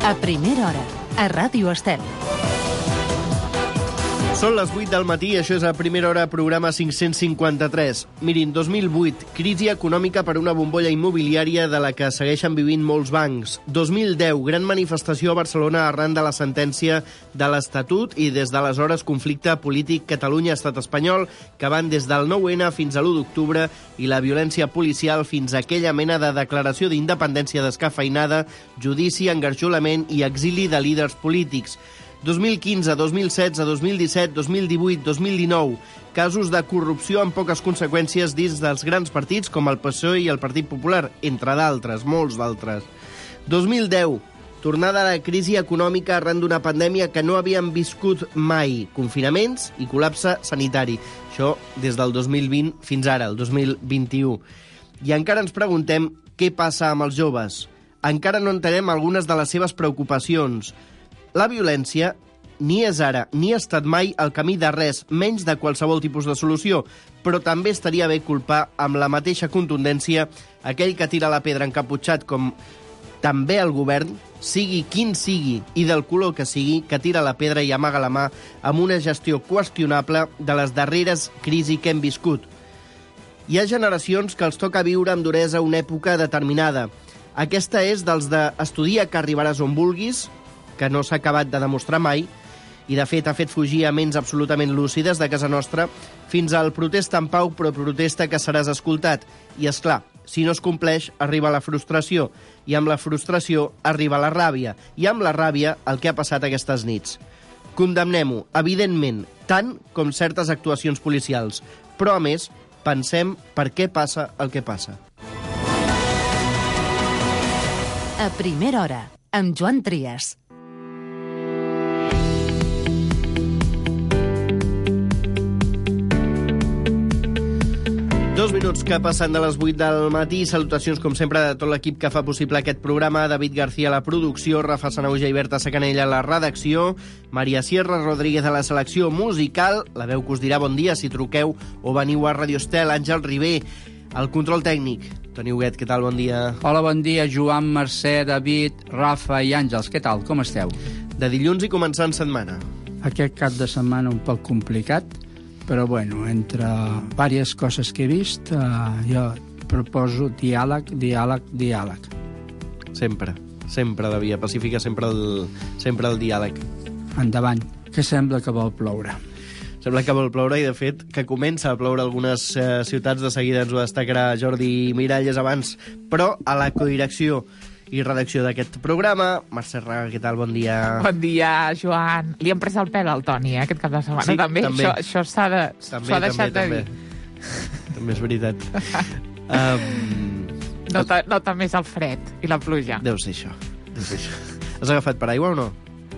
A primera hora, a Ràdio Estel. Són les 8 del matí, això és a primera hora, programa 553. Mirin, 2008, crisi econòmica per una bombolla immobiliària de la que segueixen vivint molts bancs. 2010, gran manifestació a Barcelona arran de la sentència de l'Estatut i des d'aleshores conflicte polític Catalunya-Estat espanyol que van des del 9-N fins a l'1 d'octubre i la violència policial fins a aquella mena de declaració d'independència descafeinada, judici, engarjolament i exili de líders polítics. 2015, 2016, 2017, 2018, 2019. Casos de corrupció amb poques conseqüències dins dels grans partits com el PSOE i el Partit Popular, entre d'altres, molts d'altres. 2010. Tornada a la crisi econòmica arran d'una pandèmia que no havíem viscut mai. Confinaments i col·lapse sanitari. Això des del 2020 fins ara, el 2021. I encara ens preguntem què passa amb els joves. Encara no entenem algunes de les seves preocupacions. La violència ni és ara ni ha estat mai el camí de res, menys de qualsevol tipus de solució, però també estaria bé culpar amb la mateixa contundència aquell que tira la pedra encaputxat com també el govern, sigui quin sigui i del color que sigui, que tira la pedra i amaga la mà amb una gestió qüestionable de les darreres crisis que hem viscut. Hi ha generacions que els toca viure amb duresa una època determinada. Aquesta és dels de estudia que arribaràs on vulguis, que no s'ha acabat de demostrar mai, i de fet ha fet fugir a ments absolutament lúcides de casa nostra, fins al protesta en pau, però protesta que seràs escoltat. I és clar, si no es compleix, arriba la frustració, i amb la frustració arriba la ràbia, i amb la ràbia el que ha passat aquestes nits. Condemnem-ho, evidentment, tant com certes actuacions policials, però a més, pensem per què passa el que passa. A primera hora, amb Joan Trias. 2 minuts que passen de les 8 del matí. Salutacions, com sempre, de tot l'equip que fa possible aquest programa. David García a la producció, Rafa Sanauja i Berta Sacanella a la redacció, Maria Sierra Rodríguez a la selecció musical, la veu que us dirà bon dia si truqueu o veniu a Radio Estel, Àngel Ribé, el control tècnic. Toni Huguet, què tal? Bon dia. Hola, bon dia, Joan, Mercè, David, Rafa i Àngels. Què tal? Com esteu? De dilluns i començant setmana. Aquest cap de setmana un poc complicat, però bueno, entre diverses coses que he vist, jo proposo diàleg, diàleg, diàleg. Sempre la via pacífica, sempre el diàleg. Endavant, que sembla que vol ploure. Sembla que vol ploure i, de fet, que comença a ploure algunes ciutats. De seguida ens ho destacarà Jordi Miralles abans, però a la codirecció i redacció d'aquest programa, Mercè Raga, què tal? Bon dia. Bon dia, Joan. Li han pres el pèl al Toni, aquest cap de setmana. Sí, també. Això s'ha deixat de dir. També és veritat. Nota més el fred i la pluja. Deu ser això. Has agafat paraigua o no?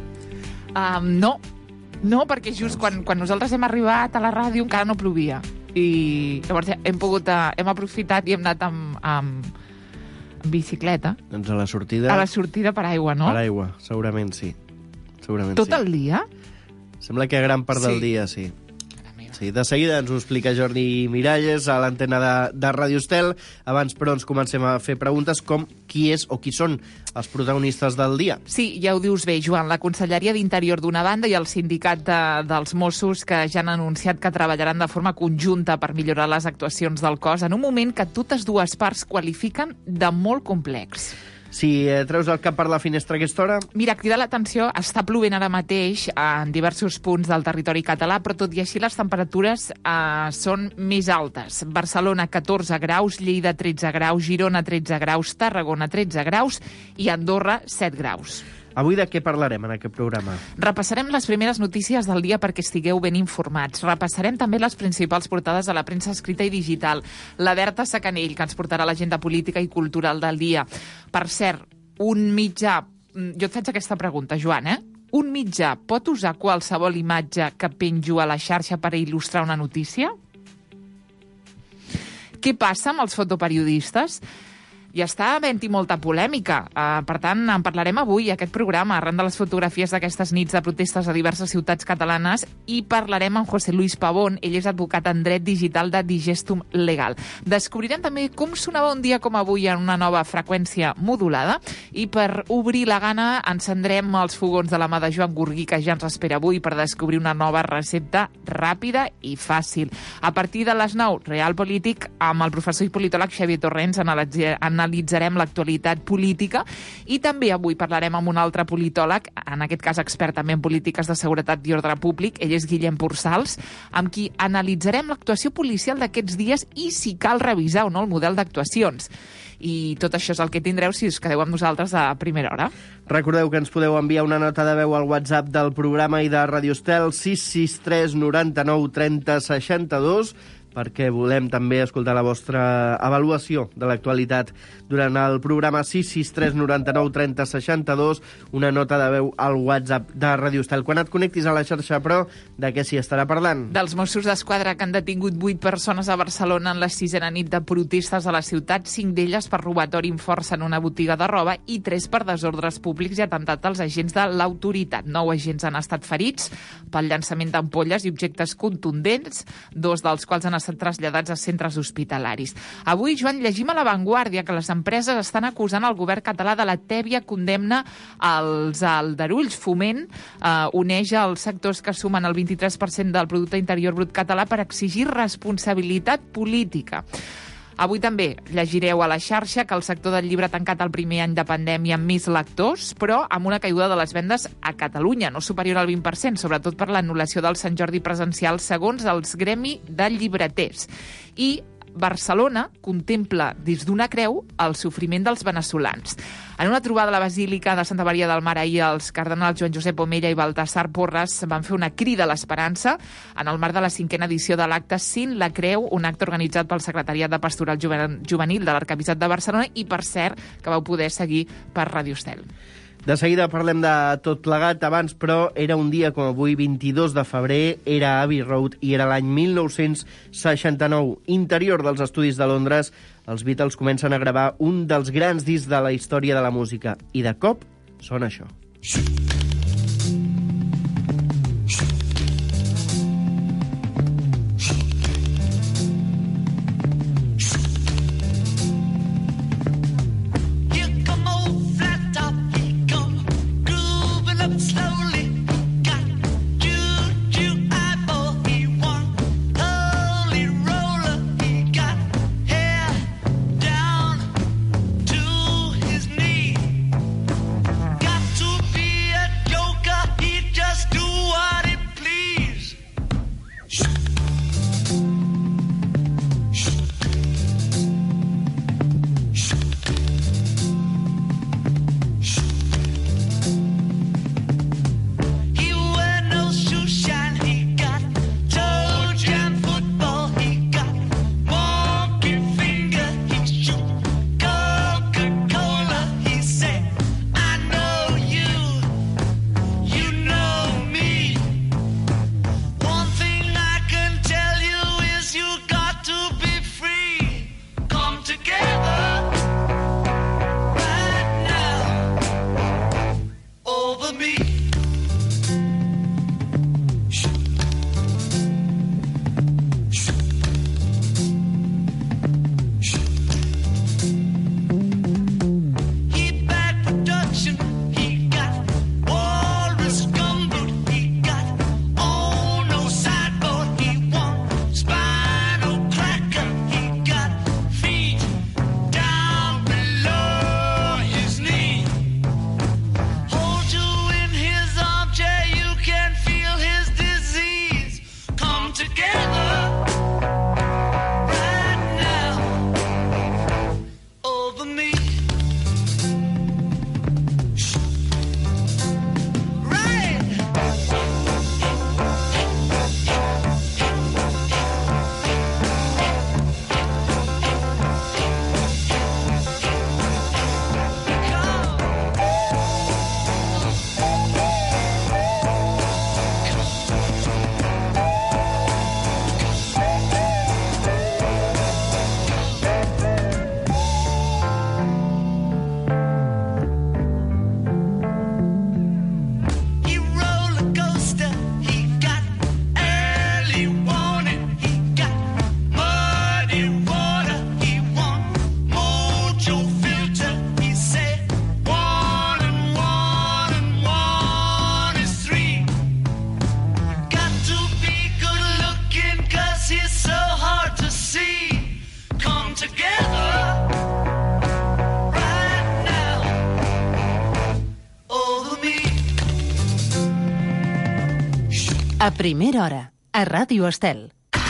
No, perquè just quan nosaltres hem arribat a la ràdio encara no plovia. I llavors hem aprofitat i hem anat amb bicicleta. Doncs a la sortida... A la sortida per aigua, no? Per aigua, segurament sí. Tot el dia? Sembla que gran part del dia, sí. Sí, de seguida ens ho explica Jordi Miralles a l'antena de Ràdio Estel. Abans, però, ens comencem a fer preguntes com qui és o qui són els protagonistes del dia. Sí, ja ho dius bé, Joan. La Conselleria d'Interior d'una banda i el sindicat dels Mossos que ja han anunciat que treballaran de forma conjunta per millorar les actuacions del cos en un moment que totes dues parts qualifiquen de molt complex. Si treus el cap per la finestra a aquesta hora... Mira, crida l'atenció, està plovent ara mateix en diversos punts del territori català, però tot i així les temperatures són més altes. Barcelona, 14 graus, Lleida, 13 graus, Girona, 13 graus, Tarragona, 13 graus i Andorra, 7 graus. Avui de què parlarem en aquest programa? Repassarem les primeres notícies del dia perquè estigueu ben informats. Repassarem també les principals portades de la premsa escrita i digital. La Berta Sacanell, que ens portarà l'agenda política i cultural del dia. Per cert, un mitjà... Jo et faig aquesta pregunta, Joan, Un mitjà pot usar qualsevol imatge que penjo a la xarxa per il·lustrar una notícia? Què passa amb els fotoperiodistes? I està havent-hi molta polèmica. Per tant, en parlarem avui, aquest programa, arran de les fotografies d'aquestes nits de protestes a diverses ciutats catalanes, i parlarem amb José Luis Pavón. Ell és advocat en dret digital de Digestum Legal. Descobrirem també com sonava un dia com avui en una nova freqüència modulada, i per obrir la gana encendrem els fogons de la mà de Joan Gurgui, que ja ens espera avui per descobrir una nova recepta ràpida i fàcil. A partir de les 9, Real Polític, amb el professor i politòleg Xavier Torrents, analitzarem l'actualitat política, i també avui parlarem amb un altre politòleg, en aquest cas expert també en polítiques de seguretat i ordre públic. Ell és Guillem Pursals, amb qui analitzarem l'actuació policial d'aquests dies i si cal revisar o no el model d'actuacions. I tot això és el que tindreu si us quedeu amb nosaltres a primera hora. Recordeu que ens podeu enviar una nota de veu al WhatsApp del programa i de Radio Estel 663 99 30 62, perquè volem també escoltar la vostra avaluació de l'actualitat durant el programa. 663 99 30 62, una nota de veu al WhatsApp de Radio Estel. Quan et connectis a la xarxa Pro, de què s'hi estarà parlant? Dels Mossos d'Esquadra, que han detingut 8 persones a Barcelona en la 6a nit de protestes a la ciutat, 5 d'elles per robatori amb força en una botiga de roba i 3 per desordres públics i atemptat als agents de l'autoritat. 9 agents han estat ferits pel llançament d'ampolles i objectes contundents, 2 dels quals han estat traslladats a centres hospitalaris. Avui, Joan, llegim a La Vanguardia que les empreses estan acusant el govern català de la tèbia condemna als aldarulls. Foment uneix els sectors que sumen el 23% del producte interior brut català per exigir responsabilitat política. Avui també llegireu a la xarxa que el sector del llibre ha tancat el primer any de pandèmia amb més lectors, però amb una caiguda de les vendes a Catalunya, no superior al 20%, sobretot per l'anul·lació del Sant Jordi presencial, segons els gremi de llibreters. I Barcelona contempla des d'una creu el sofriment dels veneçolans. En una trobada a la Basílica de Santa Maria del Mar ahir, els cardenals Joan Josep Omella i Baltasar Porras van fer una crida a l'esperança en el marc de la 5a edició de l'acte Sin la Creu, un acte organitzat pel Secretariat de Pastoral Juvenil de l'Arquebisbat de Barcelona i, per cert, que vau poder seguir per Radio Estel. De seguida parlem de tot plegat. Abans, però, era un dia com avui, 22 de febrer, era Abbey Road i era l'any 1969. Interior dels estudis de Londres, els Beatles comencen a gravar un dels grans discs de la història de la música. I de cop sona això. Got to be A primera hora, a Ràdio Estel.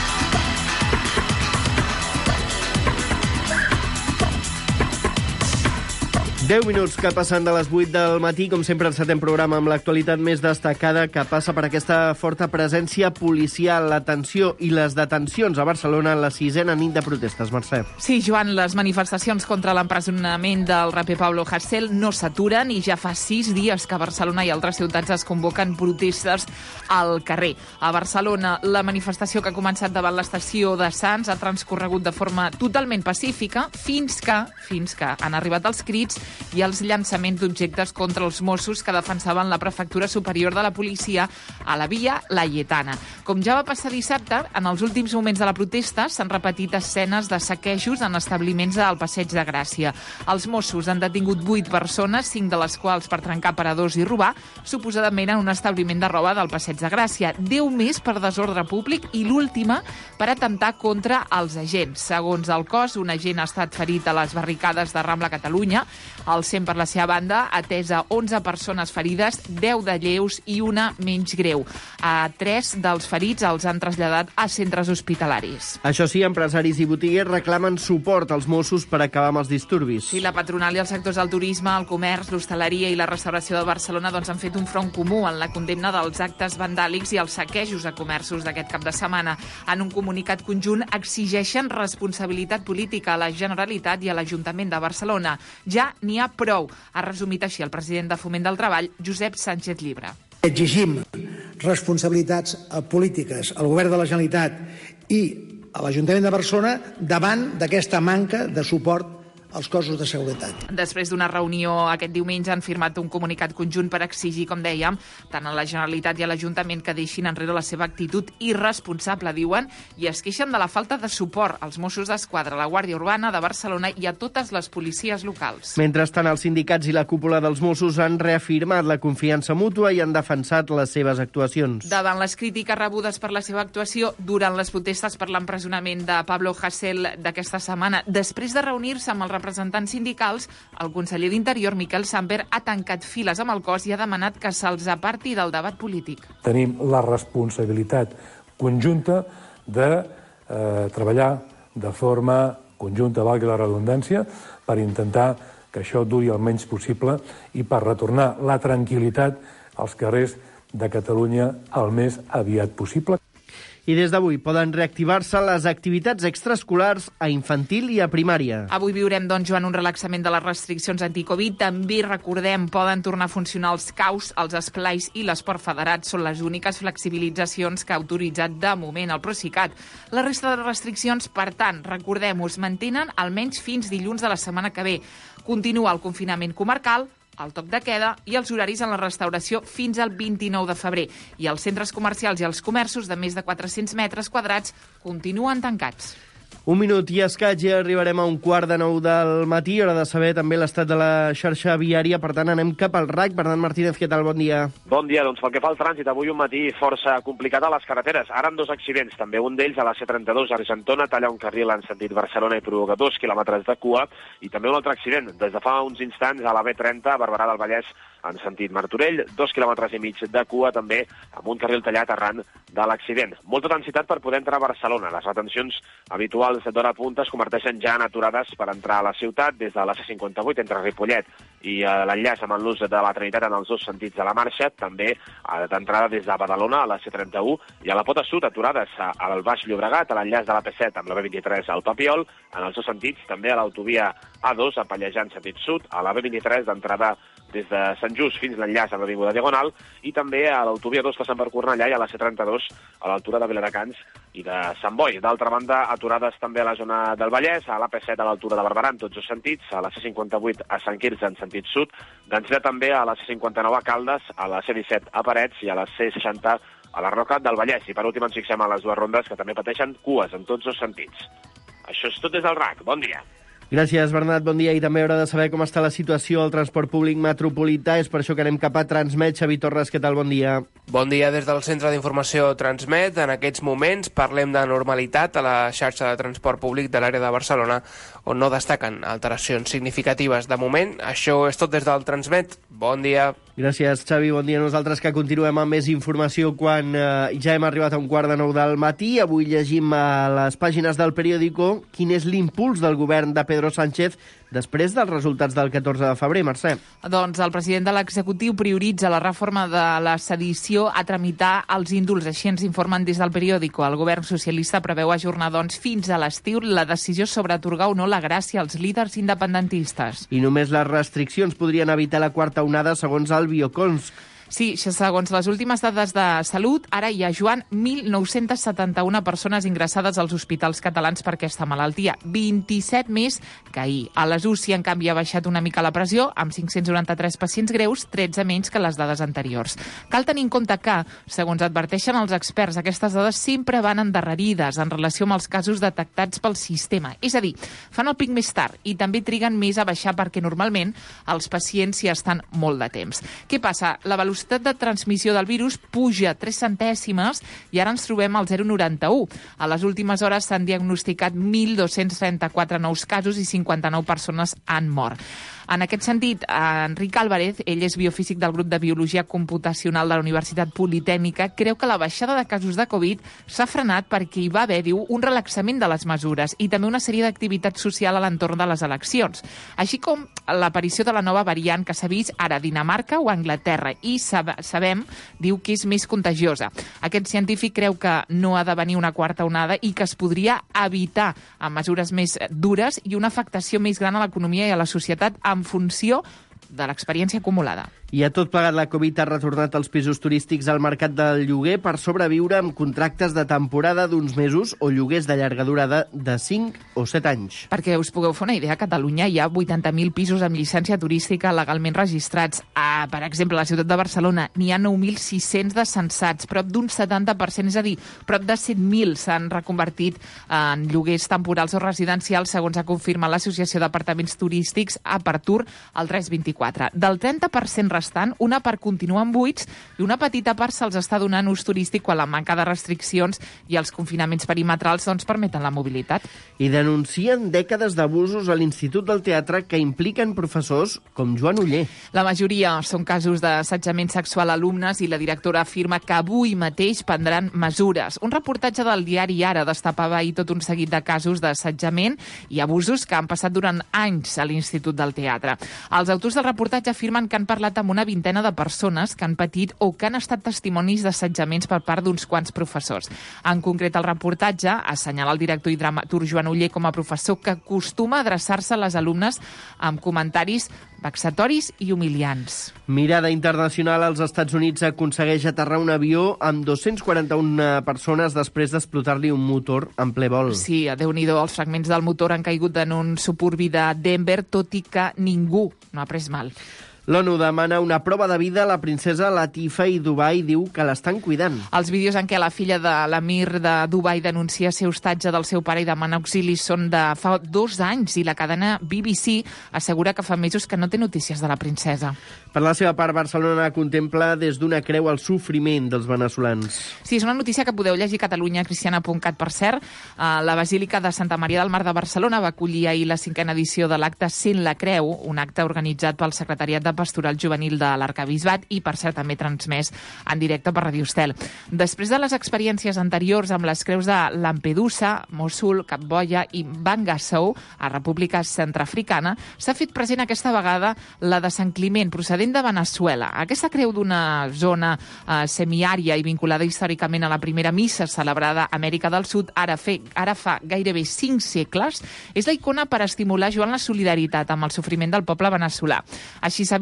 Deu minuts que passen de les 8 del matí, com sempre encetem programa amb l'actualitat més destacada que passa per aquesta forta presència policial, la tensió i les detencions a Barcelona en la 6a nit de protestes. Mercè. Sí, Joan, les manifestacions contra l'empresonament del raper Pablo Hasél no s'aturen i ja fa 6 dies que a Barcelona i altres ciutats es convoquen protestes al carrer. A Barcelona, la manifestació que ha començat davant l'estació de Sants ha transcorregut de forma totalment pacífica fins que han arribat els crits i els llançaments d'objectes contra els Mossos que defensaven la prefectura superior de la policia a la via Laietana. Com ja va passar dissabte, en els últims moments de la protesta s'han repetit escenes de saquejos en establiments al Passeig de Gràcia. Els Mossos han detingut 8 persones, 5 de les quals per trencar aparadors i robar, suposadament en un establiment de roba del Passeig de Gràcia. 10 més per desordre públic i l'última per atemptar contra els agents. Segons el cos, un agent ha estat ferit a les barricades de Rambla Catalunya. El SEM, per la seva banda, ha atès a 11 persones ferides, 10 de lleus i una menys greu. A 3 dels ferits els han traslladat a centres hospitalaris. Això sí, empresaris i botiguers reclamen suport als Mossos per acabar amb els disturbis. Sí, la patronal i els sectors del turisme, el comerç, l'hostaleria i la restauració de Barcelona han fet un front comú en la condemna dels actes vandàlics i els saquejos a comerços d'aquest cap de setmana. En un comunicat conjunt exigeixen responsabilitat política a la Generalitat i a l'Ajuntament de Barcelona. Ja n'hi ha prou, ha resumit així el president de Foment del Treball, Josep Sánchez Llibre. Exigim responsabilitats polítiques al govern de la Generalitat i a l'Ajuntament de Barcelona davant d'aquesta manca de suport als cossos de seguretat. Després d'una reunió aquest diumenge han firmat un comunicat conjunt per exigir, com dèiem, tant a la Generalitat i a l'Ajuntament que deixin enrere la seva actitud irresponsable, diuen, i es queixen de la falta de suport als Mossos d'Esquadra, a la Guàrdia Urbana de Barcelona i a totes les policies locals. Mentrestant, els sindicats i la cúpula dels Mossos han reafirmat la confiança mútua i han defensat les seves actuacions. Davant les crítiques rebudes per la seva actuació durant les protestes per l'empresonament de Pablo Hasél d'aquesta setmana, després de reunir-se amb els representants sindicals, el conseller d'Interior, Miquel Samper, ha tancat files amb el cos i ha demanat que se'ls aparti del debat polític. Tenim la responsabilitat conjunta de treballar de forma conjunta, valgui la redundància, per intentar que això duri el menys possible i per retornar la tranquil·litat als carrers de Catalunya el més aviat possible. I des d'avui poden reactivar-se les activitats extraescolars a infantil i a primària. Avui viurem, doncs, Joan, un relaxament de les restriccions anticovid. També, recordem, poden tornar a funcionar els caus, els esplais i l'esport federat. Són les úniques flexibilitzacions que ha autoritzat de moment el Procicat. La resta de restriccions, per tant, recordem-ho, es mantenen almenys fins dilluns de la setmana que ve. Continua el confinament comarcal, el toc de queda i els horaris en la restauració fins al 29 de febrer. I els centres comercials i els comerços de més de 400 metres quadrats continuen tancats. Un minut i escaig i arribarem a 8:45 del matí, hora de saber també l'estat de la xarxa viària. Per tant, anem cap al RAC. Bernat Martínez, què tal? Bon dia. Bon dia. Doncs pel que fa al trànsit, avui un matí força complicat a les carreteres. Ara amb 2 accidents, també un d'ells a la C32 a Argentona, talla un carril en sentit Barcelona i provoca 2 quilòmetres de cua, i també un altre accident, des de fa uns instants a la B30 a Barberà del Vallès en sentit Martorell, 2 quilòmetres i mig de cua també amb un carril tallat arran de l'accident. Molta densitat per poder entrar a Barcelona. Les retencions habituals d'hora punta es converteixen ja en aturades per entrar a la ciutat des de la C58 entre Ripollet i l'enllaç amb l'ús de la Trinitat en els 2 sentits de la marxa, també d'entrada des de Badalona a la C31 i a la Pota Sud, aturades al Baix Llobregat, a l'enllaç de la P7 amb la B23 al Papiol, en els 2 sentits, també a l'autovia A2 a Pallejà en sentit sud, a la B23 d'entrada des de Sant Just fins l'enllaç a l'Avinguda Diagonal i també a l'autovia 2 passant per Cornellà i a la C32 a l'altura de Viladecans i de Sant Boi. D'altra banda, aturades també a la zona del Vallès, a l'AP7 a l'altura de Barberà en tots 2 sentits, a la C58 a Sant Quirze en sentit sud, densitat també a la C59 a Caldes, a la C17 a Parets i a la C60 a la Roca del Vallès. I per últim ens fixem a les 2 rondes que també pateixen cues en tots 2 sentits. Això és tot des del RAC. Bon dia. Gràcies, Bernat. Bon dia. I també haurà de saber com està la situació al transport públic metropolità. És per això que anem cap a Transmet. Xavi Torres, què tal? Bon dia. Bon dia des del Centre d'Informació Transmet. En aquests moments parlem de normalitat a la xarxa de transport públic de l'àrea de Barcelona, on no destaquen alteracions significatives. De moment, això és tot des del Transmet. Bon dia. Gràcies, Xavi. Bon dia. Nosaltres que continuem amb més informació quan ja hem arribat a 8:45 del matí. Avui llegim a les pàgines del periòdico quin és l'impuls del govern de Pedro Sánchez després dels resultats del 14 de febrer. Mercè. Doncs el president de l'executiu prioritza la reforma de la sedició a tramitar els índults. Així ens informen des del periòdico. El govern socialista preveu ajornar, doncs, fins a l'estiu la decisió sobre atorgar o no la gràcia als líders independentistes. I només les restriccions podrien evitar la quarta onada, segons el Biocons. Sí, segons les últimes dades de salut, ara hi ha, Joan, 1.971 persones ingressades als hospitals catalans per aquesta malaltia, 27 més que ahir. A les UCI, en canvi, ha baixat una mica la pressió, amb 593 pacients greus, 13 menys que les dades anteriors. Cal tenir en compte que, segons adverteixen els experts, aquestes dades sempre van endarrerides en relació amb els casos detectats pel sistema. És a dir, fan el pic més tard i també triguen més a baixar perquè normalment els pacients hi estan molt de temps. Què passa? La velocitat de transmissió del virus puja 3 centèsimes i ara ens trobem al 0,91. A les últimes hores s'han diagnosticat 1.234 nous casos i 59 persones han mort. En aquest sentit, Enric Álvarez, ell és biofísic del grup de Biologia Computacional de la Universitat Politècnica, creu que la baixada de casos de Covid s'ha frenat perquè hi va haver, diu, un relaxament de les mesures i també una sèrie d'activitat social a l'entorn de les eleccions, així com l'aparició de la nova variant que s'ha vist ara a Dinamarca o a Anglaterra i sabem, diu, que és més contagiosa. Aquest científic creu que no ha de venir una quarta onada i que es podria evitar amb mesures més dures i una afectació més gran a l'economia i a la societat en funció de l'experiència acumulada. I a tot plegat, la Covid ha retornat els pisos turístics al mercat del lloguer per sobreviure amb contractes de temporada d'uns mesos o lloguers de llarga durada de 5 o 7 anys. Perquè us pugueu fer una idea, a Catalunya hi ha 80.000 pisos amb llicència turística legalment registrats. Per exemple, a la ciutat de Barcelona n'hi ha 9.600 de censats, prop d'un 70%, és a dir, prop de 7.000 s'han reconvertit en lloguers temporals o residencials, segons ha confirmat l'Associació d'Apartaments Turístics Apertur al 324. Del 30% restant, una part continua en buits i una petita part se'ls està donant ús turístic quan la manca de restriccions i els confinaments perimetrals doncs, permeten la mobilitat. I denuncien dècades d'abusos a l'Institut del Teatre que impliquen professors com Joan Oller. La majoria són casos d'assetjament sexual a alumnes i la directora afirma que avui mateix prendran mesures. Un reportatge del diari Ara destapava ahir tot un seguit de casos d'assetjament i abusos que han passat durant anys a l'Institut del Teatre. Els autors del reportatge afirmen que han parlat amb una vintena de persones que han patit o que han estat testimonis d'assetjaments per part d'uns quants professors. En concret, el reportatge assenyala el director i dramaturg Joan Oller com a professor que acostuma a adreçar-se a les alumnes amb comentaris vexatoris i humiliants. Mirada internacional. Als Estats Units aconsegueix aterrar un avió amb 241 persones després d'explotar-li un motor en ple vol. Sí, Déu-n'hi-do, els fragments del motor han caigut en un suburbi de Denver, tot i que ningú no ha pres mal. L'ONU demana una prova de vida a la princesa Latifa i Dubai diu que l'estan cuidant. Els vídeos en què la filla de l'emir de Dubai denuncia ser hostatge del seu pare i demana auxili són de fa 2 anys i la cadena BBC assegura que fa mesos que no té notícies de la princesa. Per la seva part, Barcelona contempla des d'una creu el sofriment dels veneçolans. Sí, és una notícia que podeu llegir a catalunyacristiana.cat. Per cert, la Basílica de Santa Maria del Mar de Barcelona va acollir ahir la 5a edició de l'acte Sent la Creu, un acte organitzat pel Secretariat de Pastoral Juvenil de l'Arquebisbat i, per cert, també transmès en directe per Radio Estel. Després de les experiències anteriors amb les creus de Lampedusa, Mossul, Cap Boia i Bangassou, a República Centrafricana, s'ha fet present aquesta vegada la de Sant Climent, procedent de Veneçuela. Aquesta creu d'una zona semiària i vinculada històricament a la primera missa celebrada a Amèrica del Sud, ara fa gairebé 5 segles, és la icona per estimular, Joan, la solidaritat amb el sofriment del poble veneçolà. Així s'ha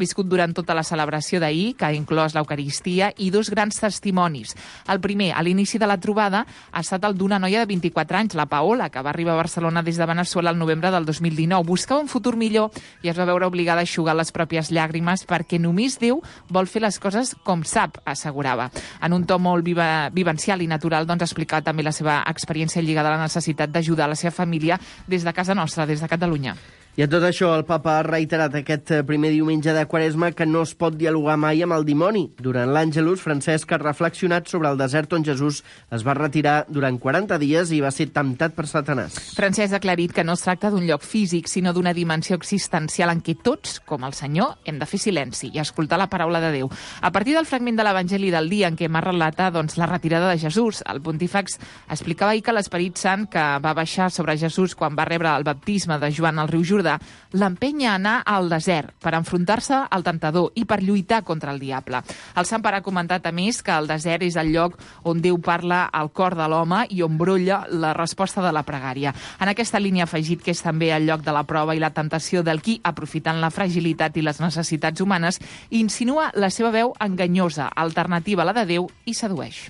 viscut durant tota la celebració d'ahir, que ha inclòs l'Eucaristia, i 2 grans testimonis. El primer, a l'inici de la trobada, ha estat el d'una noia de 24 anys, la Paola, que va arribar a Barcelona des de Veneçuela el novembre del 2019. Buscava un futur millor i es va veure obligada a eixugar les pròpies llàgrimes perquè només Déu vol fer les coses com sap, assegurava. En un to molt vivencial i natural, doncs explicava també la seva experiència lligada a la necessitat d'ajudar la seva família des de casa nostra, des de Catalunya. I a tot això, el papa ha reiterat aquest primer diumenge de Quaresma que no es pot dialogar mai amb el dimoni. Durant l'Àngelus, Francesc ha reflexionat sobre el desert on Jesús es va retirar durant 40 dies i va ser temptat per Satanàs. Francesc ha aclarit que no es tracta d'un lloc físic, sinó d'una dimensió existencial en què tots, com el Senyor, hem de fer silenci i escoltar la paraula de Déu. A partir del fragment de l'Evangeli del dia en què Marc relata la retirada de Jesús, el pontífex explicava ahir que l'Esperit Sant que va baixar sobre Jesús quan va rebre el baptisme de Joan al riu Jordà l'empenya a anar al desert per enfrontar-se al tentador i per lluitar contra el diable. El Sant Pare ha comentat, a més, que el desert és el lloc on Déu parla al cor de l'home i on brolla la resposta de la pregària. En aquesta línia ha afegit que és també el lloc de la prova i la temptació del qui, aprofitant la fragilitat i les necessitats humanes, insinua la seva veu enganyosa, alternativa a la de Déu, i sedueix.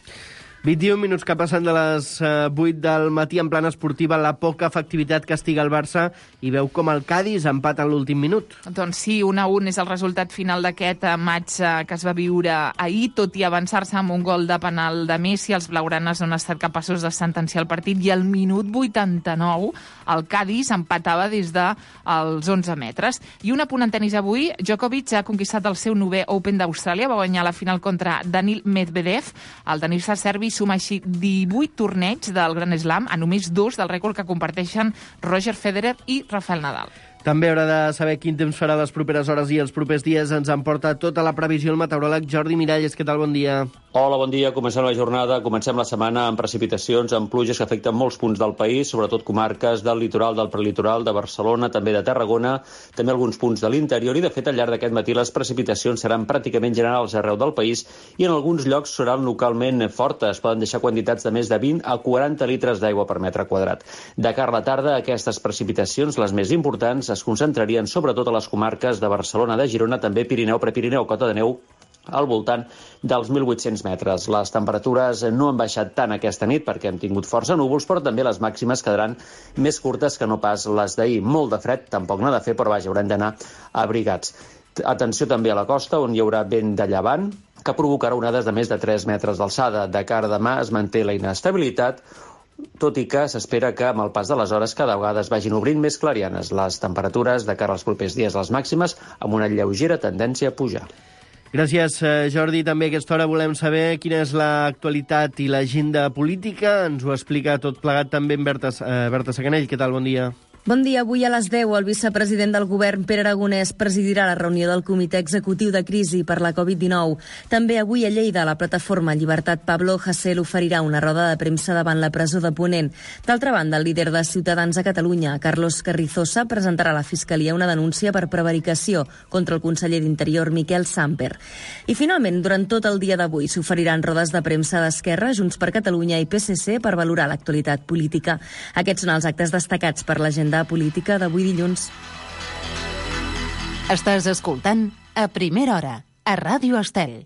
21 minuts que passen de les 8 del matí en plana esportiva, la poca efectivitat castiga el Barça i veu com el Cádiz empata en l'últim minut. Doncs sí, 1-1 és el resultat final d'aquest maig que es va viure ahir, tot i avançar-se amb un gol de penal de Messi. Els blaugranes no han estat capaços de sentenciar el partit i al minut 89 el Cádiz empatava des dels 11 metres. I un apunt en tenis avui, Djokovic ha conquistat el seu 9è Open d'Austràlia, va guanyar la final contra Daniil Medvedev. El tenista serbi suma així 18 torneigs del Grand Slam, a només 2 del rècord que comparteixen Roger Federer i Rafael Nadal. També haurà de saber quin temps farà les properes hores i els propers dies. Ens emporta tota la previsió el meteoròleg Jordi Miralles. Què tal? Bon dia. Hola, bon dia. Comencem la jornada, comencem la setmana amb precipitacions, amb pluges que afecten molts punts del país, sobretot comarques del litoral, del prelitoral, de Barcelona, també de Tarragona, també alguns punts de l'interior, i de fet al llarg d'aquest matí les precipitacions seran pràcticament generals arreu del país i en alguns llocs seran localment fortes, poden deixar quantitats de més de 20 a 40 litres d'aigua per metre quadrat. De cara a la tarda, aquestes precipitacions, les més importants, es concentrarien sobretot a les comarques de Barcelona, de Girona, també Pirineu, Prepirineu, Cota de Neu, al voltant dels 1.800 metres. Les temperatures no han baixat tant aquesta nit perquè hem tingut força núvols, però també les màximes quedaran més curtes que no pas les d'ahir. Molt de fred, tampoc n'ha de fer, però vaja, haurem d'anar abrigats. Atenció també a la costa, on hi haurà vent de llevant, que provocarà onades de més de 3 metres d'alçada. De cara a demà es manté la inestabilitat, tot i que s'espera que amb el pas de les hores cada vegada es vagin obrint més clarianes. Les temperatures de cara als propers dies, les màximes, amb una lleugera tendència a pujar. Gràcies, Jordi. També a aquesta hora volem saber quina és l'actualitat i l'agenda política. Ens ho explica tot plegat també en Berta Sacanell. Què tal? Bon dia. Bon dia. Avui a les 10 el vicepresident del govern, Pere Aragonès, presidirà la reunió del Comitè Executiu de Crisi per la Covid-19. També avui a Lleida, la plataforma Llibertat Pablo Hasél oferirà una roda de premsa davant la presó de Ponent. D'altra banda, el líder de Ciutadans a Catalunya, Carlos Carrizosa, presentarà a la Fiscalia una denúncia per prevaricació contra el conseller d'Interior, Miquel Samper. I finalment, durant tot el dia d'avui s'oferiran rodes de premsa d'Esquerra, Junts per Catalunya i PSC per valorar l'actualitat política. Aquests són els actes destacats per l'agenda política d'avui dilluns. Estàs escoltant A Primera Hora, a Ràdio Estel.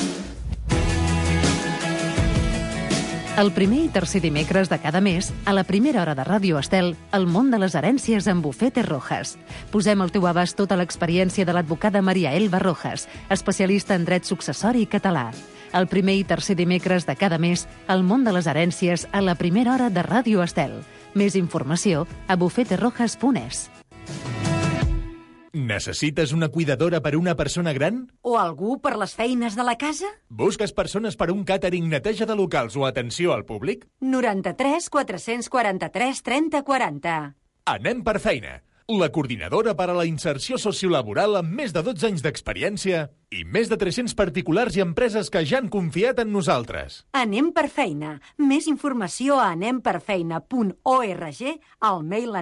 El primer i tercer dimecres de cada mes, a la primera hora de Ràdio Estel, el món de les herències amb Bufete Rojas. Posem al teu abast tota l'experiència de l'advocada Maria Elba Rojas, especialista en dret successori català. El primer i tercer dimecres de cada mes, el món de les herències a la primera hora de Ràdio Estel. Més informació a bufeterojas.es. Necessites una cuidadora per una persona gran? O algú per les feines de la casa? Busques persones per un càtering, neteja de locals o atenció al públic? 93 443 30 40. Anem per feina. La coordinadora per a la inserció sociolaboral amb més de 12 anys d'experiència i més de 300 particulars i empreses que ja han confiat en nosaltres. Anem per feina. Més informació a anemperfeina.org, al mail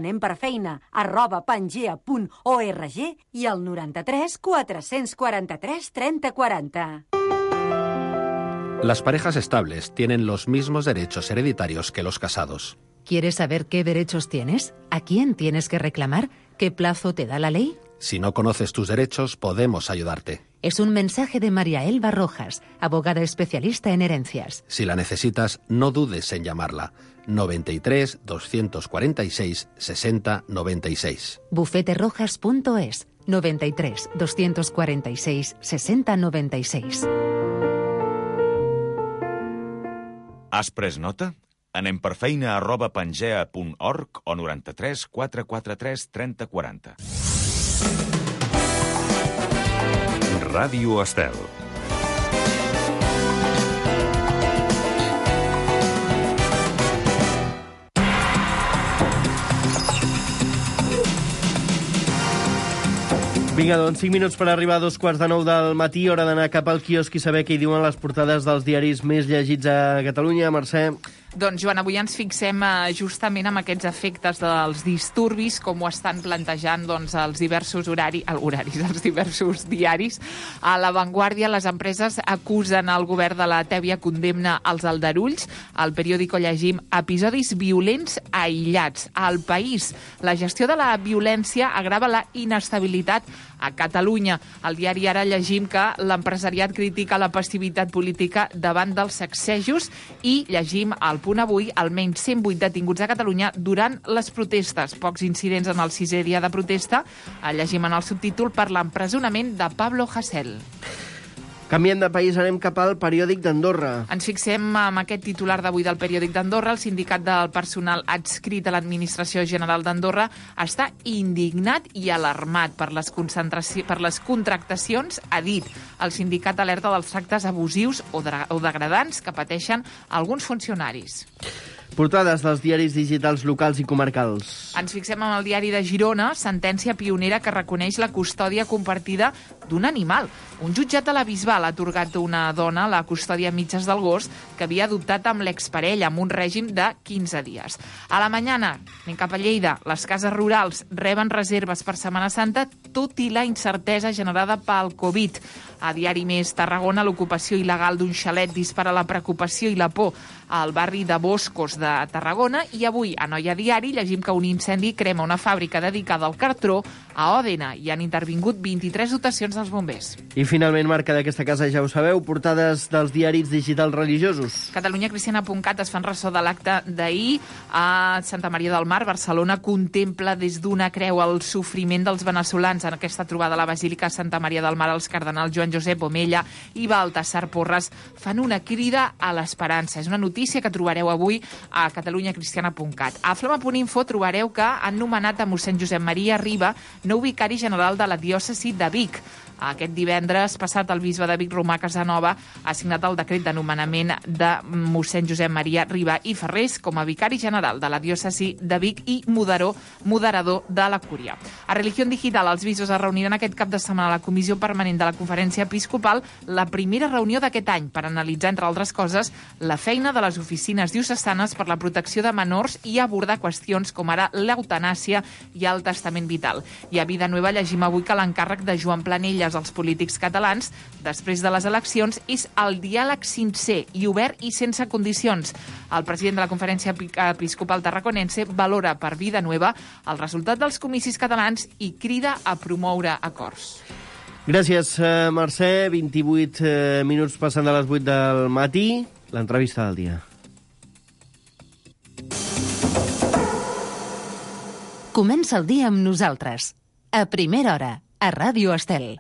anemperfeina@pangea.org i al 93 443 30 40. Las parejas estables tienen los mismos derechos hereditarios que los casados. ¿Quieres saber qué derechos tienes? ¿A quién tienes que reclamar? ¿Qué plazo te da la ley? Si no conoces tus derechos, podemos ayudarte. Es un mensaje de María Elba Rojas, abogada especialista en herencias. Si la necesitas, no dudes en llamarla. 93 246 60 96. bufeterojas.es 93 246 60 96. Has pres nota? Anem per feina@pangea.org o 93 443 30 40. Ràdio Estel. Vinga, doncs 5 minuts per arribar a 2:45 del matí, hora d'anar cap al quiosc i saber què hi diuen les portades dels diaris més llegits a Catalunya. Mercè. Doncs, Joan, avui ens fixem justament amb aquests efectes dels disturbis, com ho estan plantejant els diversos els diversos diaris. A La Vanguardia, les empreses acusen el govern de la Tèbia, condemna els aldarulls. Al periòdico llegim episodis violents aïllats. Al País, la gestió de la violència agrava la inestabilitat a Catalunya. Al diari Ara llegim que l'empresariat critica la passivitat política davant dels sacsejos i llegim al Punt Avui almenys 108 detinguts a Catalunya durant les protestes. Pocs incidents en el 6è dia de protesta. Llegim en el subtítol per l'empresonament de Pablo Hasél. Canviem de país, anem cap al periòdic d'Andorra. Ens fixem en aquest titular d'avui del periòdic d'Andorra. El sindicat del personal adscrit a l'Administració General d'Andorra està indignat i alarmat per les contractacions, ha dit. El sindicat alerta dels tractes abusius o degradants que pateixen alguns funcionaris. Portades dels diaris digitals locals i comarcals. Ens fixem en el diari de Girona, sentència pionera que reconeix la custòdia compartida d'un animal. Un jutjat de la Bisbal ha atorgat a una dona la custòdia a mitges del gos que havia adoptat amb l'exparella, amb un règim de 15 dies. A la Mañana, anem cap a Lleida, les cases rurals reben reserves per Setmana Santa, tot i la incertesa generada pel Covid. A Diari Més, Tarragona, l'ocupació il·legal d'un xalet dispara la preocupació i la por al barri de Boscos de Tarragona. I avui, a Noia Diari, llegim que un incendi crema una fàbrica dedicada al cartró a Òdena i han intervingut 23 dotacions dels bombers. I finalment, marca d'aquesta casa, ja ho sabeu, portades dels diaris digitals religiosos. CatalunyaCristiana.cat es fan ressò de l'acte d'ahir a Santa Maria del Mar. Barcelona contempla des d'una creu el sofriment dels veneçolans. En aquesta trobada a la Basílica Santa Maria del Mar, els cardenals Joan Josep Omella i Baltasar Porras fan una crida a l'esperança. És una notícia que trobareu avui a CatalunyaCristiana.cat. A Flama.info trobareu que han nomenat a mossèn Josep Maria Riba nou vicari general de la diòcesi de Vic. Aquest divendres passat, el bisbe de Vic, Romà Casanova, ha signat el decret de nomenament de mossèn Josep Maria Riba i Ferrés com a vicari general de la diòcesi de Vic i moderador de la Cúria. A Religión Digital, els bisbes es reuniran aquest cap de setmana a la Comissió Permanent de la Conferència Episcopal, la primera reunió d'aquest any per analitzar, entre altres coses, la feina de les oficines diocesanes per la protecció de menors i abordar qüestions com ara l'eutanàsia i el testament vital. I a Vida Nueva llegim avui que l'encàrrec de Joan Planella als polítics catalans després de les eleccions és el diàleg sincer i obert i sense condicions. El president de la Conferència Episcopal Tarraconense valora per Vida Nueva el resultat dels comicis catalans i crida a promoure acords. Gràcies, Mercè. 28 minuts passant de les 8 del matí. L'entrevista del dia. Comença el dia amb nosaltres. A primera hora, a Ràdio Estel.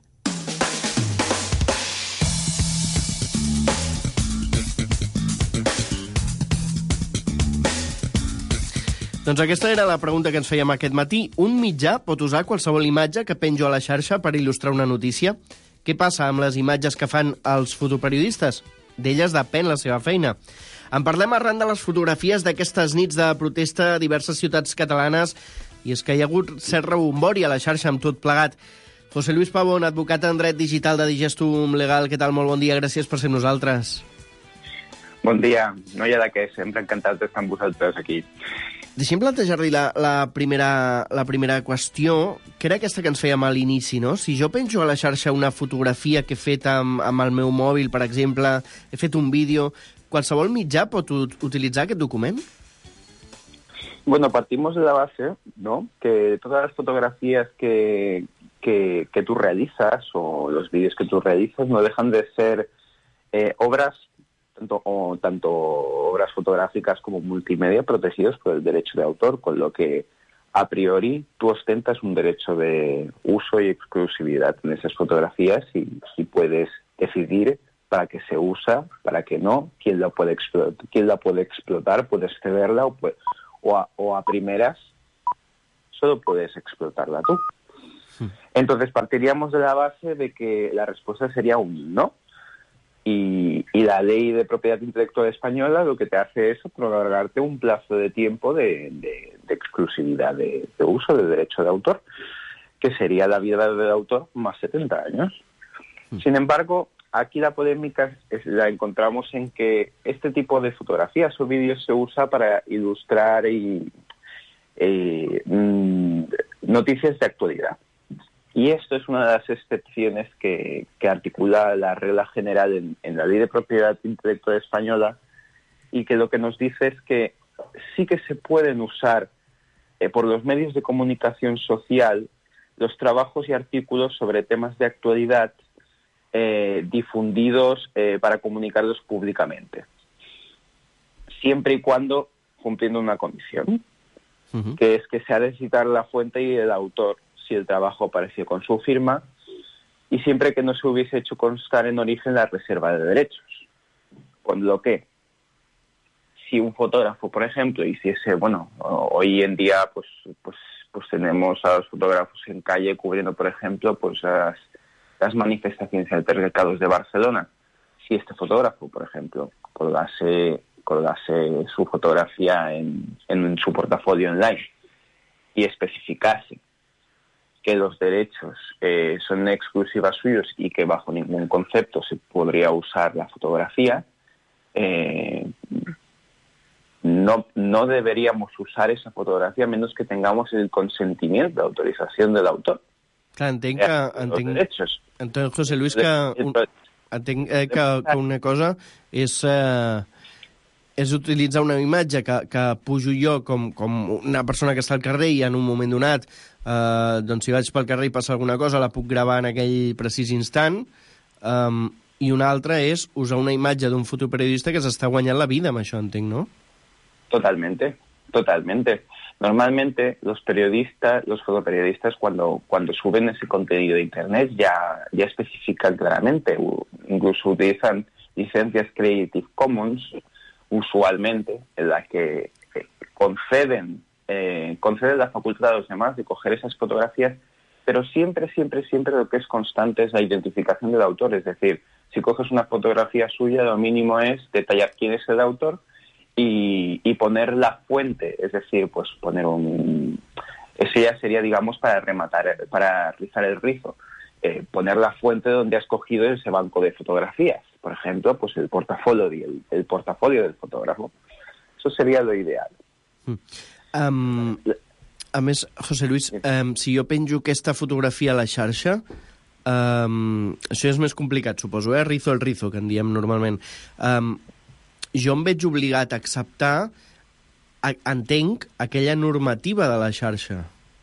Doncs aquesta era la pregunta que ens fèiem aquest matí. Un mitjà pot usar qualsevol imatge que penjo a la xarxa per il·lustrar una notícia? Què passa amb les imatges que fan els fotoperiodistes? D'elles depèn la seva feina. En parlem arran de les fotografies d'aquestes nits de protesta a diverses ciutats catalanes, i és que hi ha hagut cert rebombori a la xarxa amb tot plegat. José Luis Pavón, advocat en dret digital de Digestum Legal, què tal? Molt bon dia, gràcies per ser amb nosaltres. Bon dia, no hi ha de què, sempre encantat d'estar amb vosaltres aquí. Deixem plantejar-li la primera qüestió, que era aquesta que ens fèiem a l'inici, no? Si jo penjo a la xarxa una fotografia que he fet amb el meu mòbil, per exemple, he fet un vídeo, qualsevol mitjà pot utilitzar aquest document? Bueno, partimos de la base, ¿no?, que todas las fotografías que que tú realizas o los vídeos que tú realizas no dejan de ser obras, tanto obras fotográficas como multimedia protegidos por el derecho de autor, con lo que a priori tú ostentas un derecho de uso y exclusividad en esas fotografías y puedes decidir para qué se usa, para qué no, quién la puede explotar, puedes cederla o a primeras solo puedes explotarla tú. Entonces partiríamos de la base de que la respuesta sería un no. Y la ley de propiedad intelectual española lo que te hace es prolongarte un plazo de tiempo de exclusividad de uso del derecho de autor, que sería la vida del autor más 70 años. Sin embargo, aquí la polémica la encontramos en que este tipo de fotografías o vídeos se usa para ilustrar noticias de actualidad. Y esto es una de las excepciones que articula la regla general en la Ley de Propiedad Intelectual Española, y que lo que nos dice es que sí que se pueden usar por los medios de comunicación social los trabajos y artículos sobre temas de actualidad difundidos para comunicarlos públicamente, siempre y cuando cumpliendo una condición, que es que se ha de citar la fuente y el autor si el trabajo apareció con su firma, y siempre que no se hubiese hecho constar en origen la reserva de derechos. Con lo que, si un fotógrafo, por ejemplo, hiciese, hoy en día pues tenemos a los fotógrafos en calle cubriendo, por ejemplo, pues las manifestaciones y altercados de Barcelona. Si este fotógrafo, por ejemplo, colgase su fotografía en su portafolio online y especificase que los derechos son exclusivas suyos y que bajo ningún concepto se podría usar la fotografía, no deberíamos usar esa fotografía a menos que tengamos el consentimiento, la autorización del autor. Clar, entenc, José Luis, que una cosa és utilitzar una imatge que pujo jo com una persona que està al carrer i en un moment donat, doncs si vaig pel carrer i passa alguna cosa, la puc gravar en aquell precís instant, i una altra és usar una imatge d'un fotoperiodista que s'està guanyant la vida amb això, entenc, ¿no? Totalmente. Normalmente los fotoperiodistas cuando suben ese contenido de internet ya especifican claramente, incluso utilizan licencias Creative Commons usualmente, en la que conceden la facultad a los demás de coger esas fotografías, pero siempre lo que es constante es la identificación del autor. Es decir, si coges una fotografía suya, lo mínimo es detallar quién es el autor y poner la fuente, es decir, pues poner eso ya sería, digamos, para rizar el rizo, poner la fuente donde has cogido ese banco de fotografías. Por ejemplo, pues el portafolio del fotógrafo. Eso sería lo ideal. A més, José Luis, si jo penjo aquesta fotografia a la xarxa, això és més complicat, suposo, rizo el rizo, que en diem normalment. Jo em veig obligat a acceptar, entenc, aquella normativa de la xarxa.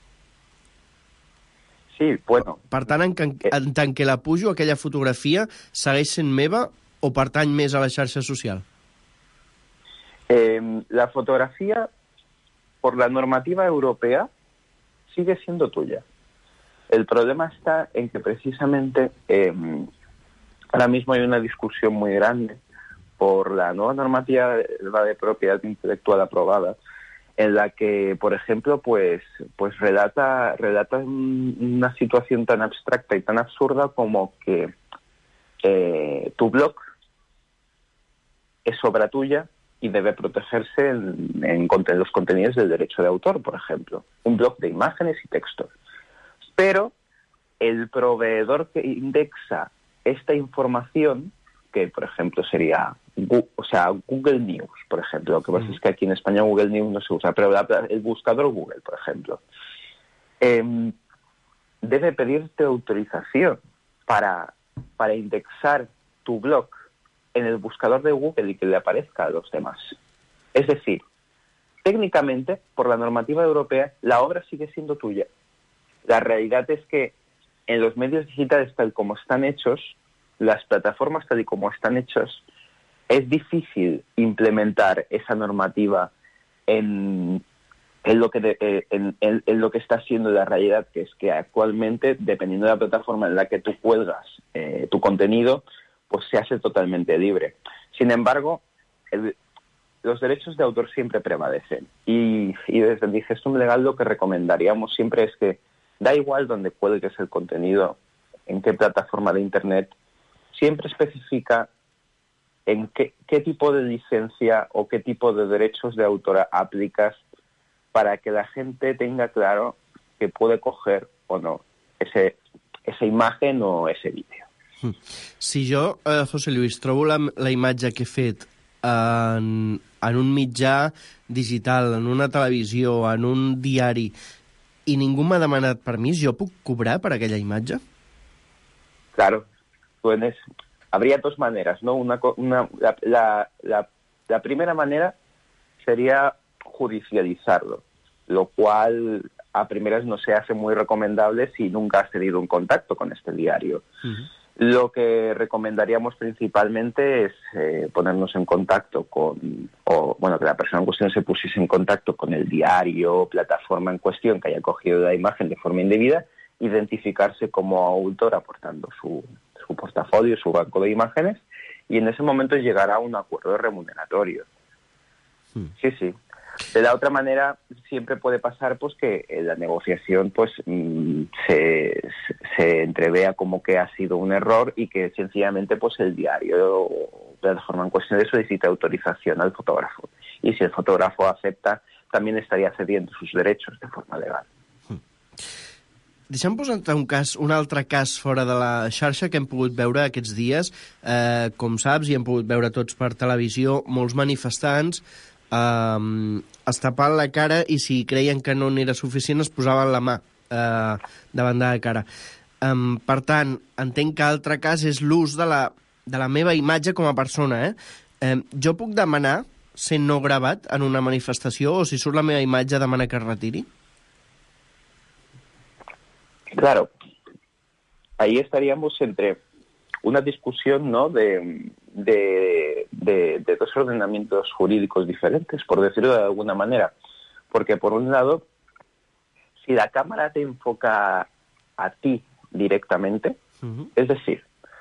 Sí, bueno. Per tant, en tant que la pujo, aquella fotografia segueix sent meva o pertany més a la xarxa social? La fotografía, por la normativa europea, sigue siendo tuya. El problema está en que precisamente ahora mismo hay una discusión muy grande por la nueva normativa de propiedad intelectual aprobada, en la que, por ejemplo, pues relata una situación tan abstracta y tan absurda como que tu blog es obra tuya y debe protegerse en los contenidos del derecho de autor, por ejemplo. Un blog de imágenes y textos. Pero el proveedor que indexa esta información, que por ejemplo sería Google News, por ejemplo. Lo que pasa es que aquí en España Google News no se usa, pero el buscador Google, por ejemplo, debe pedirte autorización para indexar tu blog en el buscador de Google y que le aparezca a los demás. Es decir, técnicamente, por la normativa europea, la obra sigue siendo tuya. La realidad es que en los medios digitales tal como están hechos, las plataformas tal y como están hechas, es difícil implementar esa normativa en lo que está siendo la realidad, que es que actualmente, dependiendo de la plataforma en la que tú cuelgas tu contenido, pues se hace totalmente libre. Sin embargo, los derechos de autor siempre prevalecen. Y desde el Digestum Legal lo que recomendaríamos siempre es que da igual donde cuelgues el contenido, en qué plataforma de Internet, siempre especifica en qué tipo de licencia o qué tipo de derechos de autor aplicas para que la gente tenga claro que puede coger o no esa imagen o ese vídeo. Si jo, José Luis, trobo la imatge que he fet en un mitjà digital, en una televisió, en un diari, i ningú m'ha demanat permís, jo puc cobrar per aquella imatge? Claro, habría dos maneras, ¿no? La primera manera sería judicializarlo, lo cual a primeras no se hace muy recomendable si nunca has tenido un contacto con este diario. Uh-huh. Lo que recomendaríamos principalmente es ponernos en contacto que la persona en cuestión se pusiese en contacto con el diario, plataforma en cuestión que haya cogido la imagen de forma indebida, identificarse como autor aportando su portafolio, su banco de imágenes, y en ese momento llegará a un acuerdo remuneratorio. Sí. De la otra manera, siempre puede pasar pues que la negociación pues se entrevea como que ha sido un error y que sencillamente pues el diario o plataforma en cuestión de solicita autorización al fotógrafo. Y si el fotógrafo acepta, también estaría cediendo sus derechos de forma legal. Deixa'm posar un altre cas fora de la xarxa que hem pogut veure aquests dies. Com saps, i hem pogut veure tots per televisió, molts manifestants es tapaven la cara i si creien que no n'era suficient es posaven la mà davant de la cara. Per tant, entenc que altre cas és l'ús de la meva imatge com a persona. Jo puc demanar, sent no gravat, en una manifestació, o si surt la meva imatge, demanar que es retiri? Claro, ahí estaríamos entre una discusión, ¿no?, de dos ordenamientos jurídicos diferentes, por decirlo de alguna manera. Porque, por un lado, si la cámara te enfoca a ti directamente, uh-huh. Es decir,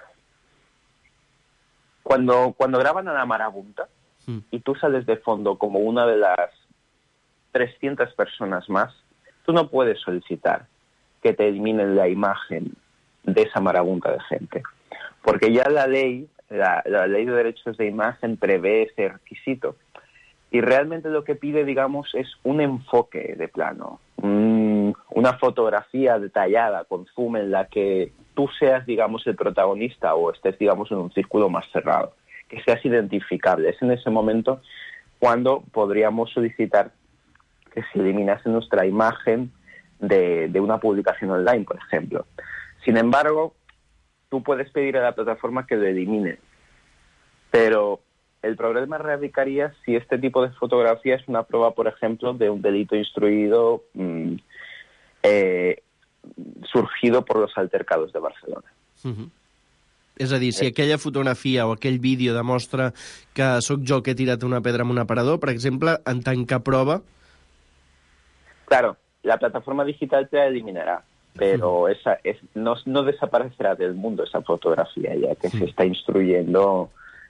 cuando graban a la marabunta y tú sales de fondo como una de las 300 personas más, tú no puedes solicitar que te eliminen la imagen de esa marabunta de gente. Porque ya la ley de derechos de imagen prevé ese requisito. Y realmente lo que pide, digamos, es un enfoque de plano, una fotografía detallada, con zoom, en la que tú seas, digamos, el protagonista o estés, digamos, en un círculo más cerrado, que seas identificable. Es en ese momento cuando podríamos solicitar que se eliminase nuestra imagen de una publicación online, por ejemplo. Sin embargo, tú puedes pedir a la plataforma que lo elimine, pero el problema radicaría si este tipo de fotografía es una prueba, por ejemplo, de un delito instruido surgido por los altercados de Barcelona. Uh-huh. És a dir, si aquella fotografia o aquell vídeo demostra que sóc jo que he tirat una pedra amb un aparador, per exemple, en tant que prova... Claro, la plataforma digital te la eliminará, pero no desaparecerá del mundo esa fotografía, ya que se está instruyendo,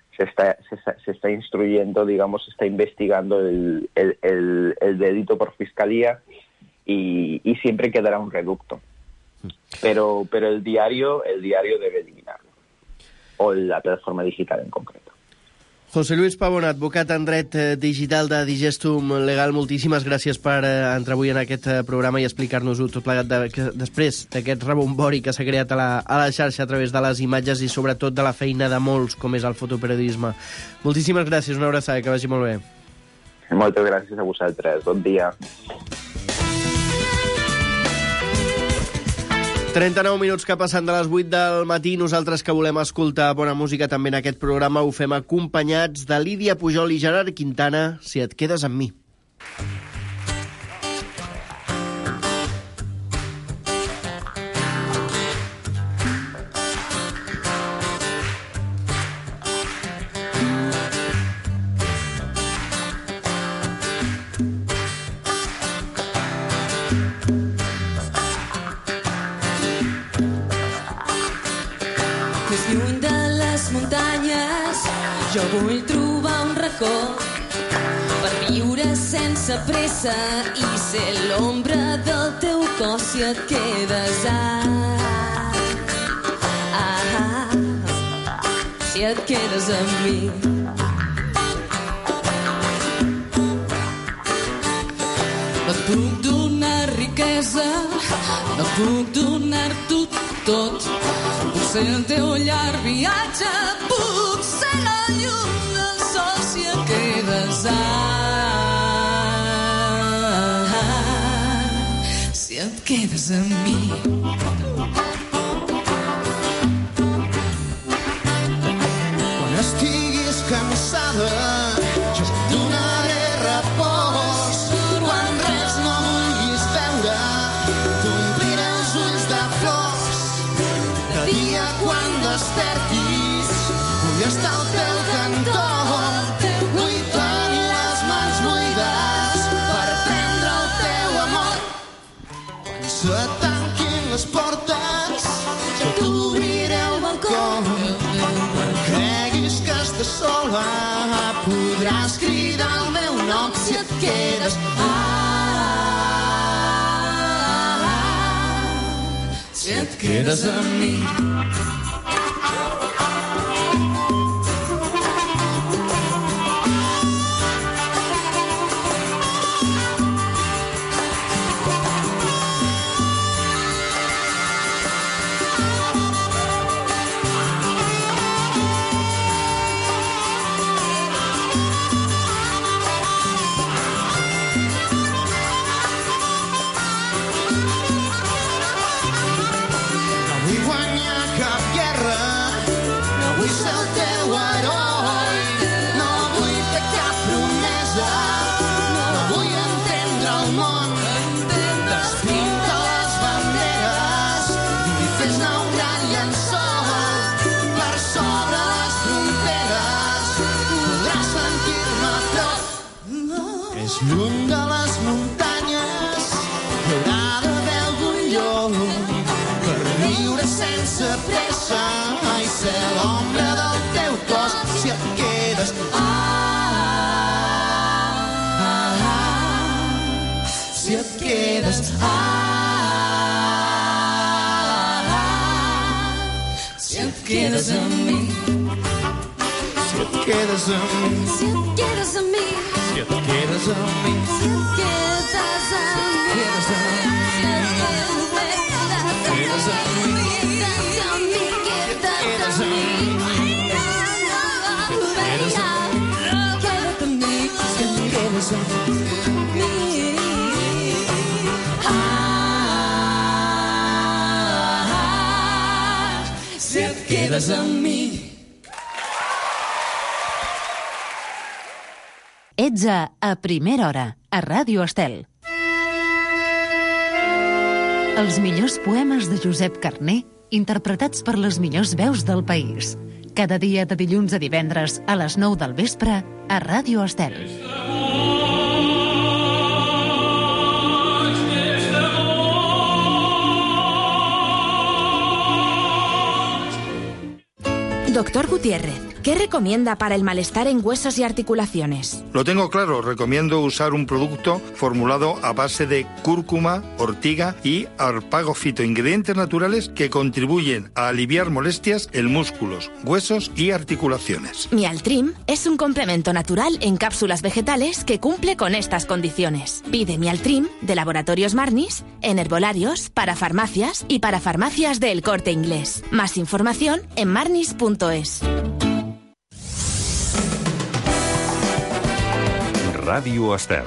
digamos, se está investigando el delito por fiscalía y siempre quedará un reducto. Pero el diario debe eliminarlo, o la plataforma digital en concreto. José Luis Pavón, advocat en dret digital de Digestum Legal, moltíssimes gràcies per entrar avui en aquest programa i explicar-nos-ho tot plegat després d'aquest rebombori que s'ha creat a la xarxa a través de les imatges i sobretot de la feina de molts, com és el fotoperiodisme. Moltíssimes gràcies, una abraçada, que vagi molt bé. Moltes gràcies a vosaltres, bon dia. 39 minuts que passen de les 8 del matí. Nosaltres que volem escoltar bona música també en aquest programa ho fem acompanyats de Lídia Pujol i Gerard Quintana, Si et quedes amb mi. Més lluny de les muntanyes jo vull trobar un racó per viure sense pressa i ser l'ombra del teu cos si et quedes si et quedes amb mi. No et puc donar riquesa, no puc donar-t'ho tot. Puc ser el teu llarg viatge, puc ser la llum del sol si et quedes si et quedes amb mi. Quan estiguis cansada jo et donaré repòs. Quan res no vulguis veure t'ompliré els ulls de flors. De dia quan despertis vull estar al teu cantó. Vull tenir les mans buides per prendre el teu amor. Quan se tanquin les portes jo t'obriré el balcó. Quan creguis que estàs sola podràs cridar el meu nom si et quedes si et quedes amb mi. Lluny de les muntanyes hi haurà d'haver algun lloc per viure sense pressa i ser l'ombra del teu cos si et quedes si et quedes si et quedes amb mi. Si et quedes amb mi. Si et quedes amb mi. Si et quedes amb mi. Si et quedes amb mi. Quedes amb mi. Quedes amb mi. Quedes amb mi. Quedes amb mi. Si et quedes amb mi. Si et quedes amb mi. Ets a Primera Hora, a Ràdio Estel. Els millors poemes de Josep Carner, interpretats per les millors veus del país. Cada dia de dilluns a divendres a les 9 del vespre a Ràdio Estel. Doctor Gutiérrez, ¿qué recomienda para el malestar en huesos y articulaciones? Lo tengo claro, recomiendo usar un producto formulado a base de cúrcuma, ortiga y arpagofito, ingredientes naturales que contribuyen a aliviar molestias en músculos, huesos y articulaciones. Mialtrim es un complemento natural en cápsulas vegetales que cumple con estas condiciones. Pide Mialtrim de Laboratorios Marnis en herbolarios, para farmacias y para farmacias del Corte Inglés. Más información en marnis.es. Ràdio Estel.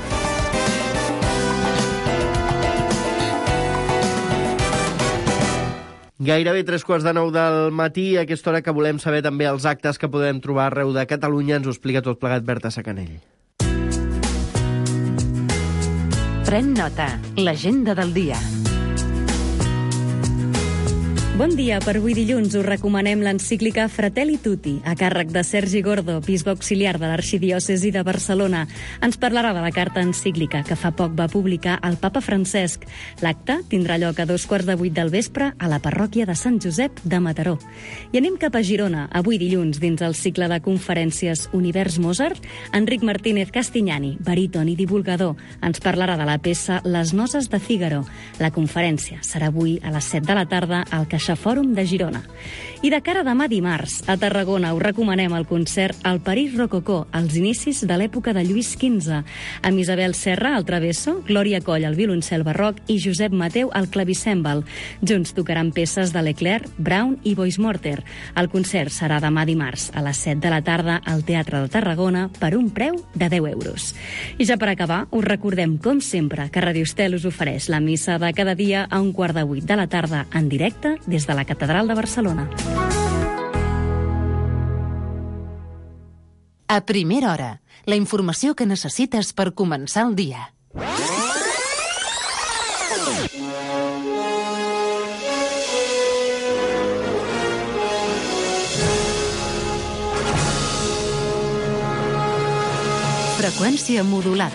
Gairebé 3:15 del matí, a aquesta hora que volem saber també els actes que podem trobar arreu de Catalunya. Ens ho explica tot plegat Berta Sacanell. Pren nota, l'agenda del dia. Bon dia. Per avui dilluns us recomanem l'encíclica Fratelli Tutti, a càrrec de Sergi Gordo, bisbe auxiliar de l'Arxidiòcesi de Barcelona. Ens parlarà de la carta encíclica que fa poc va publicar el papa Francesc. L'acte tindrà lloc a 7:15 del vespre a la parròquia de Sant Josep de Mataró. I anem cap a Girona. Avui dilluns, dins el cicle de conferències Univers Mozart, Enric Martínez Castignani, baríton i divulgador, ens parlarà de la peça Les noces de Fígaro. La conferència serà avui a les 7 de la tarda al Fòrum de Girona. I de cara a demà dimarts, a Tarragona us recomanem el concert al París Rococó, als inicis de l'època de Lluís XV, amb Isabel Serra al travesso, Glòria Coll al violoncel barroc i Josep Mateu al clavicèmbal. Junts tocaran peces de Leclerc, Brown i Boyce Morter. El concert serà demà dimarts a les 7 de la tarda al Teatre de Tarragona per un preu de 10 euros. I ja per acabar, us recordem, com sempre, que Radio Estel us ofereix la missa de cada dia a 7:15 de la tarda en directe des de la Catedral de Barcelona. A primera hora, la informació que necessites per començar el dia. Freqüència modulada.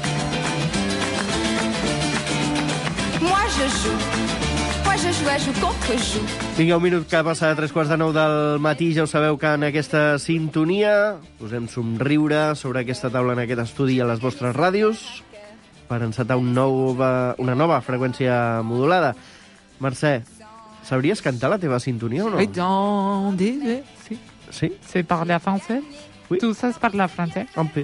Moi je joue. Je joue contre joue. Vinga, un minut que passa a 3:45 del matí. Ja ho sabeu que en aquesta sintonia posem somriure sobre aquesta taula en aquest estudi a les vostres ràdios per encetar una nova freqüència modulada. Mercè, sabries cantar la teva sintonia o no? Sí. Sí? C'est parler français? Oui. Tu saps parlar francès? Un peu.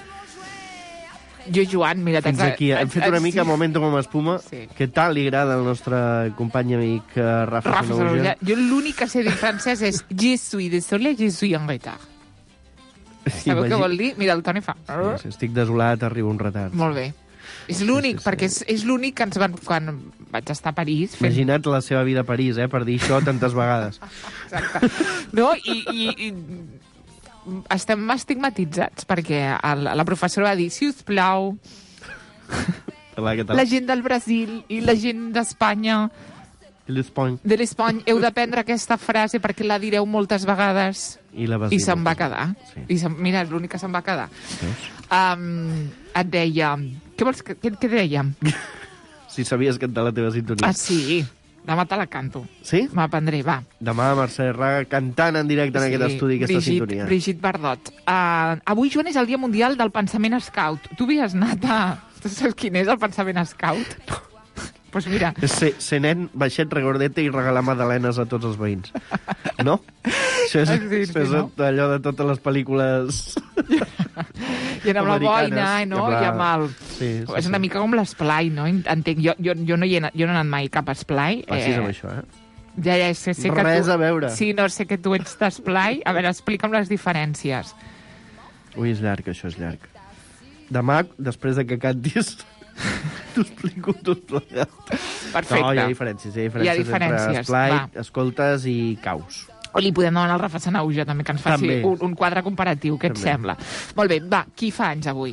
Jo, Joan, mira... Fins aquí. Hem fet una mica momento com espuma. Sí. Que tal li agrada al nostre company amic Rafa Sanahuja? Jo l'únic que sé dir francès és je suis désolé, je suis en retard. Sabeu què vol dir? Mira, el Toni fa... Si estic desolat, arriba un retard. Molt bé. És l'únic, perquè és l'únic que ens van... Quan vaig estar a París... Imagina't la seva vida a París, per dir això tantes vegades. Exacte. No, i estem estigmatitzats, perquè la professora va dir, si us plau, la gent del Brasil i la gent d'Espanya, de l'Espany, heu d'aprendre aquesta frase perquè la direu moltes vegades. I se'n va quedar. Sí. Mira, és l'únic que se'n va quedar. Et deia... Què dèiem? Si sabies cantar la teva sintonia. Ah, sí. Demà te la canto. Sí? M'aprendré, va. Demà Mercè Serra cantant en directe en aquest estudi aquesta sintonia. Brigitte Bardot. Avui, Joan, és el Dia Mundial del Pensament Scout. Tu havies anat a... Tu saps quin és el pensament scout? No. Doncs mira... Ser nen, baixet, regordeta i regalar magdalenes a tots els veïns. No? Això és allò de totes les pel·lícules... I amb la boina, no? I amb el... És una mica com l'esplai, no? Entenc. Jo no he anat mai cap esplai. Passis amb això, Ja, sé que tu... Res a veure. Sí, no, sé que tu ets d'esplai. A veure, explica'm les diferències. Ui, és llarg, això és llarg. Demà, després de que cantis... T'ho explico tot plegat. Perfecte. No, hi ha diferències. Hi ha diferències entre esplai, escoltes i caus. O li podem demanar al Rafa Sanahuja també que ens faci un quadre comparatiu, què et sembla? Molt bé, va, qui fa anys avui?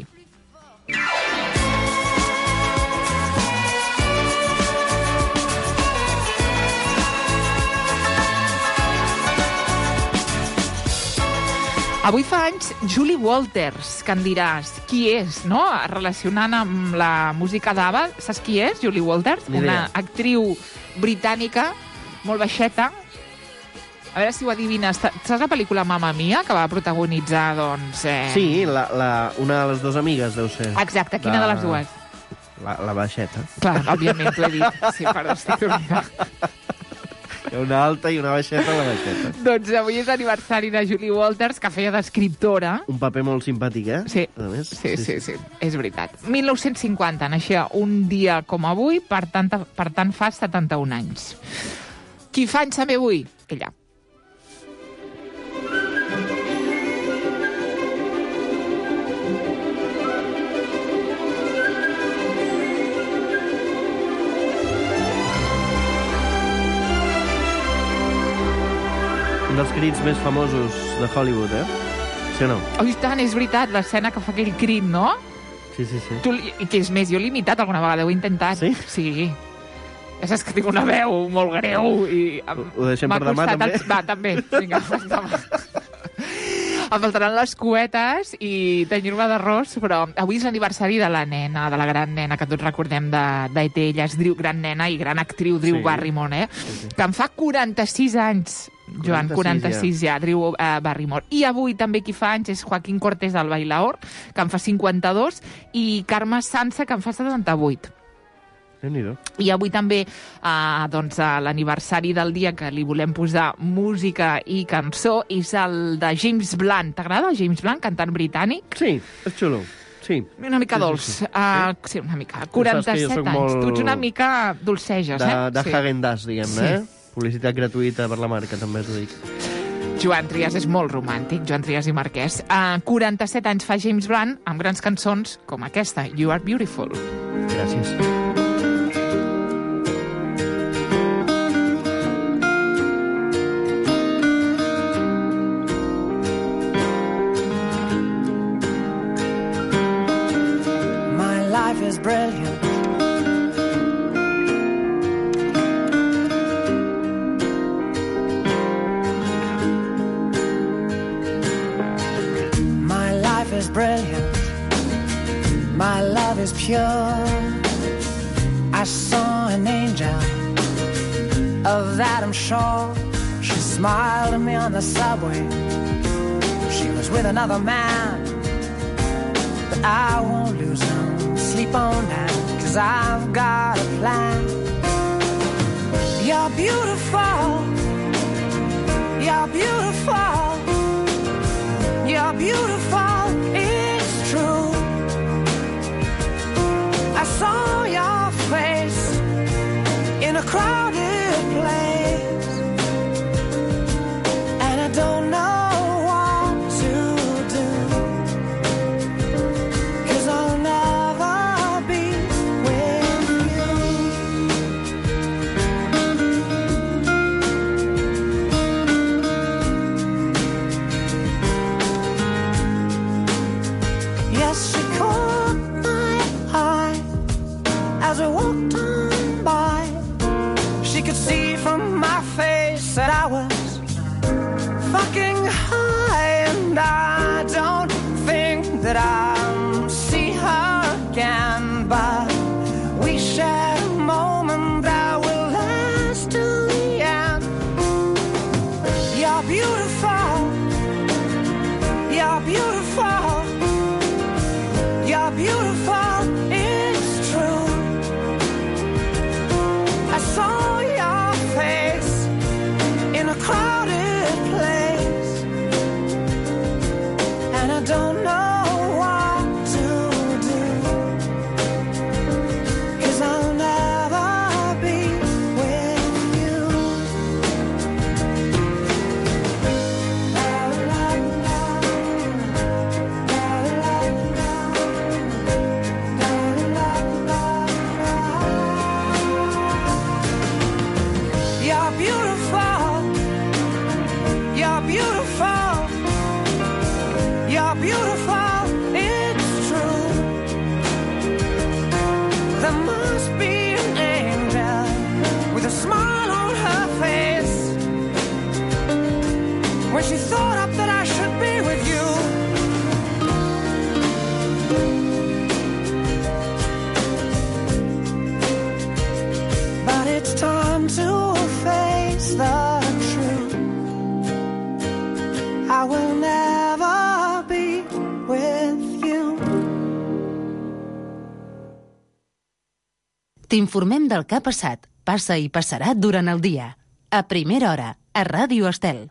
Avui fa anys Julie Walters, que em diràs qui és, no? Relacionant amb la música d'ABBA. Saps qui és, Julie Walters? Una actriu britànica, molt baixeta. A veure si ho adivines. Saps la pel·lícula Mamma Mia, que va protagonitzar, doncs... Sí, una de les dues amigues, deu ser. Exacte, quina de les dues? La baixeta. Clar, òbviament, t'ho he dit. Sí, perdó, estic oblidant. Hi ha una alta i una baixeta, la baixeta. Doncs avui és l'aniversari de Julie Walters, que feia d'escriptora. Un paper molt simpàtic, Sí. A més. Sí, és veritat. 1950, naixia un dia com avui, per tant fa 71 anys. Qui fa anys també avui? Ella. Un dels crits més famosos de Hollywood, Sí o no? Oh, i tant, és veritat, l'escena que fa aquell crit, no? Sí. I que és més, jo l'he imitat alguna vegada, ho he intentat. Sí? Sí. És que tinc una veu molt greu i ho deixem per demà, també? Va, també. Vinga, demà. Em faltaran les cuetes i tenir-me d'arròs, però avui és l'aniversari de la nena, de la gran nena, que tots recordem d'ET. Ella és gran nena i gran actriu, Drew Barrymore, que em fa 46 anys. Joan, 46 ja, Drew Barrymore. I avui també qui fa anys és Joaquín Cortés del Bailaor, que en fa 52, i Carme Sansa, que en fa 78. I avui també l'aniversari del dia que li volem posar música i cançó és el de James Blunt. T'agrada James Blunt, cantant britànic? Sí, és xulo. Sí. Una mica dolç. Sí, una mica. 47 anys. Tu ets una mica dolceges, de Häagen-Dazs, diguem-ne, Publicitat gratuïta per la marca, també t'ho dic. Joan Trias és molt romàntic, Joan Trias i Marquès. 47 anys fa James Blunt amb grans cançons com aquesta, You Are Beautiful. Gràcies. Is brilliant. My life is brilliant. My love is pure. I saw an angel, of that I'm sure. She smiled at me on the subway. She was with another man, but I won't lose no sleep on that, 'cause I've got a plan. You're beautiful. You're beautiful. You're beautiful. It's true. I saw your face in a crowded place, and I don't know that I was fucking high, and I don't think that I'll see her again, but we shared a moment that will last till the end. You're beautiful. You're beautiful. You're beautiful. It's true. I saw your face in a crowded place, and I don't know what to do, 'cause I'll never be with you. La, la, la, la, la, la, la, la. You're beautiful. You're beautiful. You're beautiful. It's true. There must be an angel with a smile on her face when she thought up that I should be with you. But it's time to face the truth. I will never be with you. T'informem del que ha passat, passa i passarà durant el dia. A primera hora, a Ràdio Estel.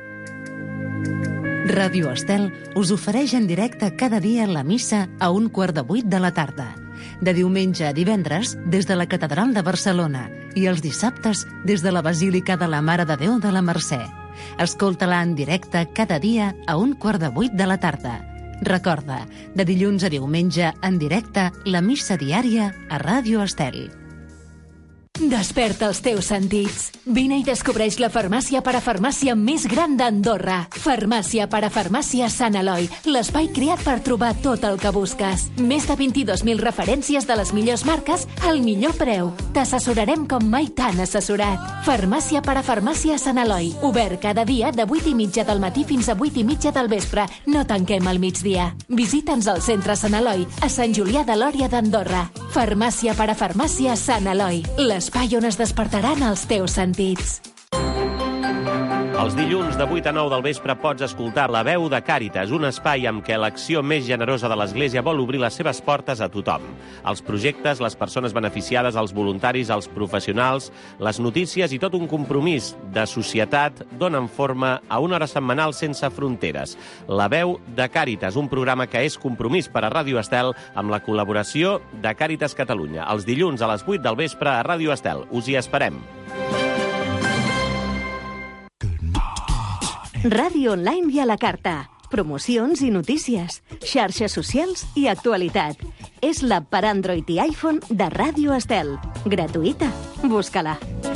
Ràdio Estel us ofereix en directe cada dia la missa a 7:15 de la tarda. De diumenge a divendres, des de la Catedral de Barcelona, i els dissabtes des de la Basílica de la Mare de Déu de la Mercè. Escolta-la en directe cada dia a 7:15 de la tarda. Recorda, de dilluns a diumenge en directe, la missa diària a Ràdio Estel. Desperta els teus sentits. Vine i descobreix la farmàcia parafarmàcia més gran d'Andorra. Farmàcia parafarmàcia Sant Eloi, l'espai creat per trobar tot el que busques. Més de 22.000 referències de les millors marques al millor preu. T'assessorarem com mai t'han assessorat. Farmàcia parafarmàcia Sant Eloi, obert cada dia de 8:30 del matí fins a 8:30 del vespre. No tanquem al migdia. Visita'ns al centre Sant Eloi, a Sant Julià de Lòria d'Andorra. Farmàcia parafarmàcia Sant Eloi, l'espai on es despertaran els teus sentits. Els dilluns de 8 a 9 del vespre pots escoltar La Veu de Càritas, un espai amb què l'acció més generosa de l'Església vol obrir les seves portes a tothom. Els projectes, les persones beneficiades, els voluntaris, els professionals, les notícies i tot un compromís de societat donen forma a una hora setmanal sense fronteres. La Veu de Càritas, un programa que és compromís per a Ràdio Estel amb la col·laboració de Càritas Catalunya. Els dilluns a les 8 del vespre a Ràdio Estel. Us hi esperem. Ràdio online i a la carta. Promocions i notícies, xarxes socials i actualitat. És l'app per Android i iPhone de Ràdio Estel. Gratuïta. Busca-la.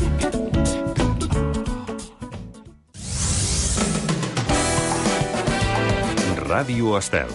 Ràdio Estel.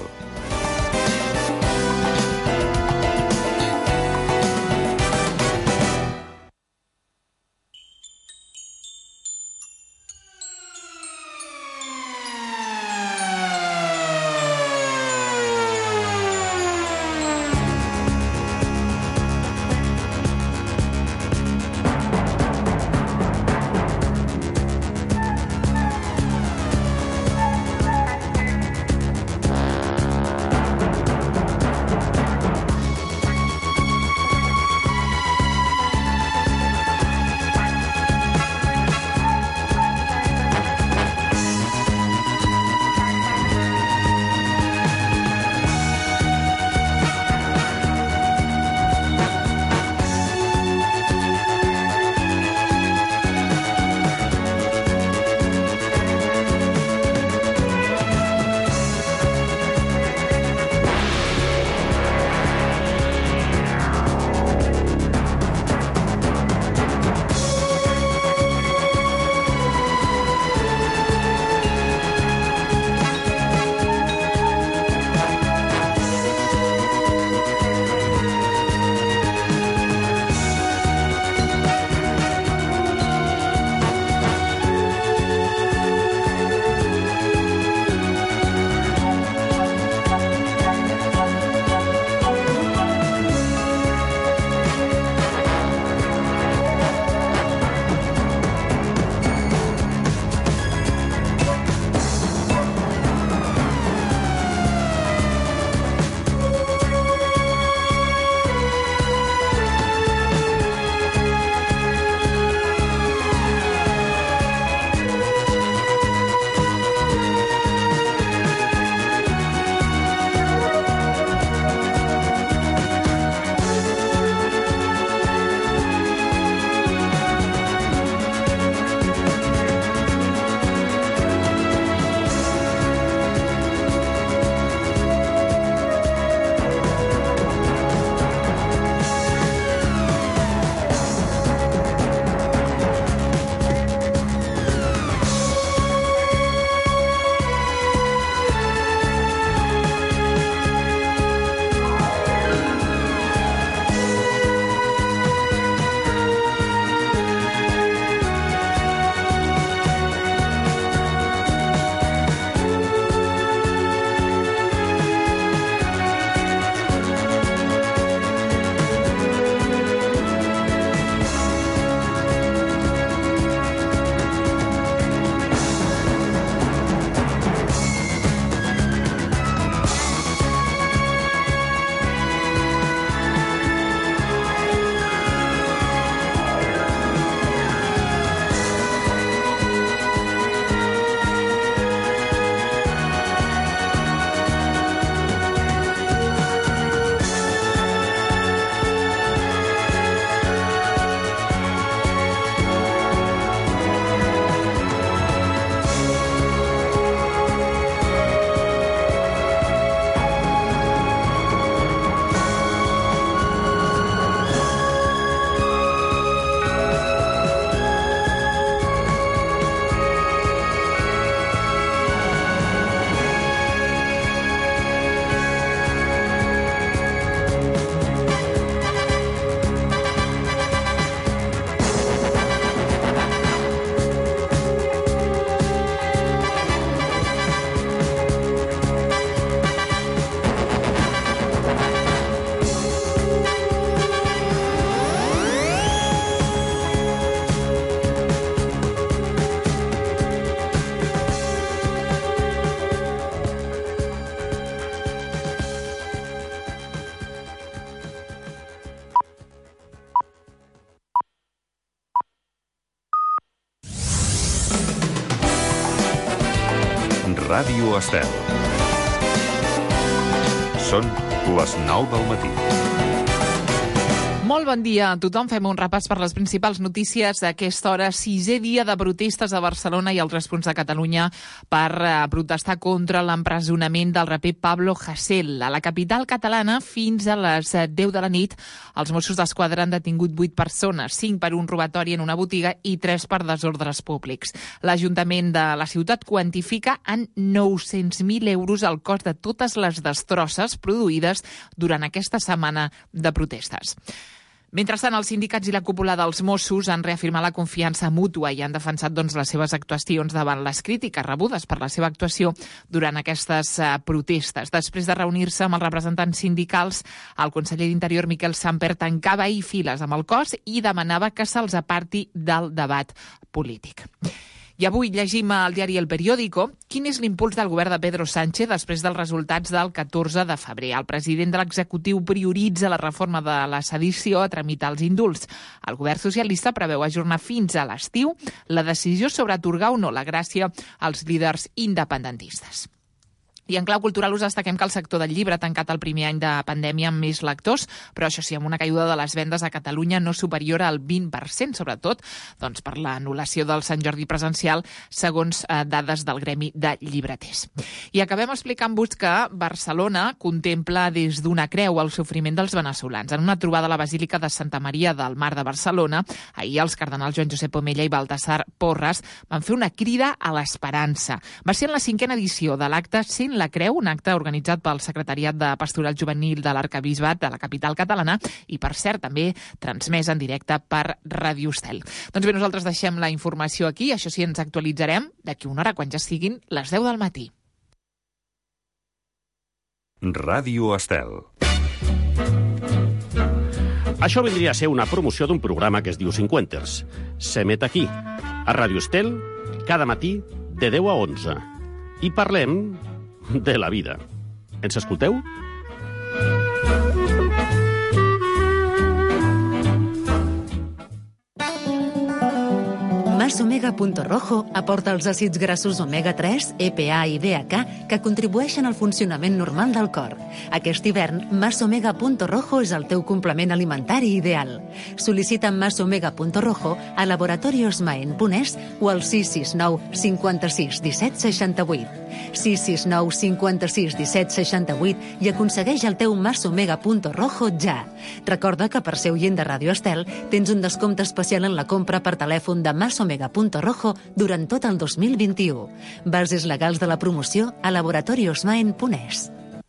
Ràdio Estel. Són les 9 del matí. Molt bon dia a tothom. Fem un repàs per les principals notícies d'aquesta hora. 6è dia de protestes a Barcelona i altres punts de Catalunya per protestar contra l'empresonament del raper Pablo Hasél. A la capital catalana, fins a les 10 de la nit, els Mossos d'Esquadra han detingut 8 persones, 5 per un robatori en una botiga i 3 per desordres públics. L'Ajuntament de la ciutat quantifica en 900.000 euros el cost de totes les destrosses produïdes durant aquesta setmana de protestes. Mentrestant, els sindicats i la cúpula dels Mossos han reafirmat la confiança mútua i han defensat les seves actuacions davant les crítiques rebudes per la seva actuació durant aquestes protestes. Després de reunir-se amb els representants sindicals, el conseller d'Interior, Miquel Samper, tancava ahir files amb el cos i demanava que se'ls aparti del debat polític. I avui llegim al diari El Periódico quin és l'impuls del govern de Pedro Sánchez després dels resultats del 14 de febrer. El president de l'executiu prioritza la reforma de la sedició a tramitar els indults. El govern socialista preveu ajornar fins a l'estiu la decisió sobre atorgar o no la gràcia als líders independentistes. I en clau cultural us destaquem que el sector del llibre ha tancat el primer any de pandèmia amb més lectors, però això sí, amb una caiguda de les vendes a Catalunya no superior al 20%, sobretot per l'anul·lació del Sant Jordi presencial, segons dades del Gremi de Llibreters. I acabem explicant-vos que Barcelona contempla des d'una creu el sofriment dels veneçolans. En una trobada a la Basílica de Santa Maria del Mar de Barcelona, ahir els cardenals Joan Josep Omella i Baltasar Porras van fer una crida a l'esperança. Va ser en la 5a edició de l'acte Sent la Creu, un acte organitzat pel Secretariat de Pastoral Juvenil de l'Arquebisbat de la capital catalana i, per cert, també transmès en directe per Ràdio Estel. Doncs bé, nosaltres deixem la informació aquí. Això sí, ens actualitzarem d'aquí una hora, quan ja siguin les 10 del matí. Ràdio Estel. Això vindria a ser una promoció d'un programa que es diu Cinquenters. S'emet aquí, a Ràdio Estel, cada matí de 10 a 11. I parlem de la vida. Ens escolteu? Masomega.rojo aporta els àcids grassos omega-3, EPA i DHA que contribueixen al funcionament normal del cor. Aquest hivern, Masomega.rojo és el teu complement alimentari ideal. Sol·licita Masomega.rojo a Laboratorios Maen Punès o al 669 56 17 68. 669 56 17 68 i aconsegueix el teu Masomega.rojo ja. Recorda que per ser oient de Ràdio Estel tens un descompte especial en la compra per telèfon de Masomega.rojo durant tot el 2021. Bases legals de la promoció a Laboratorios Maen Punès.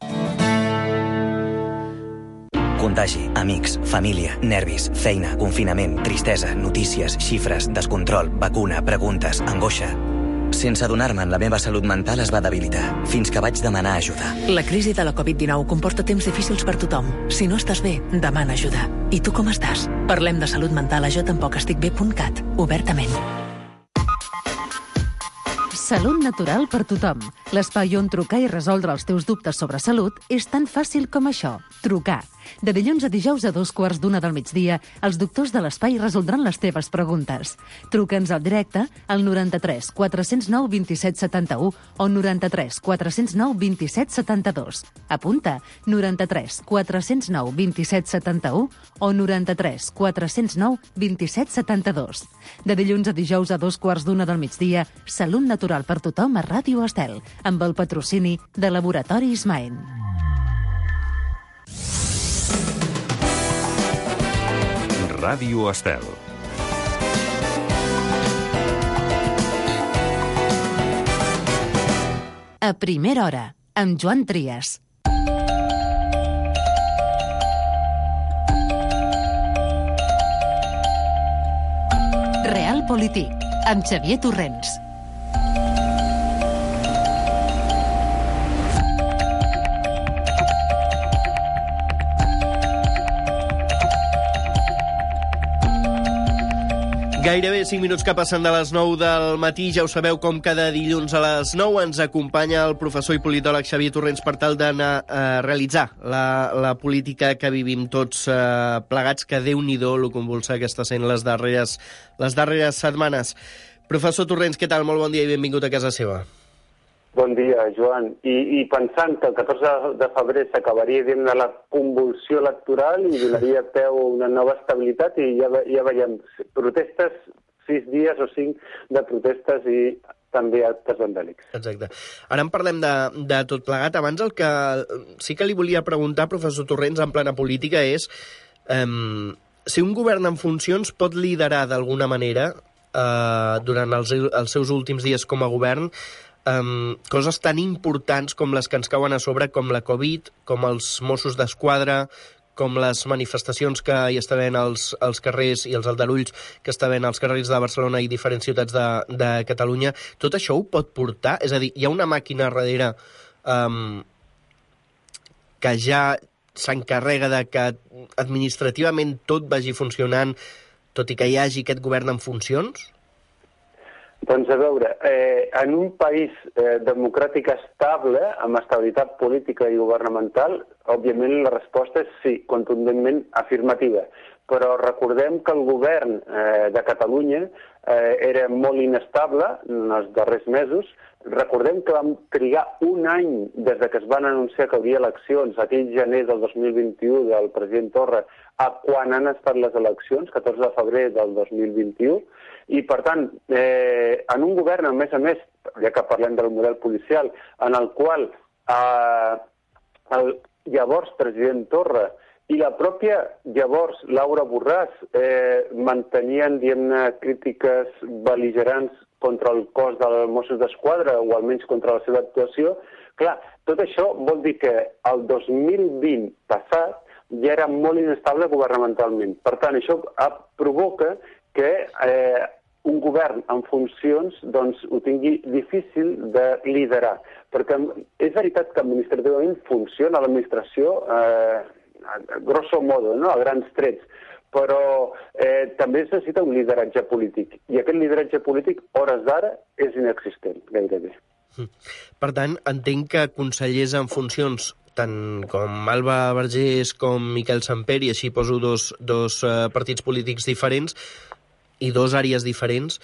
Contagi, amics, família, nervis, feina, confinament, tristesa, notícies, xifres, descontrol, vacuna, preguntes, angoixa. Sense adonar-me'n, la meva salut mental es va debilitar, fins que vaig demanar ajuda. La crisi de la Covid-19 comporta temps difícils per tothom. Si no estàs bé, demana ajuda. I tu com estàs? Parlem de salut mental a jotampoc-estic-bé.cat, obertament. Salut natural per tothom. L'espai on trucar i resoldre els teus dubtes sobre salut és tan fàcil com això. Trucar. De dilluns a dijous a 2:15 del migdia, els doctors de l'espai resoldran les teves preguntes. Truca'ns al directe al 93 409 27 71 o 93 409 27 72. Apunta, 93 409 27 71 o 93 409 27 72. De dilluns a dijous a 2:15 del migdia, Salut natural per tothom a Ràdio Estel, amb el patrocini de Laboratoris Maen. Ràdio Estel. A primera hora, amb Joan Trias. Realpolitik, amb Xavier Torrents. Gairebé 5 minuts que passen de les 9 del matí. Ja ho sabeu, com cada dilluns a les 9 ens acompanya el professor i politòleg Xavier Torrents per tal d'anar a realitzar la política que vivim tots plegats, que Déu-n'hi-do lo convulsa que està sent les darreres setmanes. Professor Torrents, què tal? Molt bon dia i benvingut a casa seva. Bon dia, Joan. I pensant que el 14 de febrer s'acabaria dient de la convulsió electoral i donaria peu a una nova estabilitat i ja veiem protestes, 6 dies o 5 de protestes i també actes vandàlics. Exacte. Ara en parlem de tot plegat. Abans el que sí que li volia preguntar, professor Torrents, en plena política, és si un govern en funcions pot liderar d'alguna manera durant els seus últims dies com a govern coses tan importants com les que ens cauen a sobre, com la Covid, com els Mossos d'Esquadra, com les manifestacions que hi està havent als carrers i els aldarulls que està havent als carrers de Barcelona i diferents ciutats de Catalunya. Tot això ho pot portar? És a dir, hi ha una màquina darrere que ja s'encarrega de que administrativament tot vagi funcionant, tot i que hi hagi aquest govern en funcions? Doncs a veure, en un país democràtic estable, amb estabilitat política i governamental, òbviament la resposta és sí, contundentment afirmativa. Però recordem que el govern de Catalunya era molt inestable en els darrers mesos. Recordem que vam trigar un any des que es van anunciar que hi hauria eleccions, aquell gener del 2021 del president Torra, a quan han estat les eleccions, 14 de febrer del 2021, i per tant, en un govern, a més, ja que parlem del model policial, en el qual el llavors president Torra i la pròpia llavors Laura Borràs mantenien, diguem-ne, crítiques bel·ligerants contra el cos dels Mossos d'Esquadra o almenys contra la seva actuació, clar, tot això vol dir que el 2020 passat ja era molt inestable governamentalment. Per tant, això provoca que un govern en funcions doncs, ho tingui difícil de liderar. Perquè és veritat que administrativament funciona l'administració grosso modo, no? A grans trets, però també es necessita un lideratge polític. I aquest lideratge polític, hores d'ara, és inexistent, gairebé. Per tant, entenc que consellers en funcions, tant com Alba Vergés com Miquel Samper, i així poso dos partits polítics diferents i dos àrees diferents,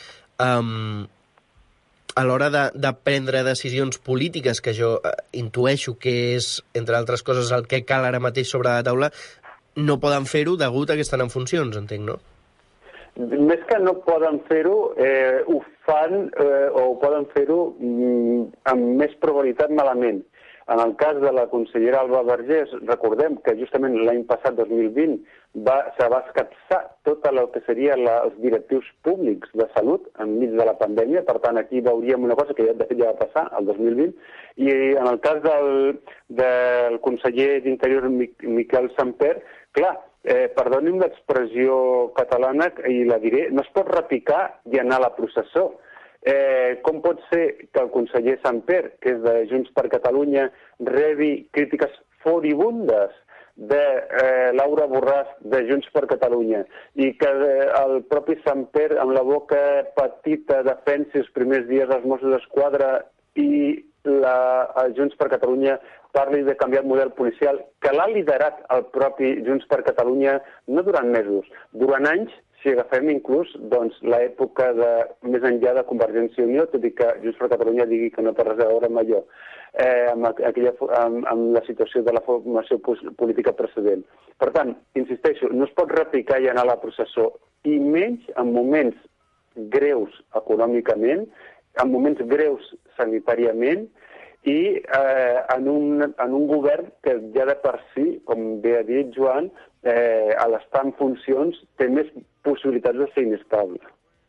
a l'hora de prendre decisions polítiques, que jo intueixo que és, entre altres coses, el que cal ara mateix sobre la taula, no poden fer-ho degut a que estan en funcions, entenc, no? Més que no poden fer-ho, ho fan o poden fer-ho amb més probabilitat malament. En el cas de la consellera Alba Vergés, recordem que justament l'any passat, 2020, se va escapçar tot el que serien els directius públics de salut enmig de la pandèmia. Per tant, aquí veuríem una cosa que de fet ja va passar el 2020. I en el cas del conseller d'Interior, Miquel Samper, clar, perdoni'm l'expressió catalana i la diré, no es pot repicar i anar a la processó. Com pot ser que el conseller Samper, que és de Junts per Catalunya, rebi crítiques furibundes de Laura Borràs de Junts per Catalunya i que el propi Samper, amb la boca petita, defensi els primers dies dels Mossos d'Esquadra i Junts per Catalunya parli de canviar el model policial, que l'ha liderat el propi Junts per Catalunya no durant mesos, durant anys, si agafem inclús l'època més enllà de Convergència i Unió, tot i que Junts per Catalunya digui que no té res a veure amb allò, amb la situació de la formació política precedent. Per tant, insisteixo, no es pot replicar i anar a la processó, i menys en moments greus econòmicament, en moments greus sanitàriament, i en un govern que ja de per si, com bé ha dit Joan, a l'estar en funcions té més possibilitats de ser inestable.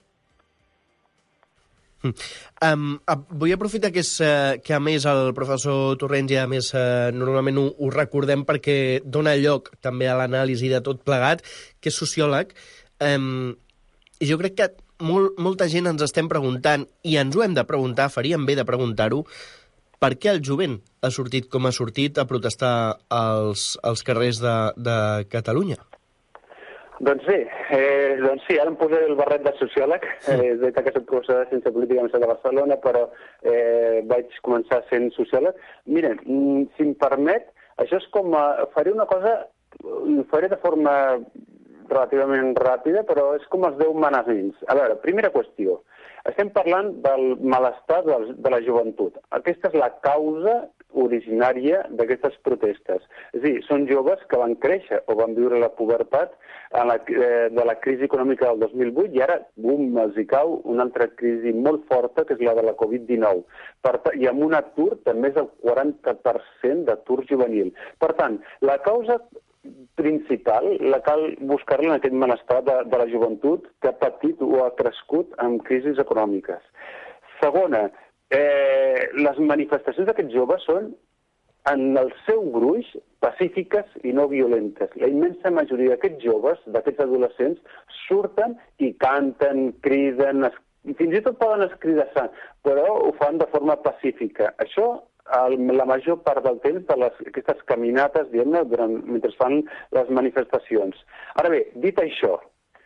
Vull aprofitar que a més el professor Torrents i a més normalment ho recordem perquè dona lloc també a l'anàlisi de tot plegat, que és sociòleg, i jo crec que molta gent ens estem preguntant, i ens ho hem de preguntar, faríem bé de preguntar-ho, per què el jovent ha sortit com ha sortit a protestar als carrers de Catalunya? Doncs bé, sí, ara em posaré el barret de sociòleg, és veritat que soc professor de Ciència Política a la Universitat de Barcelona, però vaig començar sent sociòleg. Miren, si em permet, això és com, faré una cosa, ho faré de forma relativament ràpida, però és com els 10 manaments. A veure, primera qüestió, Estem parlant del malestar de la joventut. Aquesta és la causa originària d'aquestes protestes. És a dir, són joves que van créixer o van viure la pubertat de la crisi econòmica del 2008 i ara, bum, els hi cau una altra crisi molt forta, que és la de la Covid-19. I amb un atur de més del 40% d'atur juvenil. Per tant, la causa principal la cal buscar-la en aquest malestar de la joventut que ha patit o ha crescut amb crisis econòmiques. Segona, les manifestacions d'aquests joves són, en el seu gruix, pacífiques i no violentes. La immensa majoria d'aquests joves, d'aquests adolescents, surten i canten, criden, fins i tot poden escridassar, però ho fan de forma pacífica. Això la major part del temps d'aquestes caminates, diguem-ne, mentre fan les manifestacions. Ara bé, dit això,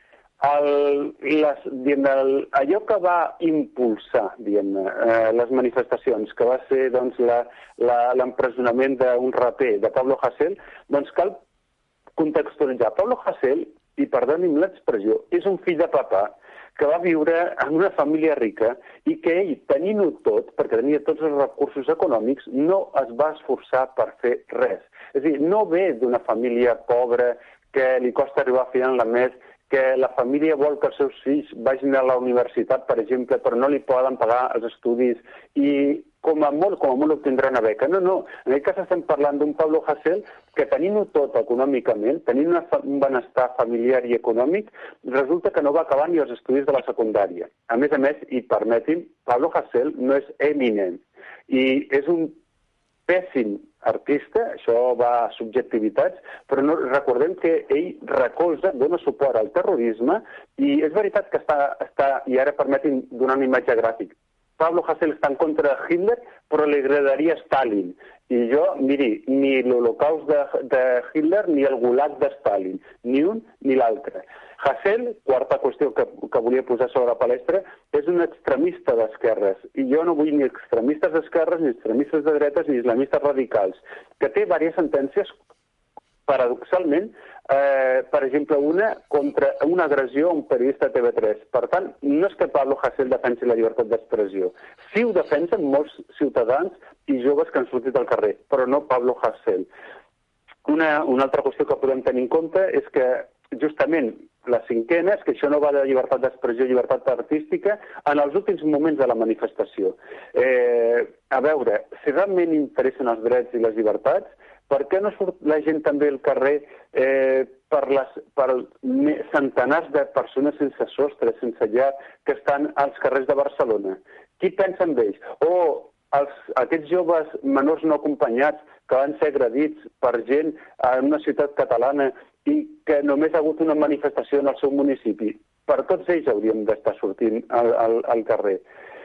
allò que va impulsar, diguem-ne, les manifestacions, que va ser doncs, l'empresonament d'un raper, de Pablo Hasél, doncs cal contextualitzar. Pablo Hasél, i perdoni'm l'expressió, és un fill de papà que va viure en una família rica i que ell, tenint-ho tot, perquè tenia tots els recursos econòmics, no es va esforçar per fer res. És a dir, no ve d'una família pobra que li costa arribar a final de mes, que la família vol que els seus fills vagin a la universitat, per exemple, però no li poden pagar els estudis i com a molt obtindrà una beca. No. En aquest cas estem parlant d'un Pablo Hasél que tenint-ho tot econòmicament, tenint un benestar familiar i econòmic, resulta que no va acabar ni els estudis de la secundària. A més, i permeti'm, Pablo Hasél no és Eminem i és un pèssim artista, això va a subjectivitats, però no, recordem que ell recolza, dona suport al terrorisme i és veritat que està i ara permeti'm donar una imatge gràfica. Pablo Hasél està en contra de Hitler, però li agradaria Stalin. I jo, miri, ni l'Holocaust de Hitler ni el Gulag de Stalin, ni un ni l'altre. Hasél, quarta qüestió que volia posar sobre la palestra, és un extremista d'esquerres. I jo no vull ni extremistes d'esquerres, ni extremistes de dretes, ni islamistes radicals, que té diverses sentències, paradoxalment, per exemple, una contra una agressió a un periodista de TV3. Per tant, no és que Pablo Hasél defensi la llibertat d'expressió. Sí ho defensen molts ciutadans i joves que han sortit al carrer, però no Pablo Hasél. Una altra qüestió que podem tenir en compte és que justament la cinquena és que això no va de llibertat d'expressió, llibertat artística, en els últims moments de la manifestació. A veure, si realment interessen els drets i les llibertats, per què no surt la gent també al carrer per centenars de persones sense sostre, sense llar, que estan als carrers de Barcelona? Qui pensa en ells? O aquests joves menors no acompanyats que van ser agredits per gent en una ciutat catalana i que només ha hagut una manifestació en el seu municipi. Per tots ells hauríem d'estar sortint al carrer.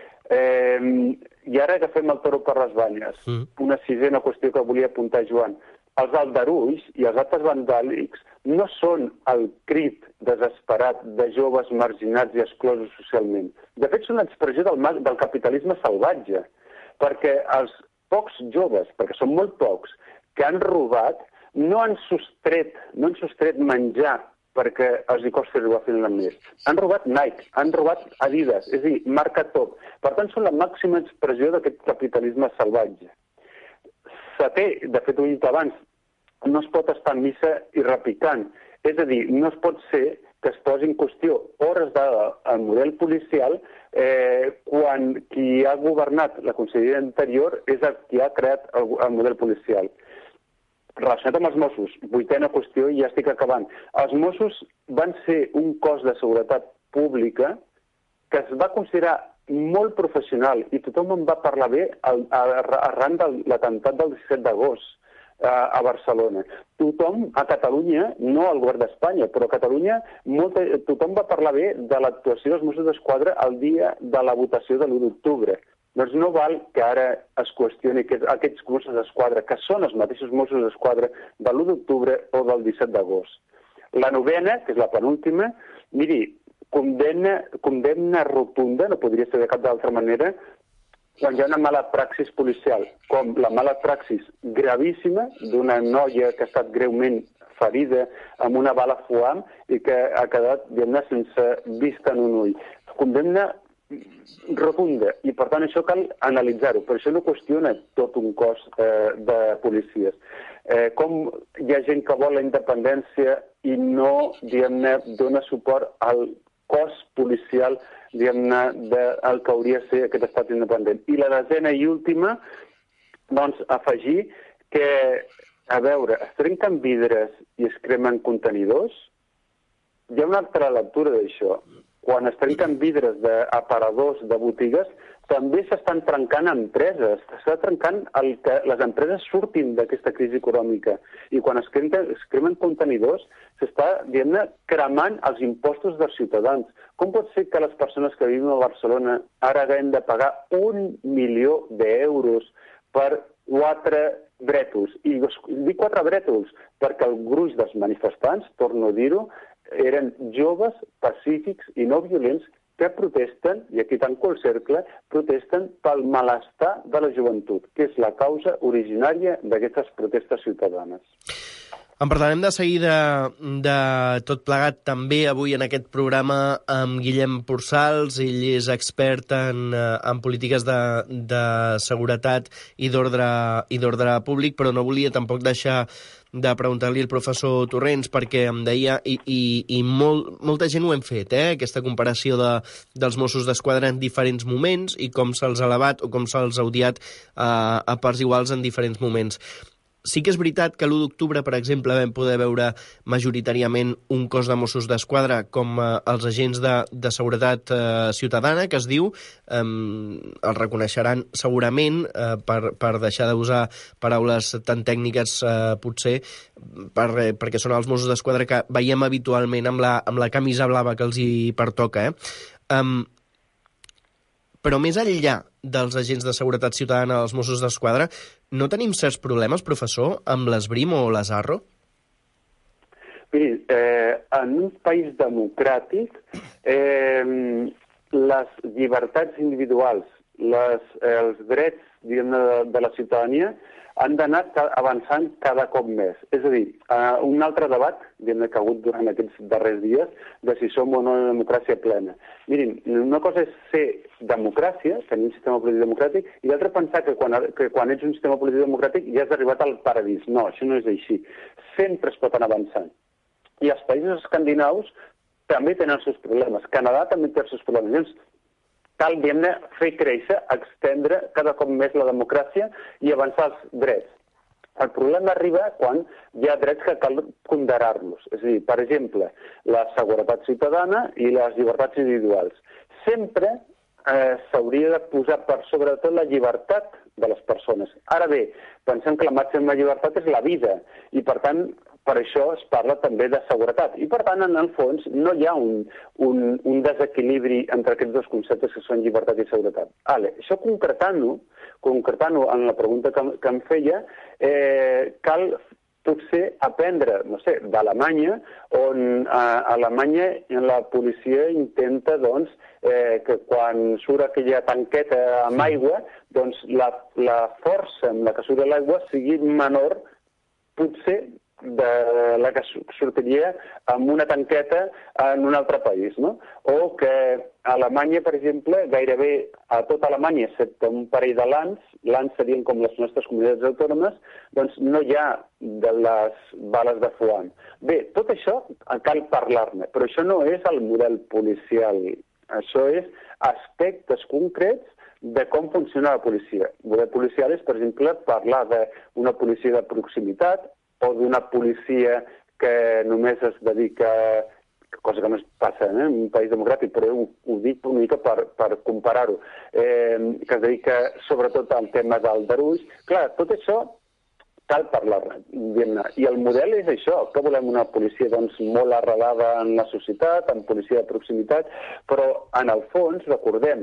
I ara agafem el toro per les banyes. Una sisena qüestió que volia apuntar, Joan. Els aldarulls i els actes vandàlics no són el crit desesperat de joves marginats i exclosos socialment. De fet, són l'expressió del capitalisme salvatge, perquè els pocs joves, perquè són molt pocs, que han robat, no han sostret menjar perquè els hi costi arribar a final de mes. Han robat Nike, han robat Adidas, és a dir, marca top. Per tant, són la màxima expressió d'aquest capitalisme salvatge. Setè, de fet ho he dit abans, no es pot estar en missa i repicant. És a dir, no es pot ser que es posi en qüestió hores del model policial quan qui ha governat la conselleria d'Interior és el qui ha creat el model policial. Relacionat amb els Mossos, vuitena qüestió i ja estic acabant. Els Mossos van ser un cos de seguretat pública que es va considerar molt professional i tothom en va parlar bé arran de l'atemptat del 17 d'agost a Barcelona. Tothom a Catalunya, no al govern d'Espanya, però a Catalunya tothom va parlar bé de l'actuació dels Mossos d'Esquadra el dia de la votació de l'1 d'octubre. Doncs no val que ara es qüestioni que aquests Mossos d'Esquadra, que són els mateixos Mossos d'Esquadra de l'1 d'octubre o del 17 d'agost. La novena, que és la penúltima, miri, condemna rotunda, no podria ser de cap d'altra manera, quan hi ha una mala praxis policial, com la mala praxis gravíssima d'una noia que ha estat greument ferida amb una bala FUAM i que ha quedat, diguem-ne, sense vista en un ull. Condemna rotunda, i per tant això cal analitzar-ho, però això no qüestiona tot un cos de policies. Com hi ha gent que vol la independència i no, diguem-ne, dona suport al cos policial, diguem-ne, del que hauria de ser aquest estat independent. I la desena i última, doncs, afegir que, a veure, es trenquen vidres i es cremen contenidors. Hi ha una altra lectura d'això. Quan es trenquen vidres d'aparadors de botigues, també s'estan trencant empreses. S'està trencant que les empreses surtin d'aquesta crisi econòmica. I quan es cremen contenidors, s'està, diguem-ne, cremant els impostos dels ciutadans. Com pot ser que les persones que vivim a Barcelona ara haguem de pagar 1 milió d'euros per 4 brètols? I dic 4 brètols perquè el gruix dels manifestants, torno a dir-ho, eren joves, pacífics i no violents que protesten, i aquí tanco el cercle, protesten pel malestar de la joventut, que és la causa originària d'aquestes protestes ciutadanes. En parlarem de seguida de tot plegat també avui en aquest programa amb Guillem Porçals. Ell és expert en polítiques de seguretat i d'ordre públic, però no volia tampoc deixar de preguntar-li al professor Torrents, perquè em deia, i molta gent ho hem fet, aquesta comparació dels Mossos d'Esquadra en diferents moments i com se'ls ha elevat o com se'ls ha odiat a parts iguals en diferents moments. Sí que és veritat que l'1 d'octubre, per exemple, vam poder veure majoritàriament un cos de Mossos d'Esquadra com els agents de seguretat ciutadana, que es diu, el reconeixeran segurament, per deixar d'usar paraules tan tècniques potser, perquè són els Mossos d'Esquadra que veiem habitualment amb la camisa blava que els hi pertoca. Però més enllà dels agents de seguretat ciutadana dels Mossos d'Esquadra, no tenim certs problemes, professor, amb l'Esbrim o l'Asarro? Miri, en un país democràtic, les llibertats individuals, els drets, diguem-ne, de la ciutadania han d'anar avançant cada cop més. És a dir, un altre debat, diguem-ne, que ha hagut durant aquests darrers dies, de si som o no una democràcia plena. Mirin, una cosa és ser democràcia, tenir un sistema polític democràtic, i l'altra pensar que quan ets un sistema polític democràtic ja has arribat al paradís. No, això no és així. Sempre es pot anar avançant. I els països escandinaus també tenen els seus problemes. Canadà també té els seus problemes. Llavors, cal, diguem-ne, fer créixer, extendre cada cop més la democràcia i avançar els drets. El problema arriba quan hi ha drets que cal ponderar-los. És a dir, per exemple, la seguretat ciutadana i les llibertats individuals. Sempre s'hauria de posar per sobretot la llibertat de les persones. Ara bé, pensem que la màxima llibertat és la vida i, per tant, per això es parla també de seguretat. I, per tant, en el fons, no hi ha un desequilibri entre aquests dos conceptes que són llibertat i seguretat. Això concretant-ho en la pregunta que em feia, cal potser aprendre, no sé, d'Alemanya, on a Alemanya la policia intenta, doncs, que quan surt aquella tanqueta amb aigua, doncs la força amb la que surt l'aigua sigui menor, potser, de la que sortiria amb una tanqueta en un altre país, no? O que a Alemanya, per exemple, gairebé a tota Alemanya, excepte un parell de lands serien com les nostres comunitats autònomes, doncs no hi ha de les bales de foam. Bé, tot això cal parlar-ne, però això no és el model policial. Això és aspectes concrets de com funciona la policia. El model policial és, per exemple, parlar d'una policia de proximitat, o d'una policia que només es dedica, cosa que no es passa en un país democràtic, però ho dic una mica per comparar-ho, que es dedica sobretot al tema d'aldarulls. Clar, tot això cal parlar-ne, diguem-ne. I el model és això, que volem una policia doncs, molt arrelada en la societat, en policia de proximitat, però en el fons, recordem,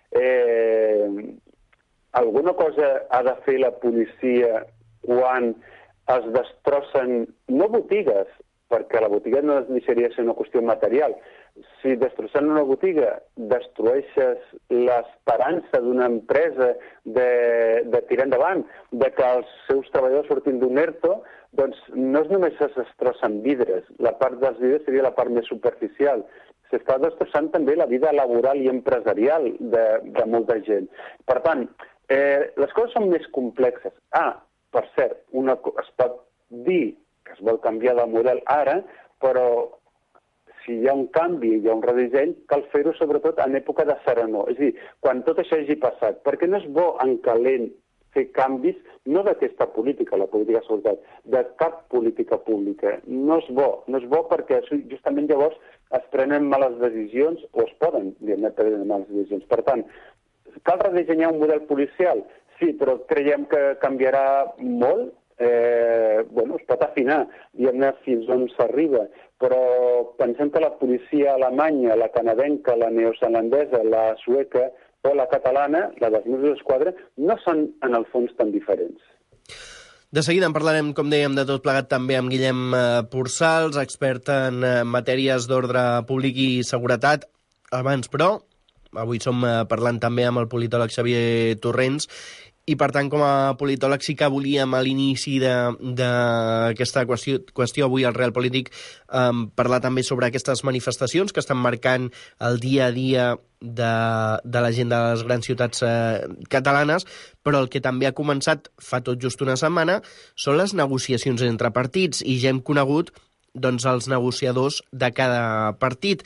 alguna cosa ha de fer la policia quan es destrossen, no botigues, perquè la botiga no deixaria de ser una qüestió material. Si destrossant una botiga destrueixes l'esperança d'una empresa de tirar endavant, de que els seus treballadors surtin d'un ERTO, doncs no és només es destrossen vidres. La part dels vidres seria la part més superficial. s'està destrossant també la vida laboral i empresarial de molta gent. Per tant, les coses són més complexes. Per cert, es pot dir que es vol canviar de model ara, però si hi ha un canvi, hi ha un redisseny, cal fer-ho sobretot en època de serenor. És a dir, quan tot això hagi passat, perquè no és bo en calent fer canvis, no d'aquesta política, la política de seguretat, de cap política pública. No és bo perquè justament llavors es prenen males decisions, o es poden prendre males decisions. Per tant, cal redissenyar un model policial? Sí, però creiem que canviarà molt. Es pot afinar, fins on s'arriba, però pensem que la policia alemanya, la canadenca, la neozelandesa, la sueca o la catalana, la dels Mossos d'Esquadra, no són en el fons tan diferents. De seguida en parlarem, com dèiem, de tot plegat també amb Guillem Porçals, expert en matèries d'ordre públic i seguretat. Abans, però, avui som parlant també amb el politòleg Xavier Torrents, i, per tant, com a politòleg sí que volíem a l'inici d'aquesta qüestió avui al Real Polític parlar també sobre aquestes manifestacions que estan marcant el dia a dia de la gent de les grans ciutats catalanes, però el que també ha començat fa tot just una setmana són les negociacions entre partits, i ja hem conegut els negociadors de cada partit.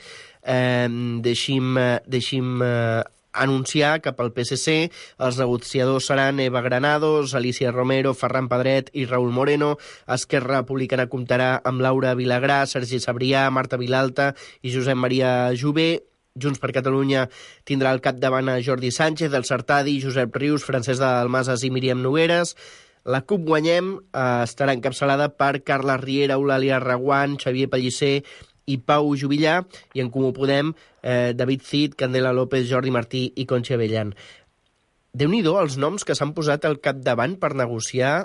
Deixi'm anunciar que pel PSC els negociadors seran Eva Granados, Alicia Romero, Ferran Pedret i Raúl Moreno. Esquerra Republicana comptarà amb Laura Vilagrà, Sergi Sabrià, Marta Vilalta i Josep Maria Jové. Junts per Catalunya tindrà al capdavant a Jordi Sánchez, el Sartadi, Josep Rius, Francesc de Dalmases i Míriam Nogueres. La CUP Guanyem estarà encapçalada per Carles Riera, Eulàlia Reguant, Xavier Pellicer i Pau Juvillà, i en Comú Podem, David Cid, Candela López, Jordi Martí i Concha Bellan. Déu-n'hi-do els noms que s'han posat al capdavant per negociar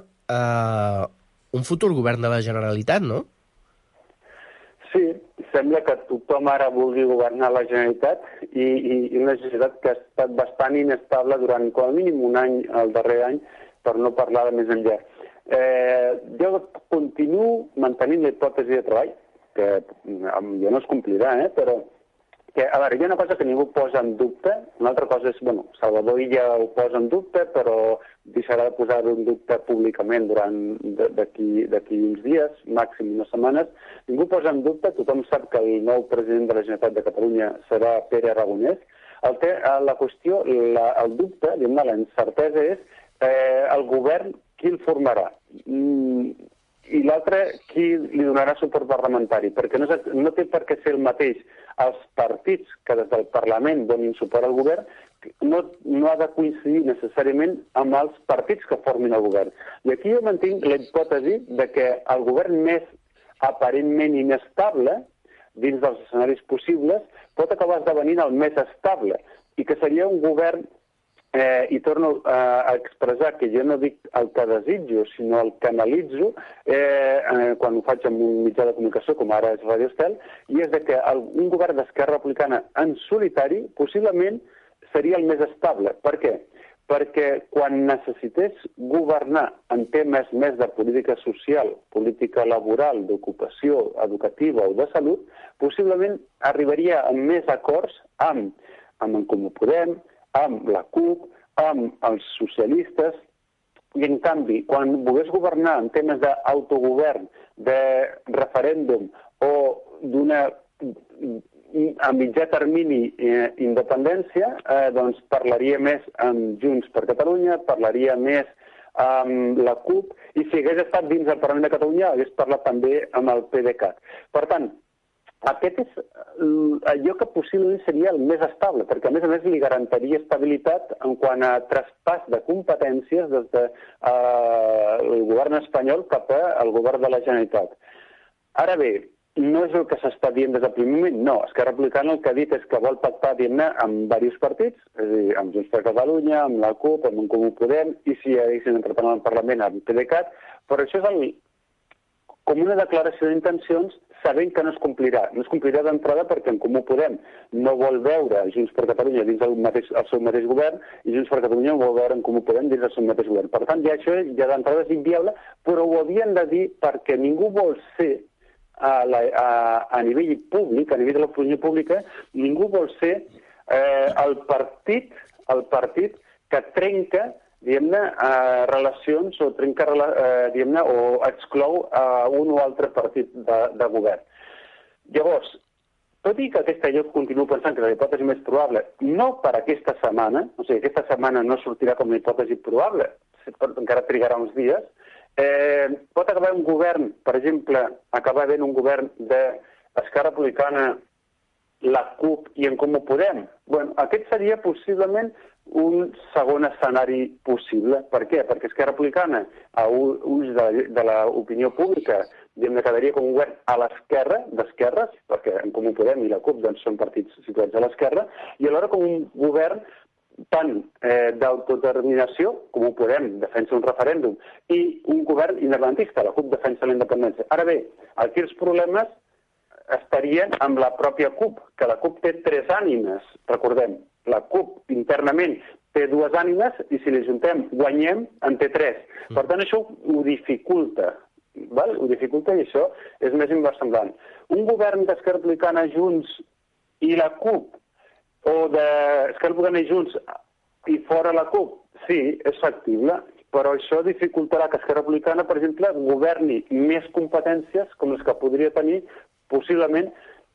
un futur govern de la Generalitat, no? Sí, sembla que tothom ara vulgui governar la Generalitat i una societat que ha estat bastant inestable durant com a mínim un any, el darrer any, per no parlar de més enllà. Jo continuo mantenint la hipòtesi de treball, que ja no es complirà, però que, a veure, hi ha una cosa que ningú posa en dubte, una altra cosa és, Salvador Illa ho posa en dubte, però deixarà de posar-ho en dubte públicament d'aquí uns dies, màxim unes setmanes. Ningú posa en dubte, tothom sap que el nou president de la Generalitat de Catalunya serà Pere Aragonès. La qüestió, el dubte, la incertesa és el govern qui el formarà. I l'altre, qui li donarà suport parlamentari, perquè no té per què ser el mateix. Els partits que des del Parlament donin suport al govern no ha de coincidir necessàriament amb els partits que formin el govern. I aquí jo mantinc la hipòtesi de que el govern més aparentment inestable, dins dels escenaris possibles, pot acabar esdevenint el més estable, i que seria un govern, i torno a expressar que jo no dic el que desitjo, sinó el que analitzo quan ho faig en un mitjà de comunicació, com ara és Radio Estel, i és que un govern d'Esquerra Republicana en solitari possiblement seria el més estable. Per què? Perquè quan necessités governar en temes més de política social, política laboral, d'ocupació, educativa o de salut, possiblement arribaria a més acords amb en Comú Podem, amb la CUP, amb els socialistes, i en canvi, quan volgués governar en temes d'autogovern, de referèndum o d'una a mitjà termini independència, doncs parlaria més amb Junts per Catalunya, parlaria més amb la CUP, i si hagués estat dins del Parlament de Catalunya hagués parlat també amb el PDeCAT. Per tant, aquest és allò que possiblement seria el més estable, perquè a més li garantiria estabilitat en quant a traspàs de competències des del govern espanyol cap al govern de la Generalitat. Ara bé, no és el que s'està dient des del primer moment, no. Esquerra Republicana el que ha dit és que vol pactar, amb diversos partits, és a dir, amb Junts per Catalunya, amb la CUP, amb en Comú Podem, i si haguessin entrat en el Parlament amb PDeCAT, però això és com una declaració d'intencions sabent que no es complirà. No es complirà d'entrada perquè en Comú Podem no vol veure Junts per Catalunya dins el seu mateix govern i Junts per Catalunya no vol veure en Comú Podem dins el seu mateix govern. Per tant, això ja d'entrada és inviable, però ho havien de dir perquè ningú vol ser a nivell públic, a nivell de l'opinió pública, ningú vol ser el partit que trenca, diguem-ne, relacions o trenca, diguem-ne, o exclou un o altre partit de govern. Llavors, tot i que aquesta jo continuo pensant que la hipòtesi més probable, no per aquesta setmana, o sigui, aquesta setmana no sortirà com una hipòtesi probable, encara trigarà uns dies, pot acabar un govern, per exemple, acabar havent un govern d'Esquerra Republicana, la CUP i en Comú Podem. Bueno, aquest seria possiblement un segon escenari possible. Per què? Perquè Esquerra Republicana, a ulls de l'opinió pública, diguem-ne, quedaria com un govern a l'esquerra, d'esquerres, perquè en Comú Podem i la CUP doncs, són partits situats a l'esquerra, i alhora com un govern tant d'autodeterminació, Comú Podem defensa un referèndum, i un govern independentista, la CUP defensa la independència. Ara bé, aquí els problemes estarien amb la pròpia CUP, que la CUP té 3 ànimes, recordem. La CUP internament té 2 ànimes i si les juntem guanyem en té 3. Per tant, això ho dificulta. Ho dificulta i això és més inversemblant. Un govern d'Esquerra Republicana Junts i la CUP, o d'Esquerra Republicana i Junts i fora la CUP, sí, és factible, però això dificultarà que Esquerra Republicana, per exemple, governi més competències com les que podria tenir possiblement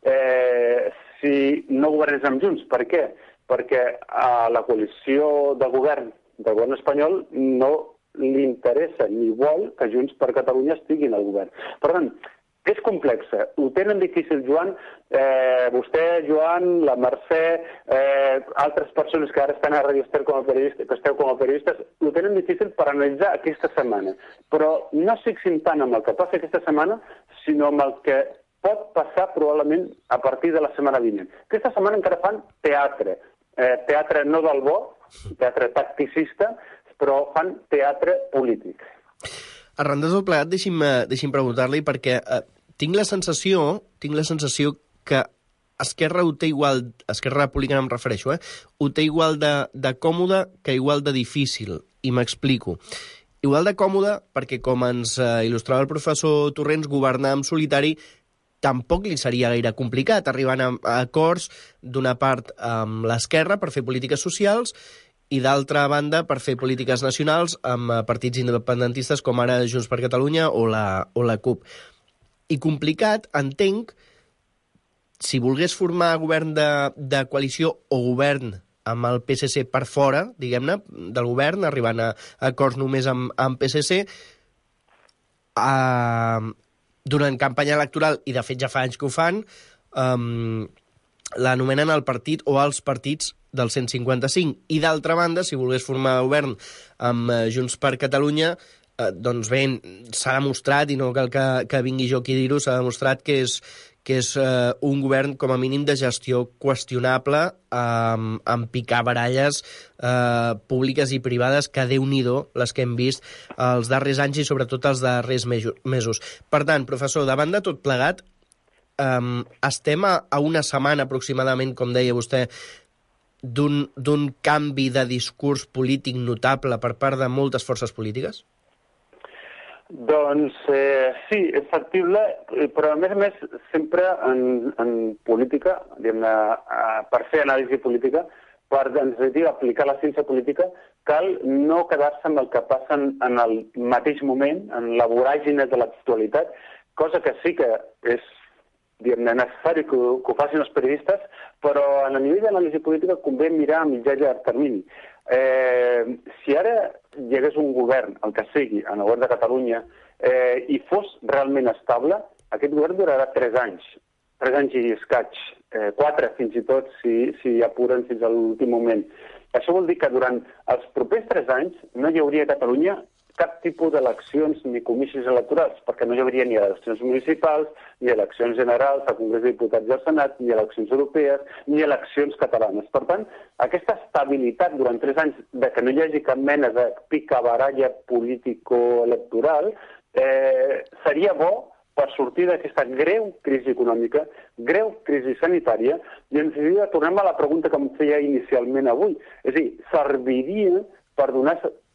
si no governés amb Junts. Per què? Perquè a la coalició de govern del govern espanyol no li interessa ni vol que Junts per Catalunya estiguin al govern. Per tant, és complexa. Ho tenen difícil, Joan. Vostè, Joan, la Mercè, altres persones que ara estan a Radio Estel com a periodistes, que esteu com a periodistes, ho tenen difícil per analitzar aquesta setmana. Però no es fixin tant amb el que passa aquesta setmana, sinó amb el que pot passar probablement a partir de la setmana vinent. Aquesta setmana encara fan teatre. Teatre no del bo, teatre tacticista, però fan teatre polític. Arran de tot plegat, deixi'm preguntar-li, perquè tinc la sensació que Esquerra ho té igual, Esquerra Republicana em refereixo, ho té igual de còmode que igual de difícil, i m'explico. Igual de còmode perquè, com ens il·lustrava el professor Torrents, governar en solitari tampoc li seria gaire complicat, arribant a acords d'una part amb l'esquerra per fer polítiques socials i d'altra banda per fer polítiques nacionals amb partits independentistes com ara Junts per Catalunya o la CUP. I complicat, entenc, si volgués formar govern de coalició o govern amb el PSC per fora, diguem-ne, del govern, arribant a acords només amb PSC, durant campanya electoral, i de fet ja fa anys que ho fan, l'anomenen el partit o els partits del 155. I d'altra banda, si volgués formar govern amb Junts per Catalunya, doncs bé, s'ha demostrat, i no cal que vingui jo aquí a dir-ho, s'ha demostrat que és un govern com a mínim de gestió qüestionable, amb picar baralles públiques i privades que Déu-n'hi-do les que hem vist els darrers anys i sobretot els darrers mesos. Per tant, professor, davant de tot plegat, estem a una setmana aproximadament, com deia vostè, d'un canvi de discurs polític notable per part de moltes forces polítiques? Doncs sí, és factible, però a més sempre en política, diguem-ne, per fer anàlisi política, per aplicar la ciència política, cal no quedar-se amb el que passa en el mateix moment, en la voràgine de l'actualitat, cosa que sí que és necessari que ho facin els periodistes, però a nivell d'anàlisi política convé mirar a mitjà i llarg termini. Si ara hi hagués un govern, el que sigui, en el govern de Catalunya, i fos realment estable, aquest govern durarà 3 anys. 3 anys i escaig, 4 fins i tot, si apuren fins a l'últim moment. Això vol dir que durant els propers 3 anys no hi hauria a Catalunya cap tipus d'eleccions ni comicis electorals, perquè no hi hauria ni eleccions municipals, ni eleccions generals al Congrés de Diputats i al Senat, ni eleccions europees, ni eleccions catalanes. Per tant, aquesta estabilitat durant 3 anys de que no hi hagi cap mena de picabaralla político-electoral seria bo per sortir d'aquesta greu crisi econòmica, greu crisi sanitària, i en definitiva tornem a la pregunta que em feia inicialment avui. És a dir, serviria per donar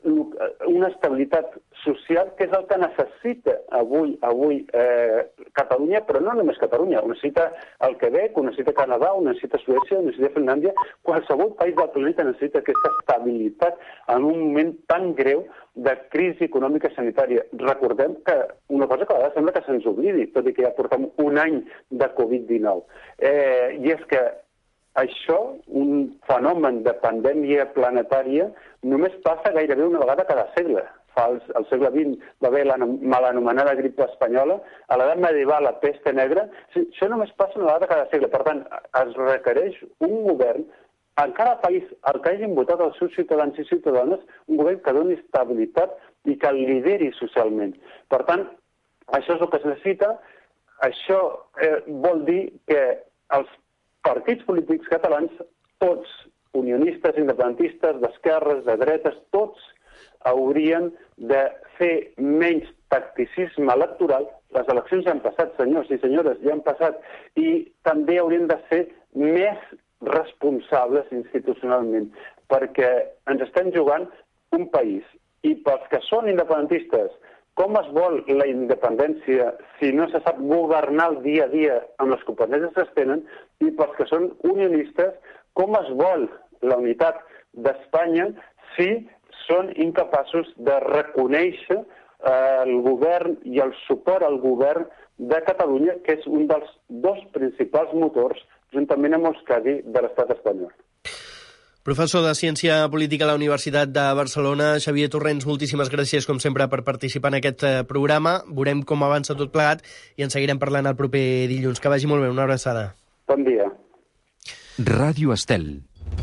una estabilitat social, que és el que necessita avui Catalunya, però no només Catalunya. Ho necessita el Quebec, ho necessita Canadà, ho necessita Suècia, ho necessita Finlàndia. Qualsevol país del planeta necessita aquesta estabilitat en un moment tan greu de crisi econòmica i sanitària. Recordem que una cosa que a vegades sembla que se'ns oblidi, tot i que ja portem un any de Covid-19. I és que això, un fenomen de pandèmia planetària, només passa gairebé una vegada cada segle. Al segle XX va haver la mal anomenada grip espanyola, a l'edat medieval la pesta negra. Això només passa una vegada cada segle. Per tant, es requereix un govern, en cada país, el que hagin votat els seus ciutadans i ciutadanes, un govern que doni estabilitat i que el lideri socialment. Per tant, això és el que es necessita. Això vol dir que els partits polítics catalans, tots, unionistes, independentistes, d'esquerres, de dretes, tots haurien de fer menys tacticisme electoral. Les eleccions ja han passat, senyors i senyores, ja han passat, i també haurien de ser més responsables institucionalment, perquè ens estem jugant un país. I pels que són independentistes, com es vol la independència si no se sap governar el dia a dia amb les competències que es tenen? I pels que són unionistes, com es vol la unitat d'Espanya si són incapaços de reconèixer el govern i el suport al govern de Catalunya, que és un dels dos principals motors, juntament amb Euskadi, de l'estat espanyol. Professor de Ciència Política a la Universitat de Barcelona, Xavier Torrents, moltíssimes gràcies, com sempre, per participar en aquest programa. Veurem com avança tot plegat i en seguirem parlant el proper dilluns. Que vagi molt bé, una abraçada. Bon dia. Ràdio Estel.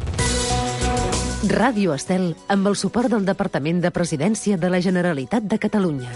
Ràdio Estel, amb el suport del Departament de Presidència de la Generalitat de Catalunya.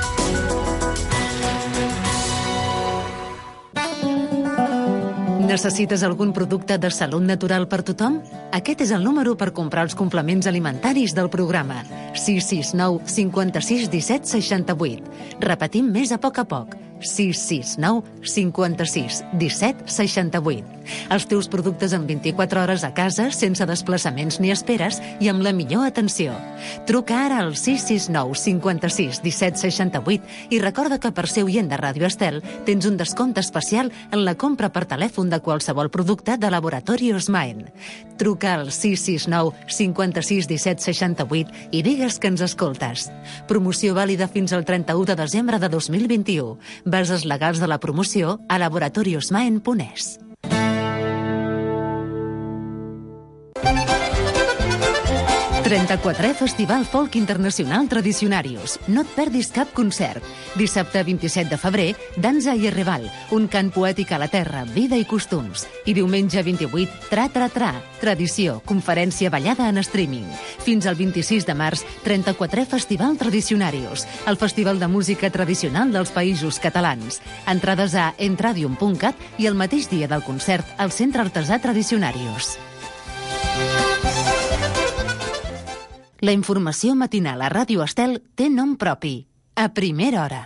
Necessites algun producte de salut natural per tothom? Aquest és el número per comprar els complements alimentaris del programa. 669 56 17 68. Repetim més a poc. 669 56 17 68. Els teus productes en 24 hores a casa, sense desplaçaments ni esperes i amb la millor atenció. Truca ara al 669 56 17 68 i recorda que per ser oient de Ràdio Estel tens un descompte especial en la compra per telèfon de qualsevol producte de Laboratori Osmaen. Truca al 669 56 17 68 i digues que ens escoltes. Promoció vàlida fins al 31 de desembre de 2021. Bases legals de la promoció a laboratoriosmaen.es. «34è Festival Folk Internacional Tradicionarius». No et perdis cap concert. Dissabte 27 de febrer, Danza i Arrebal, un cant poètic a la terra, vida i costums. I diumenge 28, Tra Tra Tra, tradició, conferència ballada en streaming. Fins al 26 de març, 34è Festival Tradicionarius, el festival de música tradicional dels països catalans. Entrades a entradium.cat i el mateix dia del concert al Centre Artesà Tradicionarius. La informació matinal a Ràdio Estel té nom propi. A primera hora.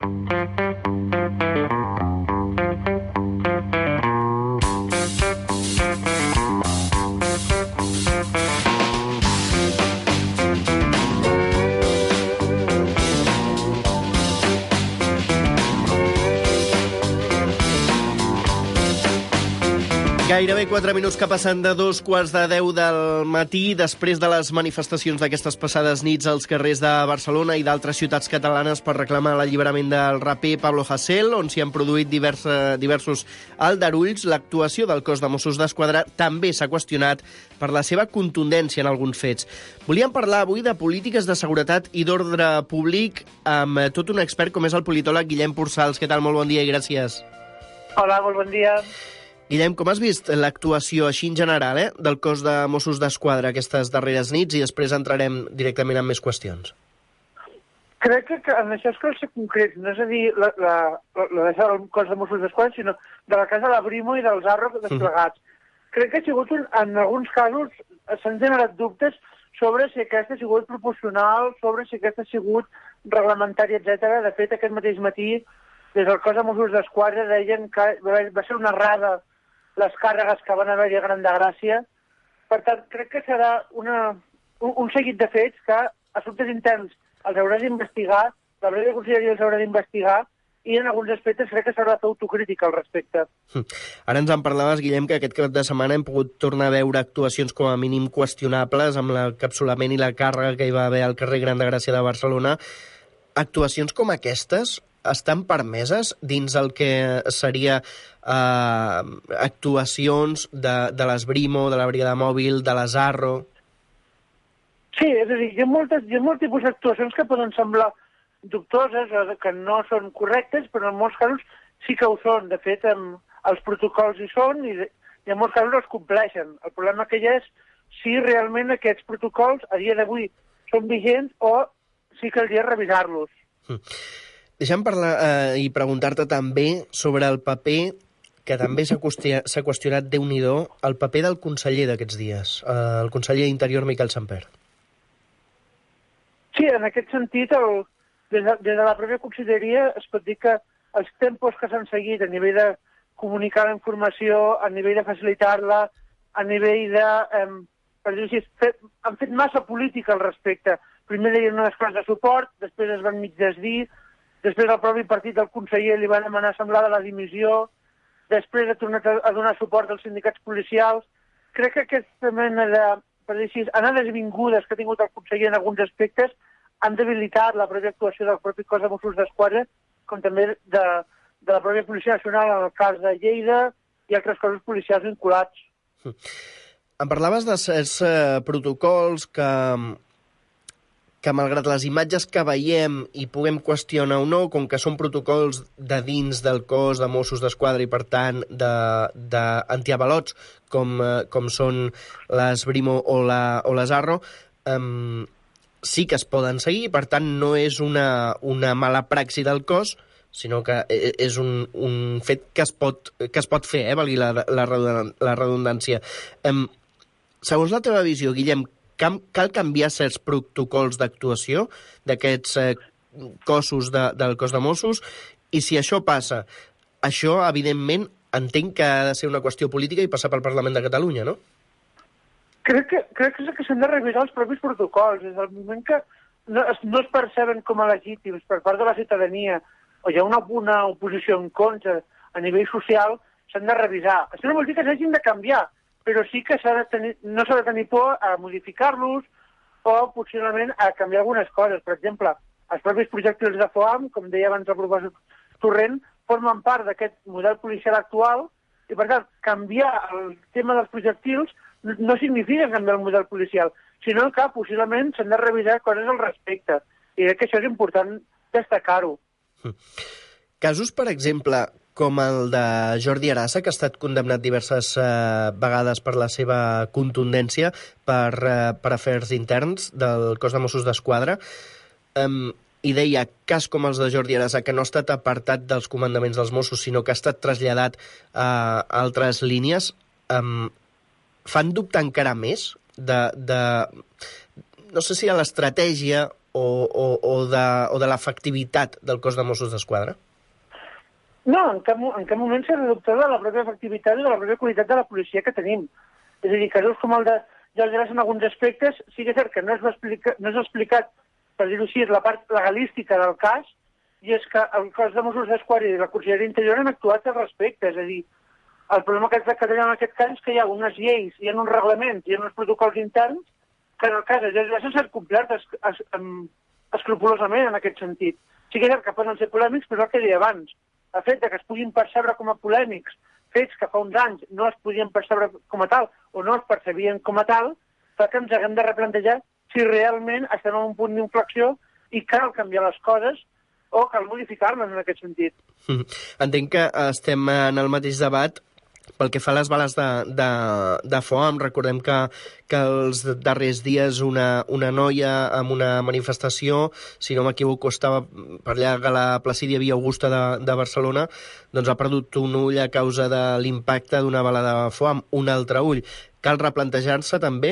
Gairebé 4 minuts que passen de 2:15 del matí, després de les manifestacions d'aquestes passades nits als carrers de Barcelona i d'altres ciutats catalanes per reclamar l'alliberament del raper Pablo Hasél, on s'hi han produït diversos aldarulls. L'actuació del cos de Mossos d'Esquadra també s'ha qüestionat per la seva contundència en alguns fets. Volíem parlar avui de polítiques de seguretat i d'ordre públic amb tot un expert com és el politòleg Guillem Pursals. Què tal? Molt bon dia i gràcies. Hola, molt bon dia. Guillem, com has vist l'actuació així en general del cos de Mossos d'Esquadra aquestes darreres nits i després entrarem directament en més qüestions? Crec que en això es cal ser concret, no és a dir la deixada del cos de Mossos d'Esquadra, sinó de la casa de la Brimo i dels Arro desplegats. Crec que ha sigut, en alguns casos, s'han generat dubtes sobre si aquesta ha sigut proporcional, sobre si aquesta ha sigut reglamentària, etc. De fet, aquest mateix matí, des del cos de Mossos d'Esquadra deien que va ser una errada les càrregues que van haver-hi a Gran de Gràcia. Per tant, crec que serà un seguit de fets que assumptes interns els haurà d'investigar, la pròpia conselleria els haurà d'investigar, i en alguns aspectes crec que s'haurà de fer autocrítica al respecte. Ara ens en parlaves, Guillem, que aquest cap de setmana hem pogut tornar a veure actuacions com a mínim qüestionables amb l'encapsulament i la càrrega que hi va haver al carrer Gran de Gràcia de Barcelona. Actuacions com aquestes estan permeses dins el que seria actuacions de l'Esbrimo, de la Brigada Mòbil, de les Arro? Sí, és a dir, hi ha molts tipus d'actuacions que poden semblar dubtoses o que no són correctes, però en molts casos sí que ho són. De fet, els protocols hi són i en molts casos els compleixen. El problema que hi ha és si realment aquests protocols a dia d'avui són vigents o sí que caldria revisar-los. Deixa'm parlar i preguntar-te també sobre el paper que també s'ha qüestionat, Déu-n'hi-do, el paper del conseller d'aquests dies, el conseller d'Interior, Miquel Sàmper. Sí, en aquest sentit, des de la pròpia conselleria es pot dir que els tempos que s'han seguit a nivell de comunicar la informació, a nivell de facilitar-la, a nivell de... per dir-ho així, han fet massa política al respecte. Primer deien unes coses de suport, després es van mig desdir, després el propi partit del conseller li van demanar semblar de la dimissió, després ha tornat a donar suport als sindicats policials. Crec que aquesta mena de, per dir-ho així, anades vingudes que ha tingut el conseller en alguns aspectes han debilitat la pròpia actuació del propi cos de Mossos d'Esquadra, com també de la pròpia Policia Nacional en el cas de Lleida i altres cossos policials vinculats. Em parlaves de certs protocols que malgrat les imatges que veiem i puguem qüestionar o no, com que són protocols de dins del cos de Mossos d'Esquadra i, per tant, d'antiavalots, com són l'Esbrimo o les Arro, sí que es poden seguir, per tant no és una mala praxi del cos, sinó que és un fet que es pot fer, valgui la redundància. Segons la teva visió, Guillem, cal canviar certs protocols d'actuació d'aquests cossos del cos de Mossos, i si això passa, això evidentment entenc que ha de ser una qüestió política i passar pel Parlament de Catalunya, no? Crec que s'han de revisar els propis protocols. Des del moment que no es perceben com a legítims per part de la ciutadania o hi ha una oposició en contra a nivell social, s'han de revisar. Això no vol dir que s'hagin de canviar, però sí que no s'ha de tenir por a modificar-los o possiblement a canviar algunes coses. Per exemple, els propis projectils de FOAM, com deia abans el professor Torrent, formen part d'aquest model policial actual i, per tant, canviar el tema dels projectils no significa canviar el model policial, sinó que possiblement s'han de revisar coses al respecte. I crec que això és important destacar-ho. Casos, per exemple, com el de Jordi Arassa, que ha estat condemnat diverses vegades per la seva contundència per afers interns del cos de Mossos d'Esquadra, i deia, cas com els de Jordi Arassa, que no ha estat apartat dels comandaments dels Mossos, sinó que ha estat traslladat a altres línies, fan dubtar encara més no sé si de l'estratègia o de l'efectivitat del cos de Mossos d'Esquadra? No, en cap moment s'ha de dubtar de la pròpia efectivitat i de la pròpia qualitat de la policia que tenim. És a dir, casos com el de Jordi Arassa en alguns aspectes, sí que és cert que no és explicat, per dir-ho així, la part legalística del cas, i és que el cos de Mossos d'Esquadra i la Conselleria d'Interior han actuat al respecte. És a dir, el problema que tenim en aquest cas és que hi ha unes lleis, hi ha uns reglaments, hi ha uns protocols interns que en el cas de Jordi Arassa s'han complert escrupolosament en aquest sentit. Sí que és cert que poden ser polèmics, però el que deia abans, el fet que es puguin percebre com a polèmics fets que fa uns anys no es podien percebre com a tal o no es percebien com a tal, fa que ens haguem de replantejar si realment estem en un punt d'inflexió i cal canviar les coses o cal modificar-les en aquest sentit. Entenc que estem en el mateix debat. Pel que fa a les bales de FOAM, recordem que els darrers dies una noia amb una manifestació, si no m'equivoco, estava per allà a la Placídia Via Augusta de Barcelona, doncs ha perdut un ull a causa de l'impacte d'una bala de FOAM, un altre ull. Cal replantejar-se també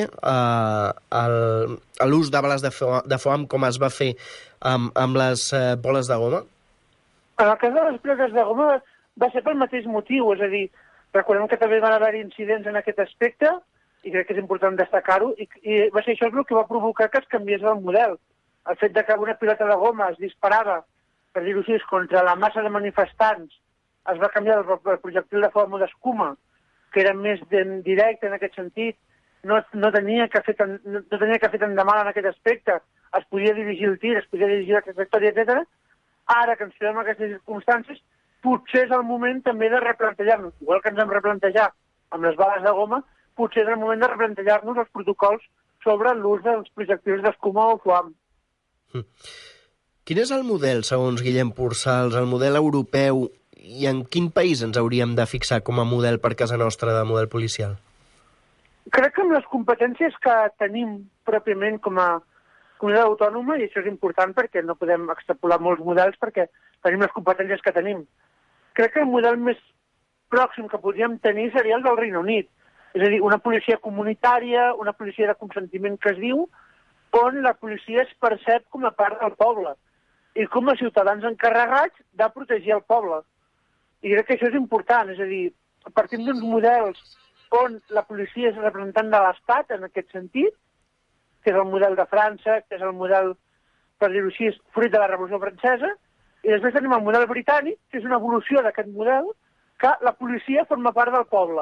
l'ús de bales de FOAM com es va fer amb les boles de goma? En el cas de les boles de goma va ser pel mateix motiu, és a dir, recordem que també van haver incidents en aquest aspecte, i crec que és important destacar-ho, i va ser això el que va provocar que es canviés el model. el fet de que una pilota de goma es disparava, per dir-ho així, contra la massa de manifestants, es va canviar el projectil de foam d'escuma, que era més directe en aquest sentit, no tenia que fer tant de mal en aquest aspecte, es podia dirigir el tir, es podia dirigir la trajectòria, etc. Ara que ens trobem en aquestes circumstàncies, potser és el moment també de replantejar-nos, igual que ens hem replantejar amb les bales de goma, potser és el moment de replantejar-nos els protocols sobre l'ús dels projectils d'escuma o foam. Quin és el model, segons Guillem Púrsals, el model europeu, i en quin país ens hauríem de fixar com a model per casa nostra de model policial? Crec que amb les competències que tenim pròpiament com a comunitat autònoma, i això és important perquè no podem extrapolar molts models perquè tenim les competències que tenim. Crec que el model més pròxim que podríem tenir seria el del Regne Unit. És a dir, una policia comunitària, una policia de consentiment que es diu, on la policia es percep com a part del poble i com a ciutadans encarregats de protegir el poble. I crec que això és important, és a dir, partim d'uns models on la policia és representant de l'Estat en aquest sentit, que és el model de França, que és el model, per dir-ho així, fruit de la Revolució Francesa, i després tenim el model britànic, que és una evolució d'aquest model, que la policia forma part del poble.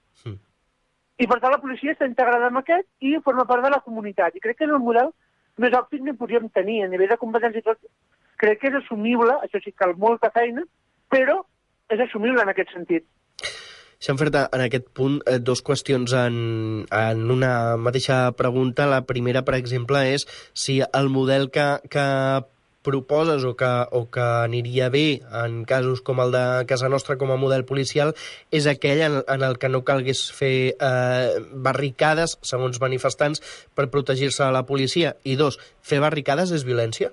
I per tant la policia està integrada en aquest i forma part de la comunitat. I crec que és el model més òptim que podríem tenir a nivell de competència i tot. Crec que és assumible, això sí cal molta feina, però és assumible en aquest sentit. S'han fet en aquest punt dues qüestions en una mateixa pregunta. La primera, per exemple, és si el model que proposes o que aniria bé en casos com el de casa nostra com a model policial és aquell en el que no calgués fer barricades, segons manifestants, per protegir-se de la policia. I dos, fer barricades és violència?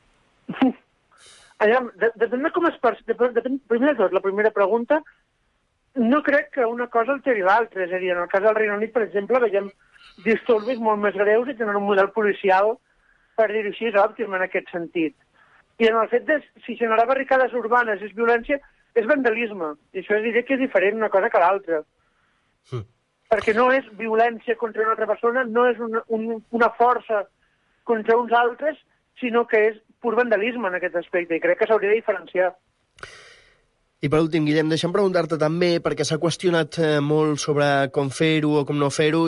Depèn de com es percep. Primer de tot, la primera pregunta, no crec que una cosa alteri l'altra. És a dir, en el cas del Regne Unit, per exemple, veiem disturbis molt més greus i tenen un model policial, per dir-ho així, és òptim en aquest sentit. I en el fet de si generar barricades urbanes és violència, és vandalisme. I això diria que és diferent una cosa que l'altra. Perquè no és violència contra una altra persona, no és una força contra uns altres, sinó que és pur vandalisme en aquest aspecte, i crec que s'hauria de diferenciar. I per últim, Guillem, deixa'm preguntar-te també, perquè s'ha qüestionat molt sobre com fer-ho o com no fer-ho.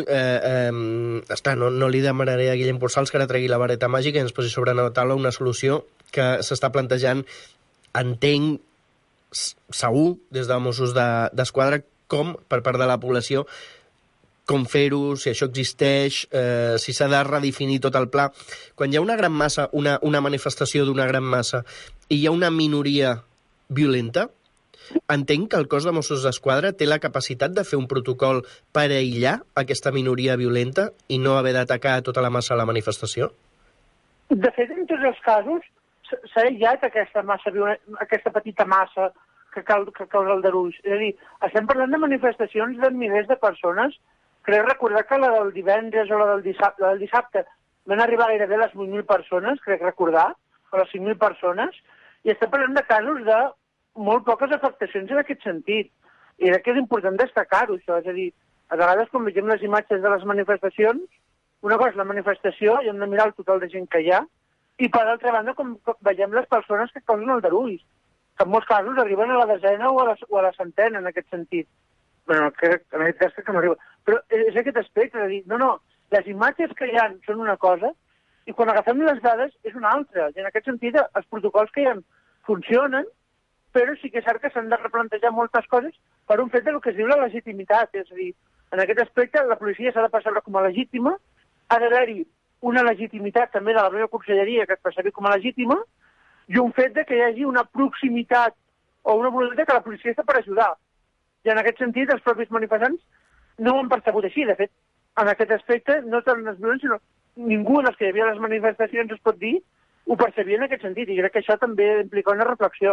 No li demanaré a Guillem Púrsals que ara tregui la vareta màgica i ens posi sobre la taula una solució que s'està plantejant, entenc, segur, des de Mossos d'Esquadra, com per part de la població, com fer-ho, si això existeix, si s'ha de redefinir tot el pla. Quan hi ha una gran massa, una manifestació d'una gran massa, i hi ha una minoria violenta, entenc que el cos de Mossos d'Esquadra té la capacitat de fer un protocol per aïllar aquesta minoria violenta i no haver d'atacar tota la massa a la manifestació? De fet, en tots els casos, s'ha aïllat aquesta petita massa que causa aldarulls. És a dir, estem parlant de manifestacions de milers de persones. Crec recordar que la del divendres o la del dissabte van arribar gairebé a les 8.000 persones, crec recordar, o les 5.000 persones, i estem parlant de casos de molt poques afectacions en aquest sentit. I crec que és important destacar-ho, això. És a dir, a vegades quan vegem les imatges de les manifestacions, una cosa és la manifestació i hem de mirar el total de gent que hi ha, i per altra banda com veiem les persones que causen aldarulls, que en molts casos arriben a la desena o a la centena en aquest sentit. Bé, en aquest cas que no arriba. Però és aquest aspecte de dir, no, les imatges que hi ha són una cosa i quan agafem les dades és una altra. I en aquest sentit els protocols que hi ha funcionen, però sí que és cert que s'han de replantejar moltes coses per un fet del que es diu la legitimitat. És a dir, en aquest aspecte la policia s'ha de percebre com a legítima, ha d'haver-hi una legitimitat també de la meva conselleria que es percebi com a legítima, i un fet de que hi hagi una proximitat o una voluntat que la policia està per ajudar. I en aquest sentit els propis manifestants no ho han percebut així. De fet, en aquest aspecte no tant els violents, sinó ningú dels que hi havia a les manifestacions, es pot dir, ho percebia en aquest sentit, i crec que això també implica una reflexió.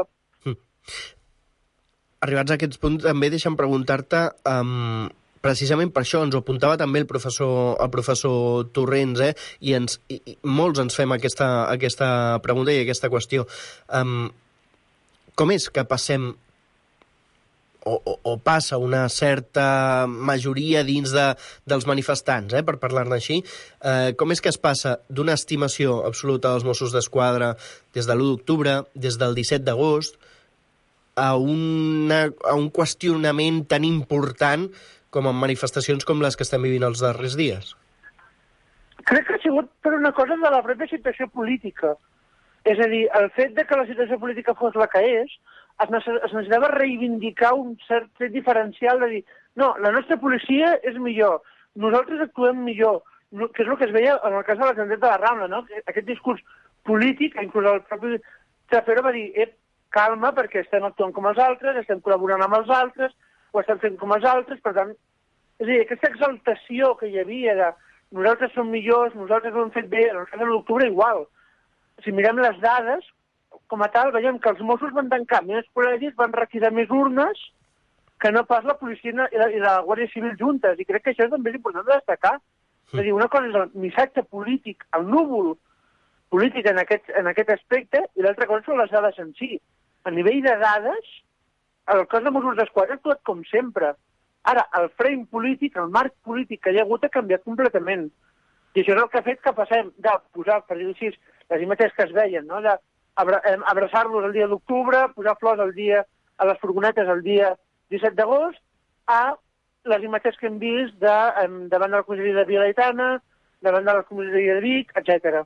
Arribats a aquests punts, també deixa'm preguntar-te, precisament per això ens ho apuntava també el professor Torrents, i molts ens fem aquesta pregunta i aquesta qüestió. Com és que passem, o passa una certa majoria dins dels manifestants, per parlar-ne així. Com és que es passa d'una estimació absoluta dels Mossos d'Esquadra des de l'1 d'octubre, des del 17 d'agost, a un qüestionament tan important com en manifestacions com les que estem vivint els darrers dies? Crec que ha sigut per una cosa de la pròpia situació política. És a dir, el fet de que la situació política fos la que és, es necessitava reivindicar un cert tret diferencial de dir no, la nostra policia és millor, nosaltres actuem millor, que és el que es veia en el cas de la Generalitat de la Rambla, no? Aquest discurs polític, inclús el propi Trapero va dir calma, perquè estem actuant com els altres, estem col·laborant amb els altres, ho estem fent com els altres, per tant, és a dir, aquesta exaltació que hi havia de nosaltres som millors, nosaltres ho hem fet bé, en el cas de l'octubre igual. Si mirem les dades, com a tal, veiem que els Mossos van tancar més col·legis, van retirar més urnes que no pas la policia i la Guàrdia Civil juntes, i crec que això també és important de destacar. És a dir, una cosa és el missatge polític, el núvol polític en aquest aspecte, i l'altra cosa són les dades en si. A nivell de dades, el cos de Mossos d'Esquadra ha actuat com sempre. Ara, el frame polític, el marc polític que hi ha hagut ha canviat completament. I això és el que ha fet que passem de posar, per dir-ho així, les imatges que es veien, no? Abraçar-los el dia d'octubre, posar flors a les furgonetes el dia 17 d'agost, a les imatges que hem vist davant de la comissaria de Via Laietana, davant de la comissaria de Vic, etc.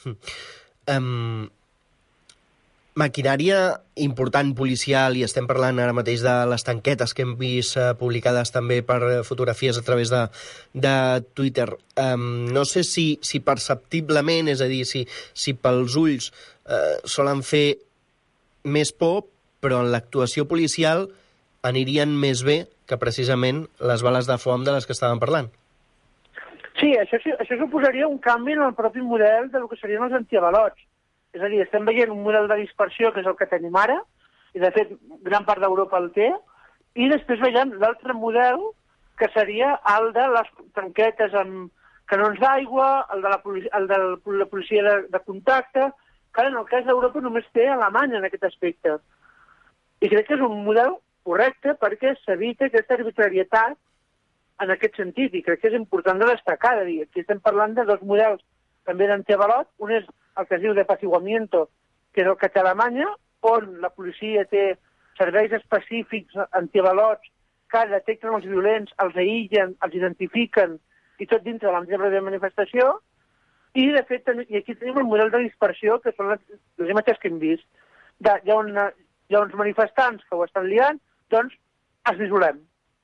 Maquinària important policial, i estem parlant ara mateix de les tanquetes que hem vist publicades també per fotografies a través de Twitter. No sé si perceptiblement, és a dir, si pels ulls solen fer més por, però en l'actuació policial anirien més bé que precisament les bales de foam de les que estàvem parlant. Sí, això suposaria un canvi en el propi model del que serien els antiavalots. És a dir, estem veient un model de dispersió que és el que tenim ara, i de fet gran part d'Europa el té, i després veiem l'altre model que seria el de les tanquetes amb canons d'aigua, el de la policia de contacte, que en el cas d'Europa només té Alemanya en aquest aspecte. I crec que és un model correcte perquè s'evita aquesta arbitrarietat en aquest sentit, i crec que és important de destacar. Aquí estem parlant de dos models també d'antiavalot. Un és el que es diu de apaciguamiento, que és el que té Alemanya, on la policia té serveis específics antiavalots que detecten els violents, els aïllen, els identifiquen, i tot dintre de l'àmbit de manifestació. I, de fet, aquí tenim el model de dispersió, que són les imatges que hem vist. Hi ha uns manifestants que ho estan liant, doncs els isolem.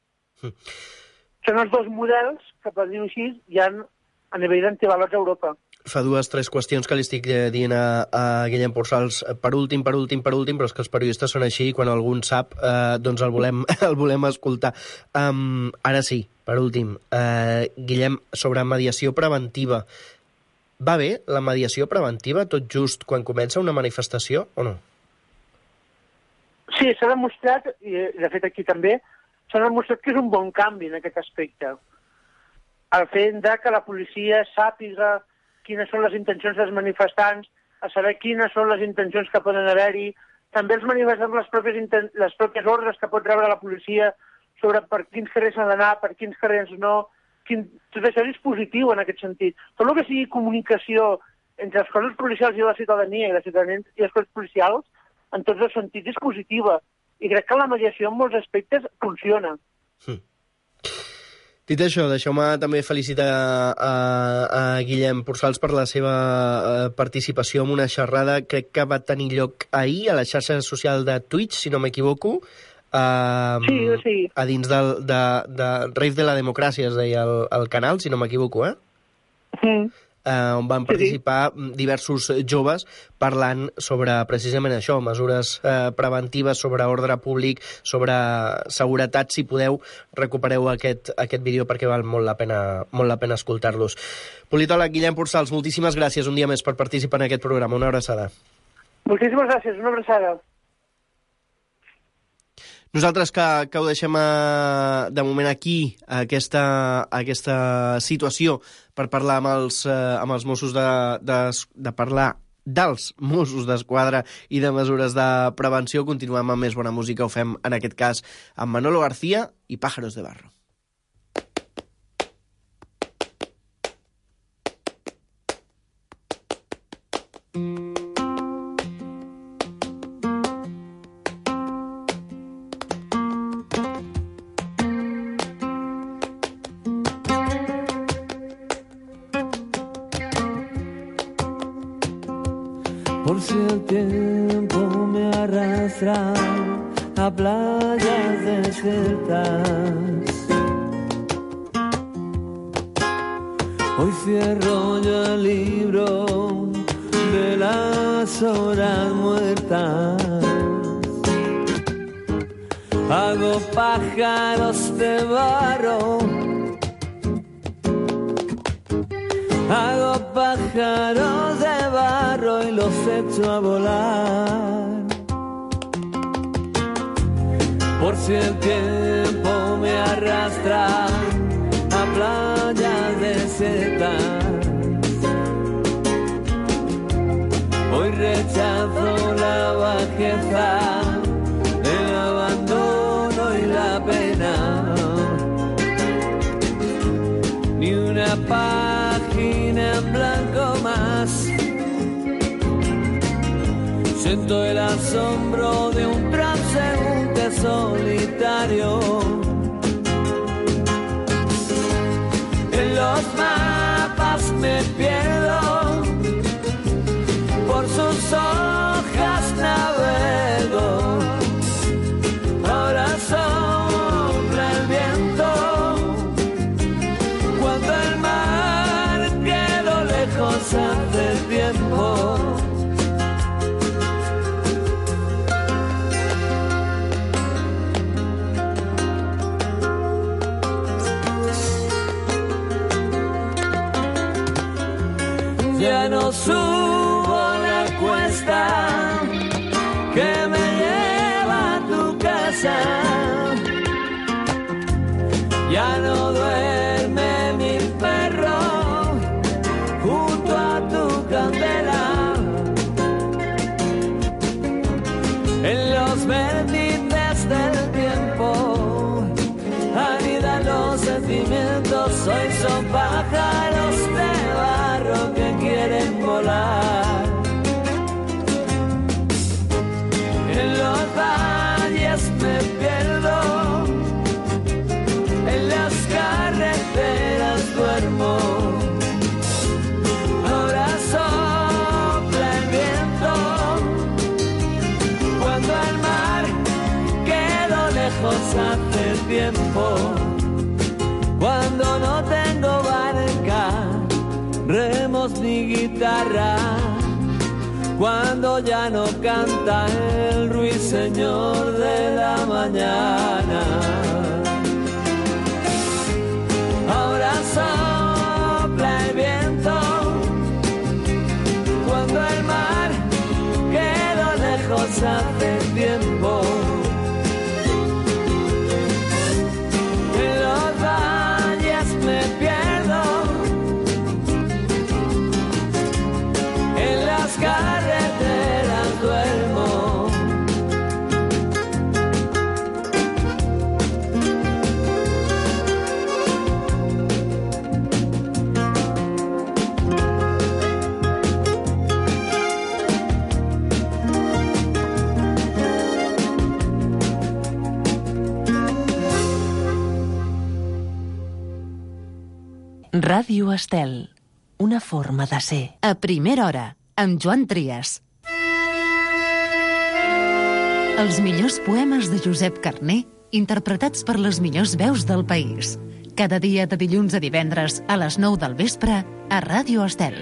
Són els dos models que, per dir-ho així, hi ha a nivell d'antiavalots a Europa. Fa 2-3 qüestions que li estic dient a Guillem Pursalz per últim, però és que els periodistes són així i quan algú en sap, doncs el volem escoltar. Ara sí, per últim, Guillem, sobre mediació preventiva. Va bé la mediació preventiva tot just quan comença una manifestació o no? Sí, s'ha demostrat, i de fet aquí també, s'ha demostrat que és un bon canvi en aquest aspecte. El fet que la policia sàpiga quines són les intencions dels manifestants, a saber quines són les intencions que poden haver-hi, també els manifestants les pròpies ordres que pot rebre la policia sobre per quins carrers s'ha d'anar, per quins carrers no, tot això és positiu en aquest sentit. Tot el que sigui comunicació entre els cossos policials i la ciutadania i els cossos policials, en tots els sentits, és positiva. I crec que la mediació en molts aspectes funciona. Dit això, deixeu-me també felicitar a Guillem Pursalz per la seva participació en una xerrada, crec que va tenir lloc ahir a la xarxa social de Twitch, si no m'equivoco, sí. A dins de Rave de la Democràcia, es deia el canal, si no m'equivoco, on van participar diversos joves parlant sobre precisament això, mesures preventives, sobre ordre públic, sobre seguretat. Si podeu, recupereu aquest vídeo perquè val molt la pena escoltar-los. Politòleg Guillem Pursalz, moltíssimes gràcies un dia més per participar en aquest programa. Una abraçada. Moltíssimes gràcies, una abraçada. Nosaltres que ho deixem de moment aquí, aquesta situació, per parlar amb els Mossos de parlar dels Mossos d'Esquadra i de mesures de prevenció. Continuem amb més bona música, ho fem en aquest cas amb Manolo García i Pájaros de Barro. Por si el tiempo me arrastra a playas desiertas, hoy cierro yo el libro de las horas muertas. Hago pájaros de barro, hago pájaros de barro y los echo a volar. Por si el tiempo me arrastra a playas desiertas, hoy rechazo la bajeza, el abandono y la pena. Ni una página en blanco más. Siento el asombro de un transeúnte solitario. En los mapas me pierdo, por sus hojas navego. Ahora sopla el viento, cuando el mar quedó lejos hace tiempo. Ya no subo la cuesta que me lleva a tu casa, ya no duerme mi perro junto a tu candela. En los vértices del tiempo anidan los sentimientos, hoy son pájaros de barro que quieren volar. En los valles me pierdo, en las carreteras duermo. Ahora sopla el viento, cuando el mar quedó lejos hace tiempo. Cuando no tengo barca, remos ni guitarra, cuando ya no canta el ruiseñor de la mañana. Ahora sopla el viento, cuando el mar quedó lejos hace tiempo. En los valles me pierdo, en las carreteras duermo. Ràdio Estel, una forma de ser. A primera hora, amb Joan Trias. Els millors poemes de Josep Carner, interpretats per les millors veus del país. Cada dia de dilluns a divendres a les 9 del vespre a Ràdio Estel.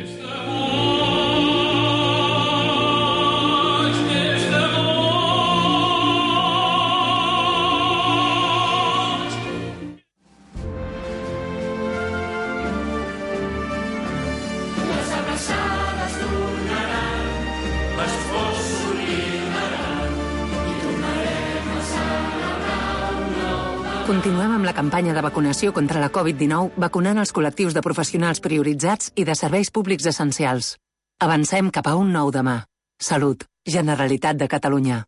Continuem amb la campanya de vacunació contra la Covid-19, vacunant els col·lectius de professionals prioritzats i de serveis públics essencials. Avancem cap a un nou demà. Salut. Generalitat de Catalunya.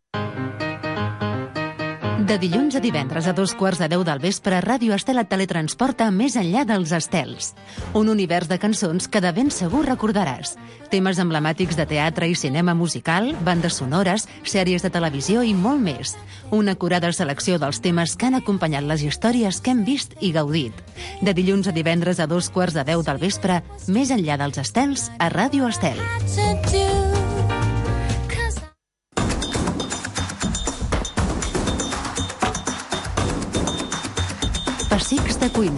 De dilluns a divendres a 2:15 del vespre, Ràdio Estel et teletransporta més enllà dels estels. Un univers de cançons que de ben segur recordaràs. Temes emblemàtics de teatre i cinema musical, bandes sonores, sèries de televisió i molt més. Una acurada selecció dels temes que han acompanyat les històries que hem vist i gaudit. De dilluns a divendres a 2:15 del vespre, més enllà dels estels, a Ràdio Estel. Pessics de cuina.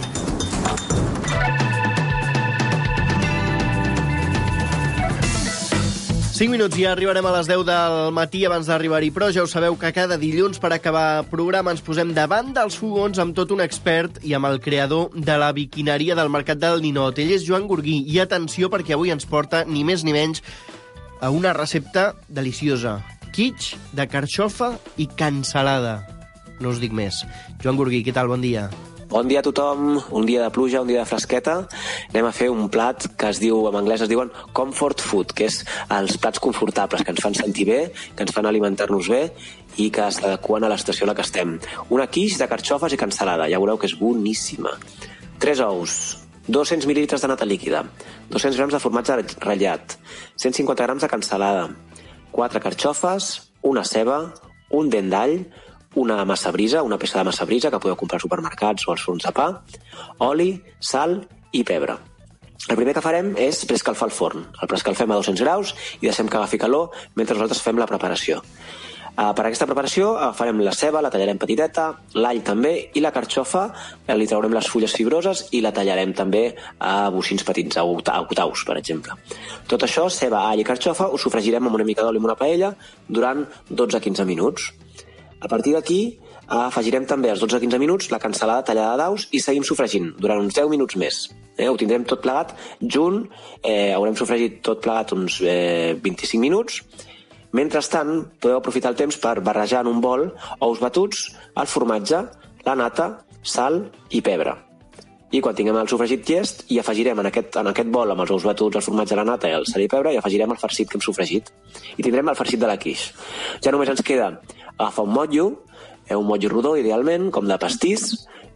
Cinc minuts i ja arribarem a les 10 del matí abans d'arribar-hi, però ja ho sabeu que cada dilluns per acabar programa ens posem davant dels fogons amb tot un expert i amb el creador de la biquineria del Mercat del Ninot. Ell és Joan Gurguí i atenció perquè avui ens porta ni més ni menys a una recepta deliciosa. Quiche de carxofa i cansalada. No us dic més. Joan Gurguí, què tal? Bon dia. Bon dia a tothom, un dia de pluja, un dia de fresqueta. Anem a fer un plat que es diu, en anglès es diuen comfort food, que és els plats confortables, que ens fan sentir bé, que ens fan alimentar-nos bé i que s'adequen a l'estació a la que estem. Una quiche de carxofes i cansalada, ja veureu que és boníssima. 3 ous, 200 mil·lilitres de nata líquida, 200 grams de formatge ratllat, 150 grams de cansalada, 4 carxofes, una ceba, un dent d'all, una massa brisa, una peça de massa brisa que podeu comprar als supermercats o als forns de pa, oli, sal i pebre. El primer que farem és preescalfar el forn. El preescalfem a 200 graus i deixem que agafi calor mentre nosaltres fem la preparació. Per aquesta preparació farem la ceba, la tallarem petiteta, l'all també, i la carxofa li traurem les fulles fibroses i la tallarem també a bocins petits, a octaus, per exemple. Tot això, ceba, all i carxofa, ho sofregirem amb una mica d'oli en una paella durant 12-15 minuts. A partir d'aquí afegirem també als 12-15 minuts la cansalada tallada a daus i seguim sofregint durant uns 10 minuts més. Ho tindrem tot plegat junt, haurem sofregit tot plegat uns 25 minuts. Mentrestant, podeu aprofitar el temps per barrejar en un bol ous batuts, el formatge, la nata, sal i pebre. I quan tinguem el sofregit llest, hi afegirem en aquest bol amb els ous batuts, el formatge, la nata i el sal i pebre, i afegirem el farcit que hem sofregit. I tindrem el farcit de la quiche. Ja només ens queda agafar un motllo rodó, idealment, com de pastís,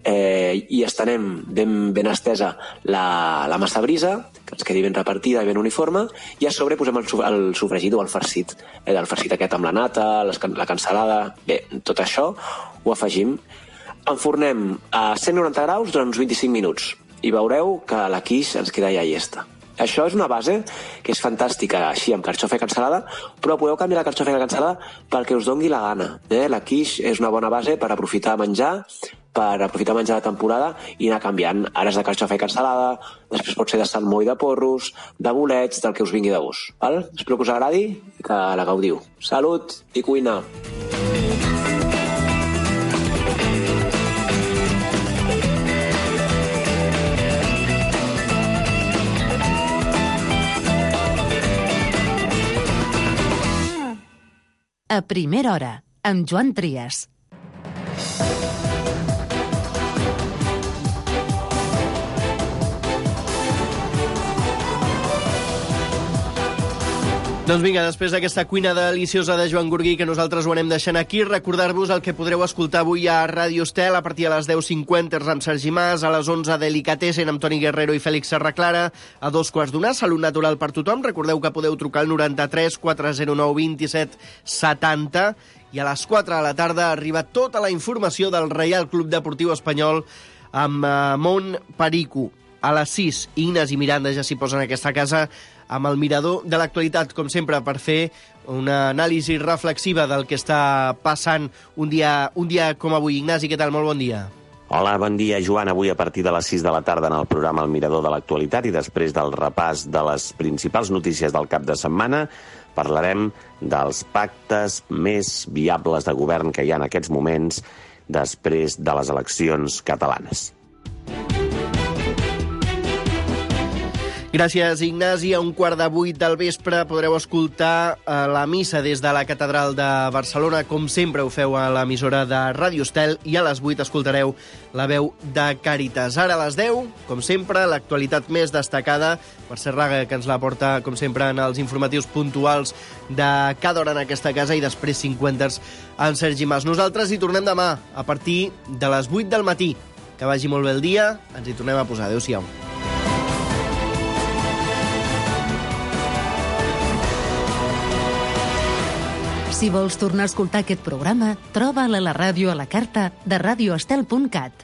i estenem ben estesa la massa brisa, que ens quedi ben repartida i ben uniforme, i a sobre posem el sofregit o el farcit, el farcit aquest amb la nata, la cansalada. Bé, tot això ho afegim. Enfornem a 190 graus durant uns 25 minuts i veureu que la quiche ens queda ja llesta. Això és una base que és fantàstica, així amb carxofa i cansalada, però podeu canviar la carxofa i la cansalada perquè us dongui la gana. La quiche és una bona base per aprofitar menjar, de temporada i anar canviant. Ara és de carxofa i cansalada, després pot ser de salmó i de porros, de bolets, del que us vingui de gust. Espero que us agradi i que la gaudiu. Salut i cuina! A primera hora, amb Joan Trias. Doncs vinga, després d'aquesta cuina deliciosa de Joan Gurguí, que nosaltres ho anem deixant aquí, recordar-vos el que podreu escoltar avui a Ràdio Estel a partir de les 10:50 amb Sergi Mas, a les 11 Delicatessen amb Toni Guerrero i Fèlix Serraclara, a 2:15, Salut Natural per tothom. Recordeu que podeu trucar al 93 409 27 70 i a les 4 de la tarda arriba tota la informació del Reial Club Deportiu Espanyol amb Mont Perico. A les 6, Ignas i Miranda ja s'hi posen a aquesta casa amb el mirador de l'actualitat, com sempre, per fer una anàlisi reflexiva del que està passant un dia com avui. Ignasi, què tal? Molt bon dia. Hola, bon dia, Joan. Avui a partir de les 6 de la tarda en el programa El Mirador de l'Actualitat i després del repàs de les principals notícies del cap de setmana parlarem dels pactes més viables de govern que hi ha en aquests moments després de les eleccions catalanes. Gràcies, Ignasi. A 7:15 del vespre podreu escoltar la missa des de la Catedral de Barcelona, com sempre ho feu a l'emissora de Ràdio Estel, i a les 8 escoltareu la veu de Càritas. Ara a les 10, com sempre, l'actualitat més destacada, per ser Raga, que ens la porta, com sempre, en els informatius puntuals de cada hora en aquesta casa, i després 50 amb Sergi Mas. Nosaltres hi tornem demà, a partir de les 8 del matí. Que vagi molt bé el dia, ens hi tornem a posar. Adéu-siau. Si vols tornar a escoltar aquest programa, troba'l a la ràdio a la carta de radioestel.cat.